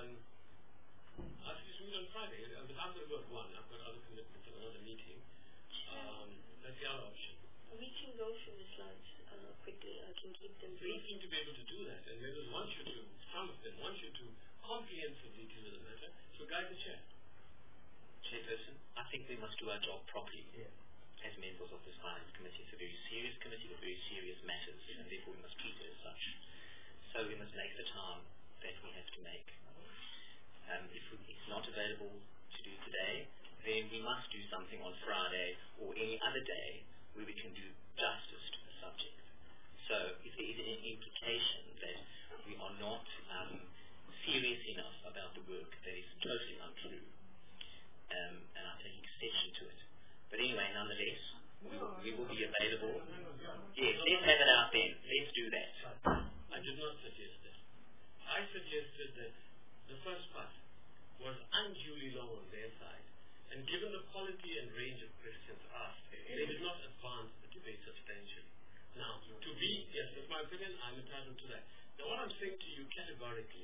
I'll just meet on Friday, but I've got to go at 1. I've got other commitments and another meeting. That's the other option. We can go through the slides quickly. I can keep them You brief. don't seem to be able to do that, and members want you to, some of them want you to comprehensively deal with the matter, so guide the chair. Chairperson, I think we must do our job properly. Yeah. As members of this Finance Committee. It's a very serious committee with very serious matters, and therefore we must treat it as such. So we must make the time that we have to make. If it's not available to do today, then we must do something on Friday or any other day where we can do justice to the subject. So if there is an implication that we are not serious enough about the work, that is totally untrue, and I take exception to it. But anyway, nonetheless, we will be available. Yes, let's have it out then. Let's do that. I did not suggest that. I suggested that the first part was unduly long on their side, and given the quality and range of questions asked, they did not advance the debate substantially. Now, yes, that's my opinion, I'm entitled to that. Now, what I'm saying to you categorically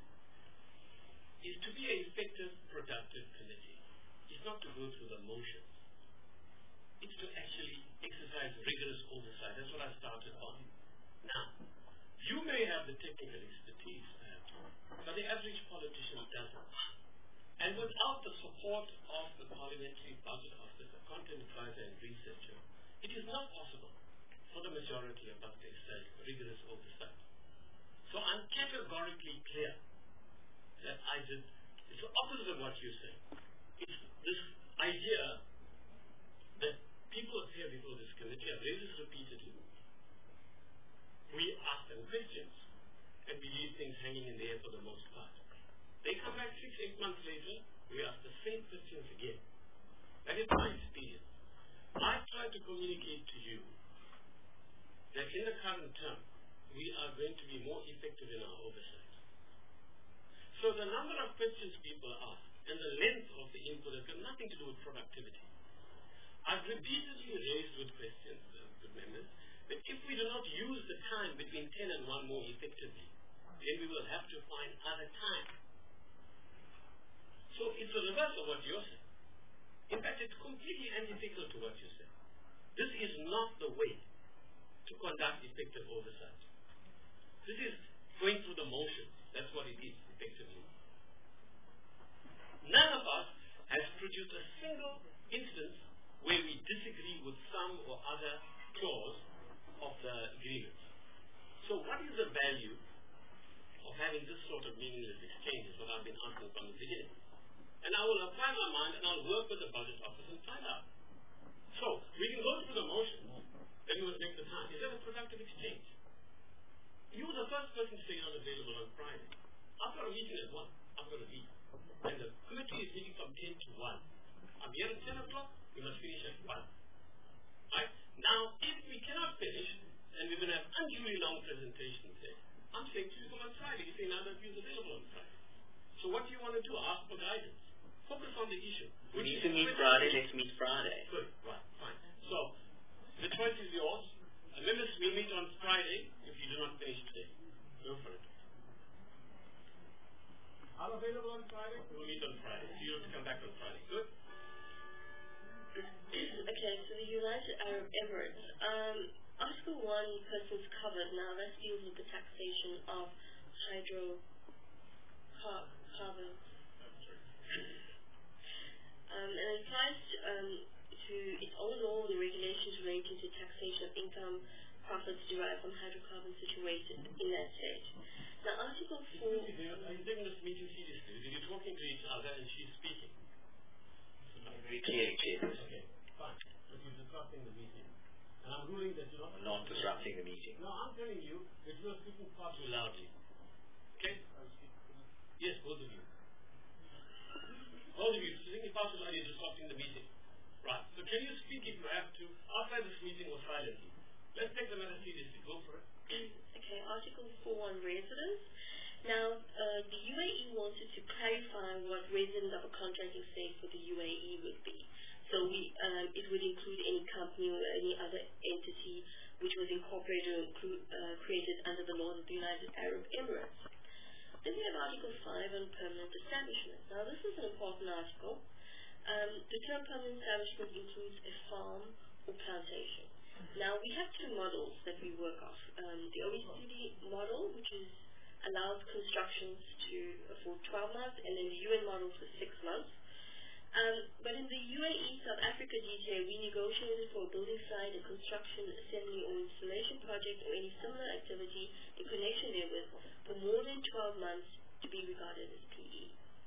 is to be an effective, productive committee. It's not to go through the motions. It's to actually exercise rigorous oversight. That's what I started on. Now, you may have the technical expertise, perhaps, but the average politician doesn't. And without the support of the Parliamentary Budget Office, a content advisor and researcher, it is not possible for the majority of us to exercise rigorous oversight. So I'm categorically clear that it's the opposite of what you say. It's this idea that people appear before this committee, I've raised this repeatedly. We ask them questions, and we leave things hanging in the air for the most part. They come back 6-8 months later, we ask the same questions again. That is my experience. I try to communicate to you that in the current term, we are going to be more effective in our oversight. So the number of questions people ask and the length of the input has got nothing to do with productivity. I've repeatedly raised with questions, with members, that if we do not use the time between 10 and 1 more effectively, then we will have to find other time. So it's the reverse of what you're saying. In fact, it's completely antithetical to what you said. This is not the way to conduct effective oversight. This is going through the motions. That's what it is, effectively. None of us has produced a single instance where we disagree with some or other clause of the agreement. So what is the value of having this sort of meaningless exchange is what I've been asking from the beginning. And I will apply my mind and I'll work with the budget office and find out. So we can go through the motions, then we will take the time. Is that a productive exchange? You were the first person to say you're not available on Friday. I've got a meeting at 1. I've got to leave. And the committee is meeting from 10 to 1. I'm here at 10 o'clock. We must finish at 1. Right? Now, if we cannot finish, and we're going to have unduly long presentations there, I'm saying to you come on Friday. You say now that you're available on Friday. So what do you want to do? Ask for guidance. Focus on the issue. We need to meet Friday. Let's meet Friday. Good. Right. Fine. So, the choice is yours. Members will meet on Friday if you do not finish today. Go for it. I'm available on Friday. We'll meet on Friday. So you have to come back on Friday. Good? Okay, so the United Arab Emirates. Article 1, persons covered. Now, that deals with the taxation of hydrocarbons. And it applies to its own law and regulations relating to taxation of income, profits derived from hydrocarbons situated in that state. Now, Article 4... Are you taking this meeting seriously? Because you're talking to each other and she's speaking. Very clearly, Chair. Okay, fine. But you're disrupting the meeting. And I'm ruling that you're not disrupting the meeting. No, I'm telling you that you are speaking far too loudly. Okay? Yes, both of you. Both of you, speaking far too loudly is disrupting the meeting. Right. So can you speak if you have to outside this meeting or silently? Let's take the matter seriously. Go for it. Okay, Article 4 on residence. Now, the UAE wanted to clarify what resident of a contracting state for the UAE would be. So it would include any company or any other entity which was incorporated or created under the laws of the United Arab Emirates. Then we have Article 5 on permanent establishment. Now, this is an important article. The term permanent establishment includes a farm or plantation. Now, we have two models that we work off. The OECD model, which allows constructions for 12 months, and then the UN model for 6 months. But in the UAE, South Africa DTA, we negotiated for a building site, a construction, assembly, or installation project, or any similar activity in connection therewith for more than 12 months to be regarded as PE.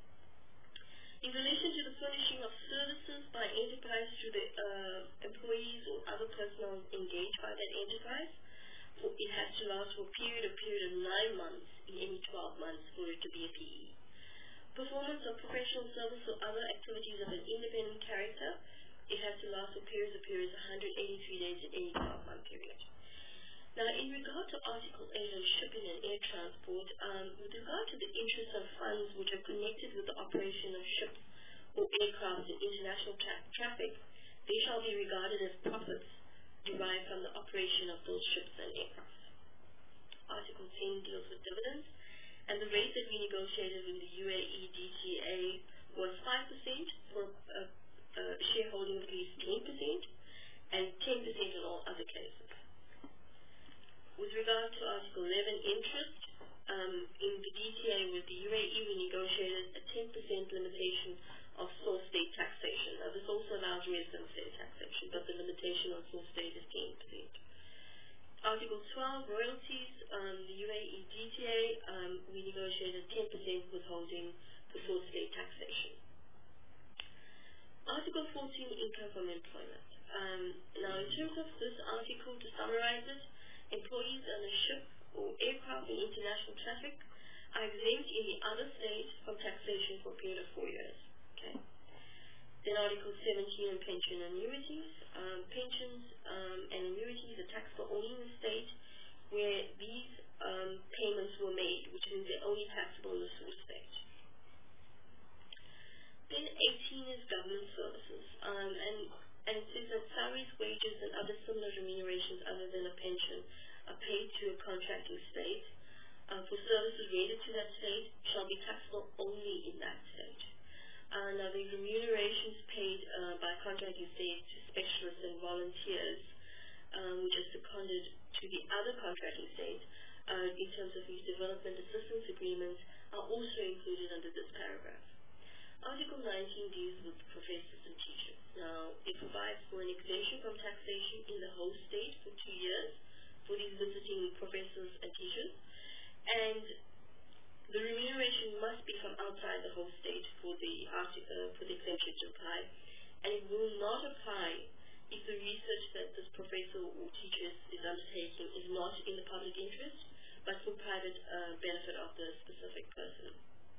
In relation to the furnishing of services by enterprise to the employees or other personnel engaged by that enterprise, it has to last for a period of 9 months in any 12 months for it to be a PE. Performance of professional service or other activities of an independent character, it has to last for periods of 183 days in any 12-month period. Now, in regard to Article 8 on shipping and air transport, with regard to the interest of funds which are connected with the operation of ships or aircraft in international traffic, they shall be regarded as profits derived from the operation of those ships and aircraft. Article 10 deals with dividends, and the rate that we negotiated with the UAE DTA was 5% for shareholding of at least 10% and 10% in all other cases. With regard to Article 11, interest, in the DTA with the UAE, we negotiated a 10% limitation of source state taxation. Now, this also allows resident state taxation, but the limitation on source state is 10%. Article 12, royalties, the UAE DTA, we negotiated 10% withholding for source state taxation. Article 14, income from employment. Now, in terms of this article, to summarize it, employees on a ship or aircraft in international traffic are exempt in the other state from taxation for a period of 4 years. Okay. Then Article 17 on pension annuities. Pensions and annuities are taxable only in the state where these payments were made, which means they're only taxable in the source state. Then 18 is government services. And it says that salaries, wages, and other similar remunerations other than a pension are paid to a contracting state for services related to that state shall be taxable only in that state. Now, the remunerations paid by contracting states to specialists and volunteers, which are seconded to the other contracting states in terms of these development assistance agreements, are also included under this paragraph. Article 19 deals with professors and teachers. Now, it provides for an exemption from taxation in the host state for 2 years for these visiting professors and teachers, and the remuneration must be from outside the host state for the exemption to apply, and it will not apply if the research that this professor or teacher is undertaking is not in the public interest, but for private benefit of the specific person.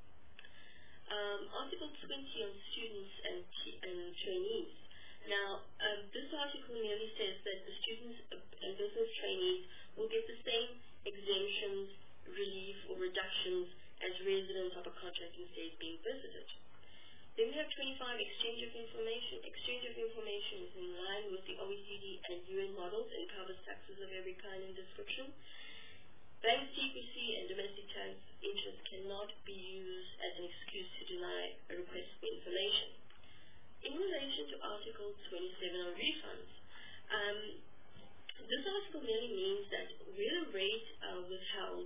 Article 20 on students and trainees. Now, this article merely says that the students and business trainees will get the same exemptions, relief, or reductions as residents of a contracting state being visited. Then we have every kind and description. Bank secrecy and domestic tax interest cannot be used as an excuse to deny a request for information. In relation to Article 27 on refunds, this article merely means that where the rate withheld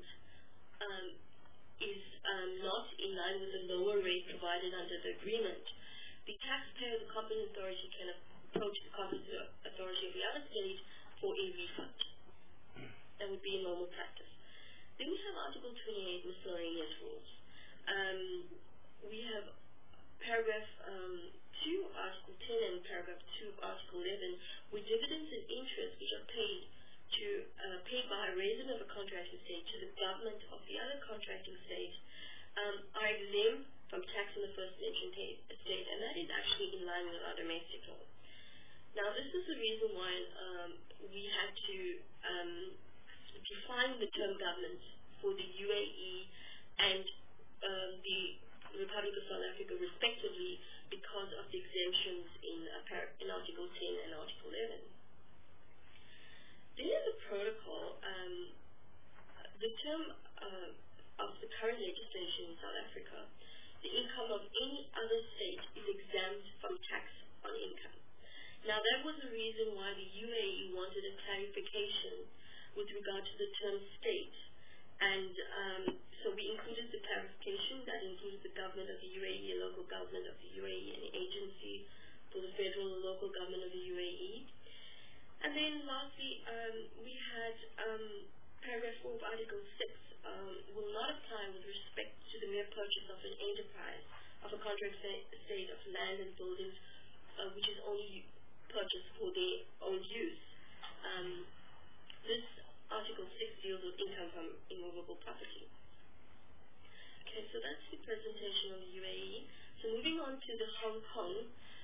is not in line with the lower rate provided under the agreement, the taxpayer, the competent authority, can approach the competent authority of the other state for a refund. That would be a normal practice. Then we have Article 28, miscellaneous rules. We have paragraph 2, Article 10, and paragraph 2 of Article 11, where dividends and interest which are paid by a resident of a contracting state to the government of the other contracting state are exempt from tax in the first mentioned state, and that is actually in line with our domestic law. Now, this is the reason why we had to define the term government for the UAE and the Republic of South Africa respectively because of the exemptions in Article 10 and Article 11. Then in the protocol, the term of the current legislation in South Africa, the income of any other state is exempt from tax on income. Now, that was the reason why the UAE wanted a clarification with regard to the term state. And so we included the clarification that includes the government of the UAE, a local government of the UAE, an agency for the federal and local government of the UAE. And then lastly, we had paragraph 4 of Article 6 will not apply with respect to the mere purchase of an enterprise of a contract state of land and buildings, which is only purchased for their own use. This Article 6 deals with income from immovable property. Okay, so that's the presentation on the UAE. So moving on to the Hong Kong,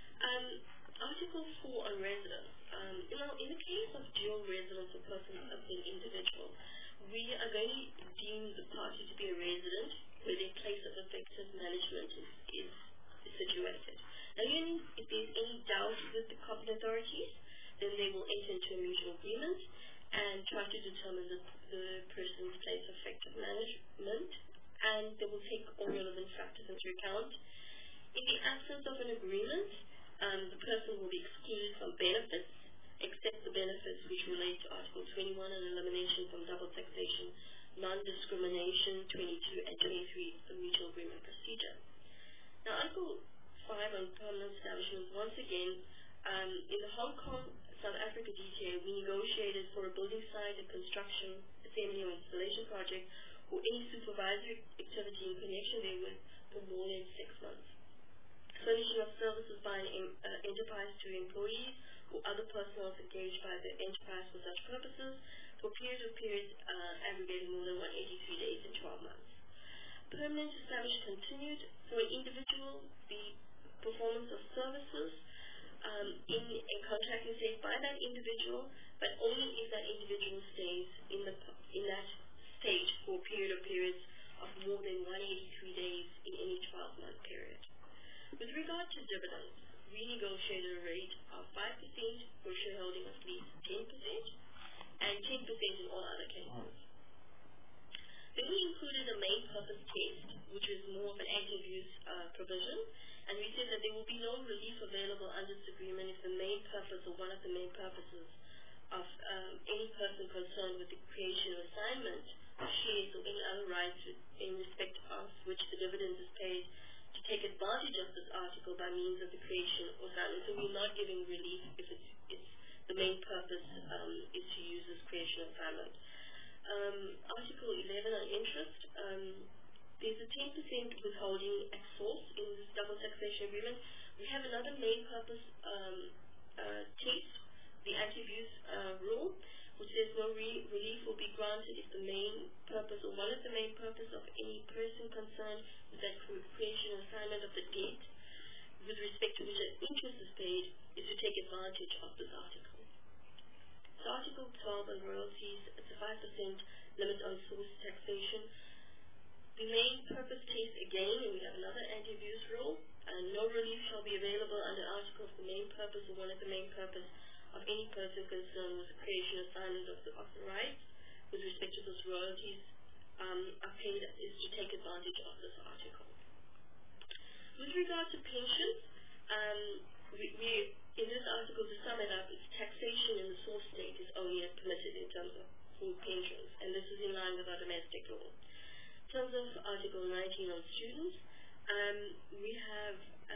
Article 4 on residence. In the case of dual residence or person of an individual, we are going to deem the party to be a resident where their place of effective management is situated. Now, if there's any doubt with the competent authorities, then they will enter into a mutual agreement and try to determine the person's place of effective management, and they will take all relevant factors into account. In the absence of an agreement, the person will be excluded from benefits, except the benefits which relate to Article 21 and elimination from double taxation, non-discrimination, 22 and 23 of the mutual agreement procedure. Now, Article 5 on permanent establishment, once again, in the Hong Kong, South Africa DTA, we negotiated for a building site, a construction, assembly or installation project, or any supervisory activity in connection therewith for more than 6 months. Furnishing of services by an enterprise to employees or other personnel engaged by the enterprise for such purposes for periods aggregating more than 183 days in 12 months. Permanent established continued for an individual, the performance of services in a contracting state by that individual, but only if that individual stays in that state for a period of periods of more than 183 days in any 12-month period. With regard to dividends, we negotiated a rate of 5% for shareholding of at least 10% and 10% in all other cases. Then we included a main purpose test, which is more of an active use provision, and we said that there will be no relief available under this agreement if the main purpose or one of the main purposes of any person concerned with the creation or assignment of shares or any other rights in respect of which the dividend is paid to take advantage of this article by means of the creation or assignment. So we're not giving relief if it's the main purpose is to use this creation or assignment. Article 11 on interest. There's a 10% withholding at source in this double taxation agreement. We have another main purpose test, the anti-abuse rule, which says no relief will be granted if the main purpose or one of the main purpose of any person concerned with that creation or assignment of the debt with respect to which an interest is paid is to take advantage of this article. So Article 12 on royalties, it's a 5% limit on source taxation. The main purpose test again, and we have another anti-abuse rule, and no relief shall be available under article of the main purpose or one of the main purpose of any person concerned with the creation or assignment of the rights with respect to those royalties are paid is to take advantage of this article. With regard to pensions, we in this article, to sum it up, it's taxation in the source state is only permitted in terms of full pensions, and this is in line with our domestic law. In terms of Article 19 on students, we have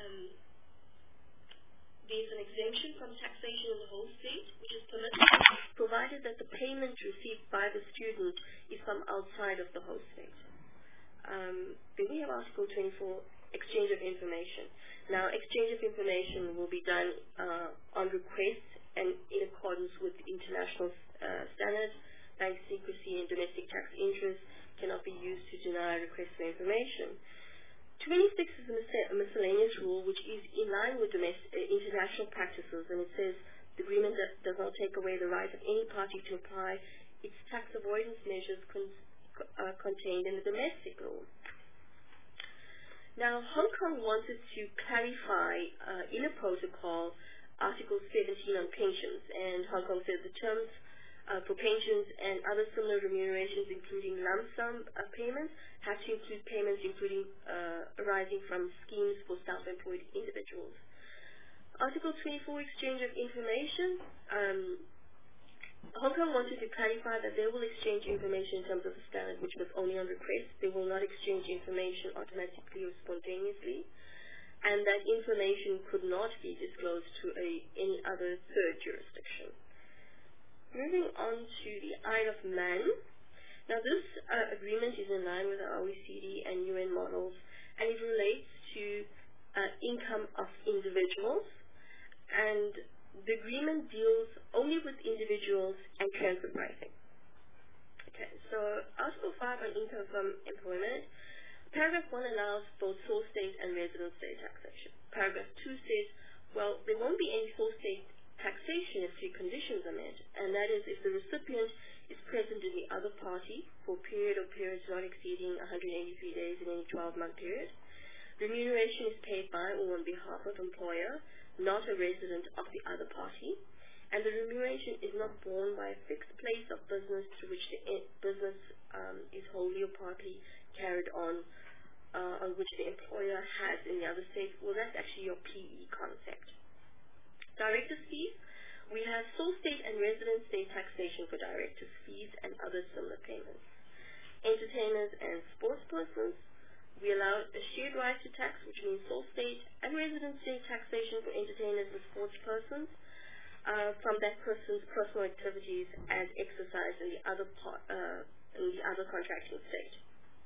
there's an exemption from taxation in the whole state, which is permitted, provided that the payment received by the student is from outside of the whole state. Then we have Article 24, exchange of information. Now, exchange of information will be done on request and in accordance with international standards. Bank secrecy and domestic tax interest cannot be used to deny a request for information. 26 is a miscellaneous rule which is in line with international practices, and it says the agreement does not take away the right of any party to apply its tax avoidance measures contained in the domestic law. Now, Hong Kong wanted to clarify in a protocol Article 17 on pensions, and Hong Kong said the terms for pensions and other similar remunerations, including lump sum payments, have to include payments including arising from schemes for self-employed individuals. Article 24, exchange of information. Hong Kong wanted to clarify that they will exchange information in terms of the standard, which was only on request. They will not exchange information automatically or spontaneously, and that information could not be disclosed to any other third jurisdiction. Moving on to the Isle of Man. Now, this agreement is in line with the OECD and UN models, and it relates to income of individuals, and the agreement deals only with individuals and transfer pricing. Okay, so Article 5 on income from employment. Paragraph 1 allows both source state and resident state taxation. Paragraph 2 says, well, there won't be any source state taxation if 3 conditions are met, and that is if the recipient is present in the other party for a period or periods not exceeding 183 days in any 12-month period. Remuneration is paid by or on behalf of employer, not a resident of the other party, and the remuneration is not borne by a fixed place of business to which the business is wholly or partly carried on which the employer has in the other state. Well, that's actually your PE concept. Directors' fees. We have sole state and resident state taxation for directors' fees and other similar payments. Entertainers and sports persons. We allow a shared right to tax, which means sole state and resident state taxation for entertainers and sports persons from that person's personal activities as exercised in the other contracting state.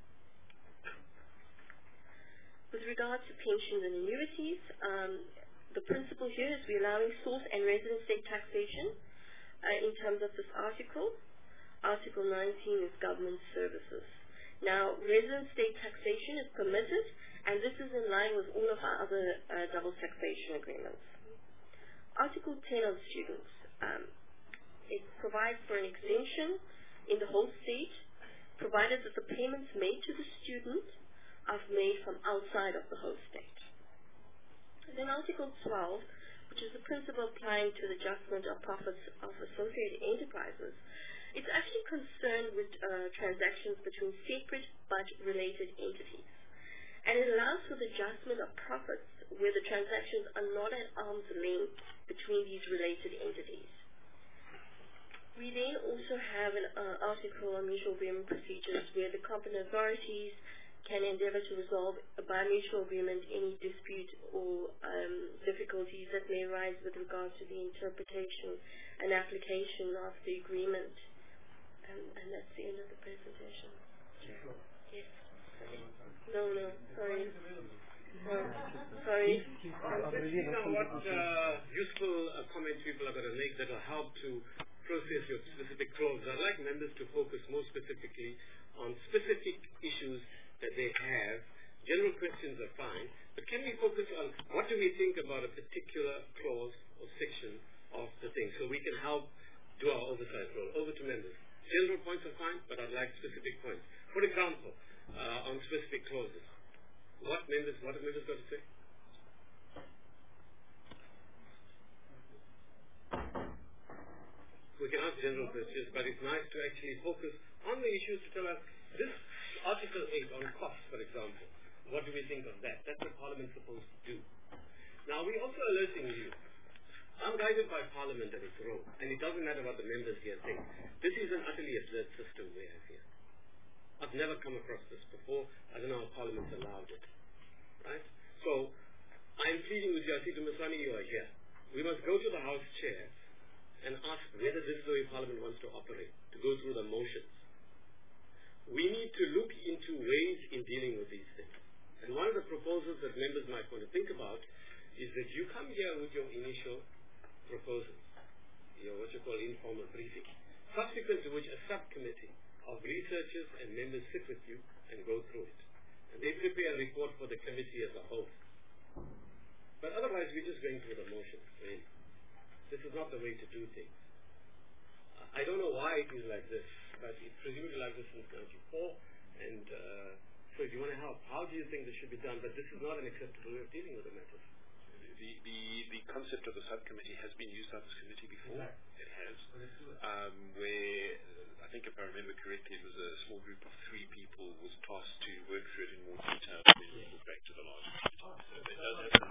With regard to pensions and annuities, the principle here is we're allowing source and resident state taxation in terms of this article. Article 19 is government services. Now, resident state taxation is permitted, and this is in line with all of our other double taxation agreements. Article 10 on students. It provides for an exemption in the whole state, provided that the payments made to the student are made from outside of the whole state. And then Article 12, which is the principle applying to the adjustment of profits of associated enterprises. It's actually concerned with transactions between separate but related entities. And it allows for the adjustment of profits where the transactions are not at arm's length between these related entities. We then also have an article on mutual agreement procedures where the competent authorities can endeavor to resolve by mutual agreement any dispute or difficulties that may arise with regard to the interpretation and application of the agreement. And that's the end of the presentation. Yes. No, sorry. Sorry. Let's see now what useful comments people are going to make that will help to process your specific clauses. I'd like members to focus more specifically on specific issues that they have. General questions are fine, but can we focus on what do we think about a particular clause or section of the thing so we can help do our oversight role? Over to members. General points are fine, but I'd like specific points. For example, on specific clauses. What have members got to say? we can ask general questions, but it's nice to actually focus on the issues to tell us this Article 8 on costs, for example. What do we think of that? That's what Parliament's supposed to do. Now, we're also alerting you. I'm guided by Parliament and its role, and it doesn't matter what the members here think. This is an utterly absurd system we have here. I've never come across this before. I don't know how Parliament's allowed it. Right? So, I'm pleading with you. I see to Ms. Swami, you are here. We must go to the House Chair and ask whether this is the way Parliament wants to operate, to go through the motions. We need to look into ways in dealing with these things. And one of the proposals that members might want to think about is that you come here with your initial proposals, your what you call informal briefing, subsequent to which a subcommittee of researchers and members sit with you and go through it. And they prepare a report for the committee as a whole. But otherwise, we're just going through the motions, really. This is not the way to do things. I don't know why it is like this, but it's presumably like this since 1994. And so if you want to help, how do you think this should be done? But this is not an acceptable way of dealing with the matter. The concept of the subcommittee has been used by this committee before. Exactly. It has. Where, I think if I remember correctly, it was a small group of 3 people was tasked to work through it in more detail and then report back to the large committee. So it does happen.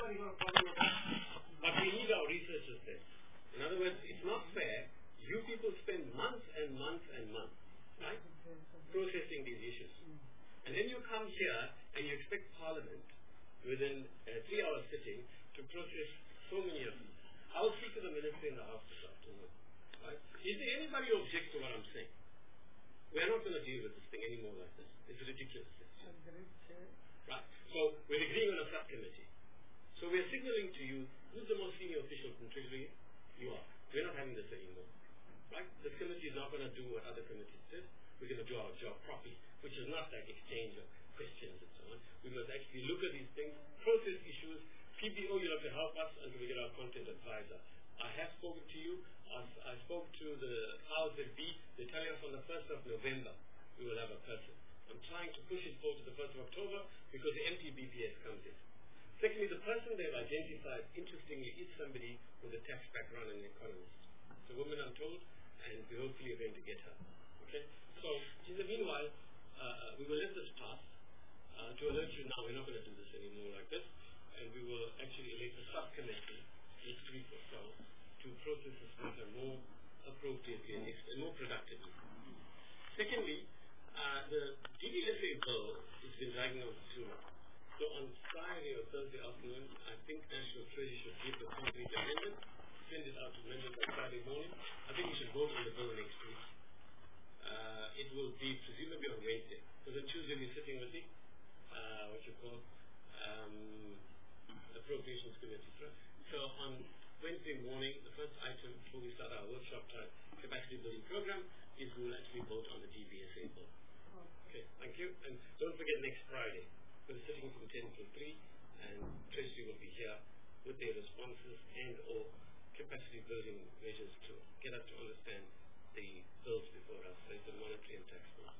But we need our researchers there. In other words, it's not fair. You people spend months and months and months, right, processing these issues. And then you come here and you expect Parliament within a 3-hour sitting to process so many of them. I will speak to the Minister in the House this afternoon. Right? Is there anybody who objects to what I'm saying? We are not going to deal with this thing anymore like this. It's ridiculous. Right. So we're agreeing on a subcommittee. So we're signaling to you, who's the most senior official from Treasury? You are. We're not having this anymore. Right? This committee is not going to do what other committees did. We're going to do our job properly, which is not like exchange of questions and so on. We must actually look at these things, process issues. PBO, you'll have to help us until we get our content advisor. I have spoken to you. I spoke to the powers that be. They tell us on the 1st of November we will have a person. I'm trying to push it forward to the 1st of October because the MTBPS comes in. Secondly, the person they've identified, interestingly, is somebody with a tax background and an economist. It's a woman, I'm told, and we hopefully are going to get her. Okay? So, in the meanwhile, we will let this pass. To alert you now, we're not going to do this anymore like this, and we will actually elect a subcommittee next week or so to process this matter more appropriately and more productively. Secondly, the DBSA bill has been dragging on too long. So on Friday or Thursday afternoon, I think National Treasury should give a complete amendment, send it out to members on Friday morning. I think we should vote on the bill next week. It will be presumably on Wednesday. So then Tuesday we're sitting with the what you call Appropriations Committee. Right? So on Wednesday morning, the first item before we start our workshop capacity building program is we will actually vote on the DBSA bill. Okay, thank you. And don't forget next Friday, we're sitting from 10 to 3, and Tracy will be here with their responses and or capacity building measures to get us to understand the bills before us, like the monetary and tax bill.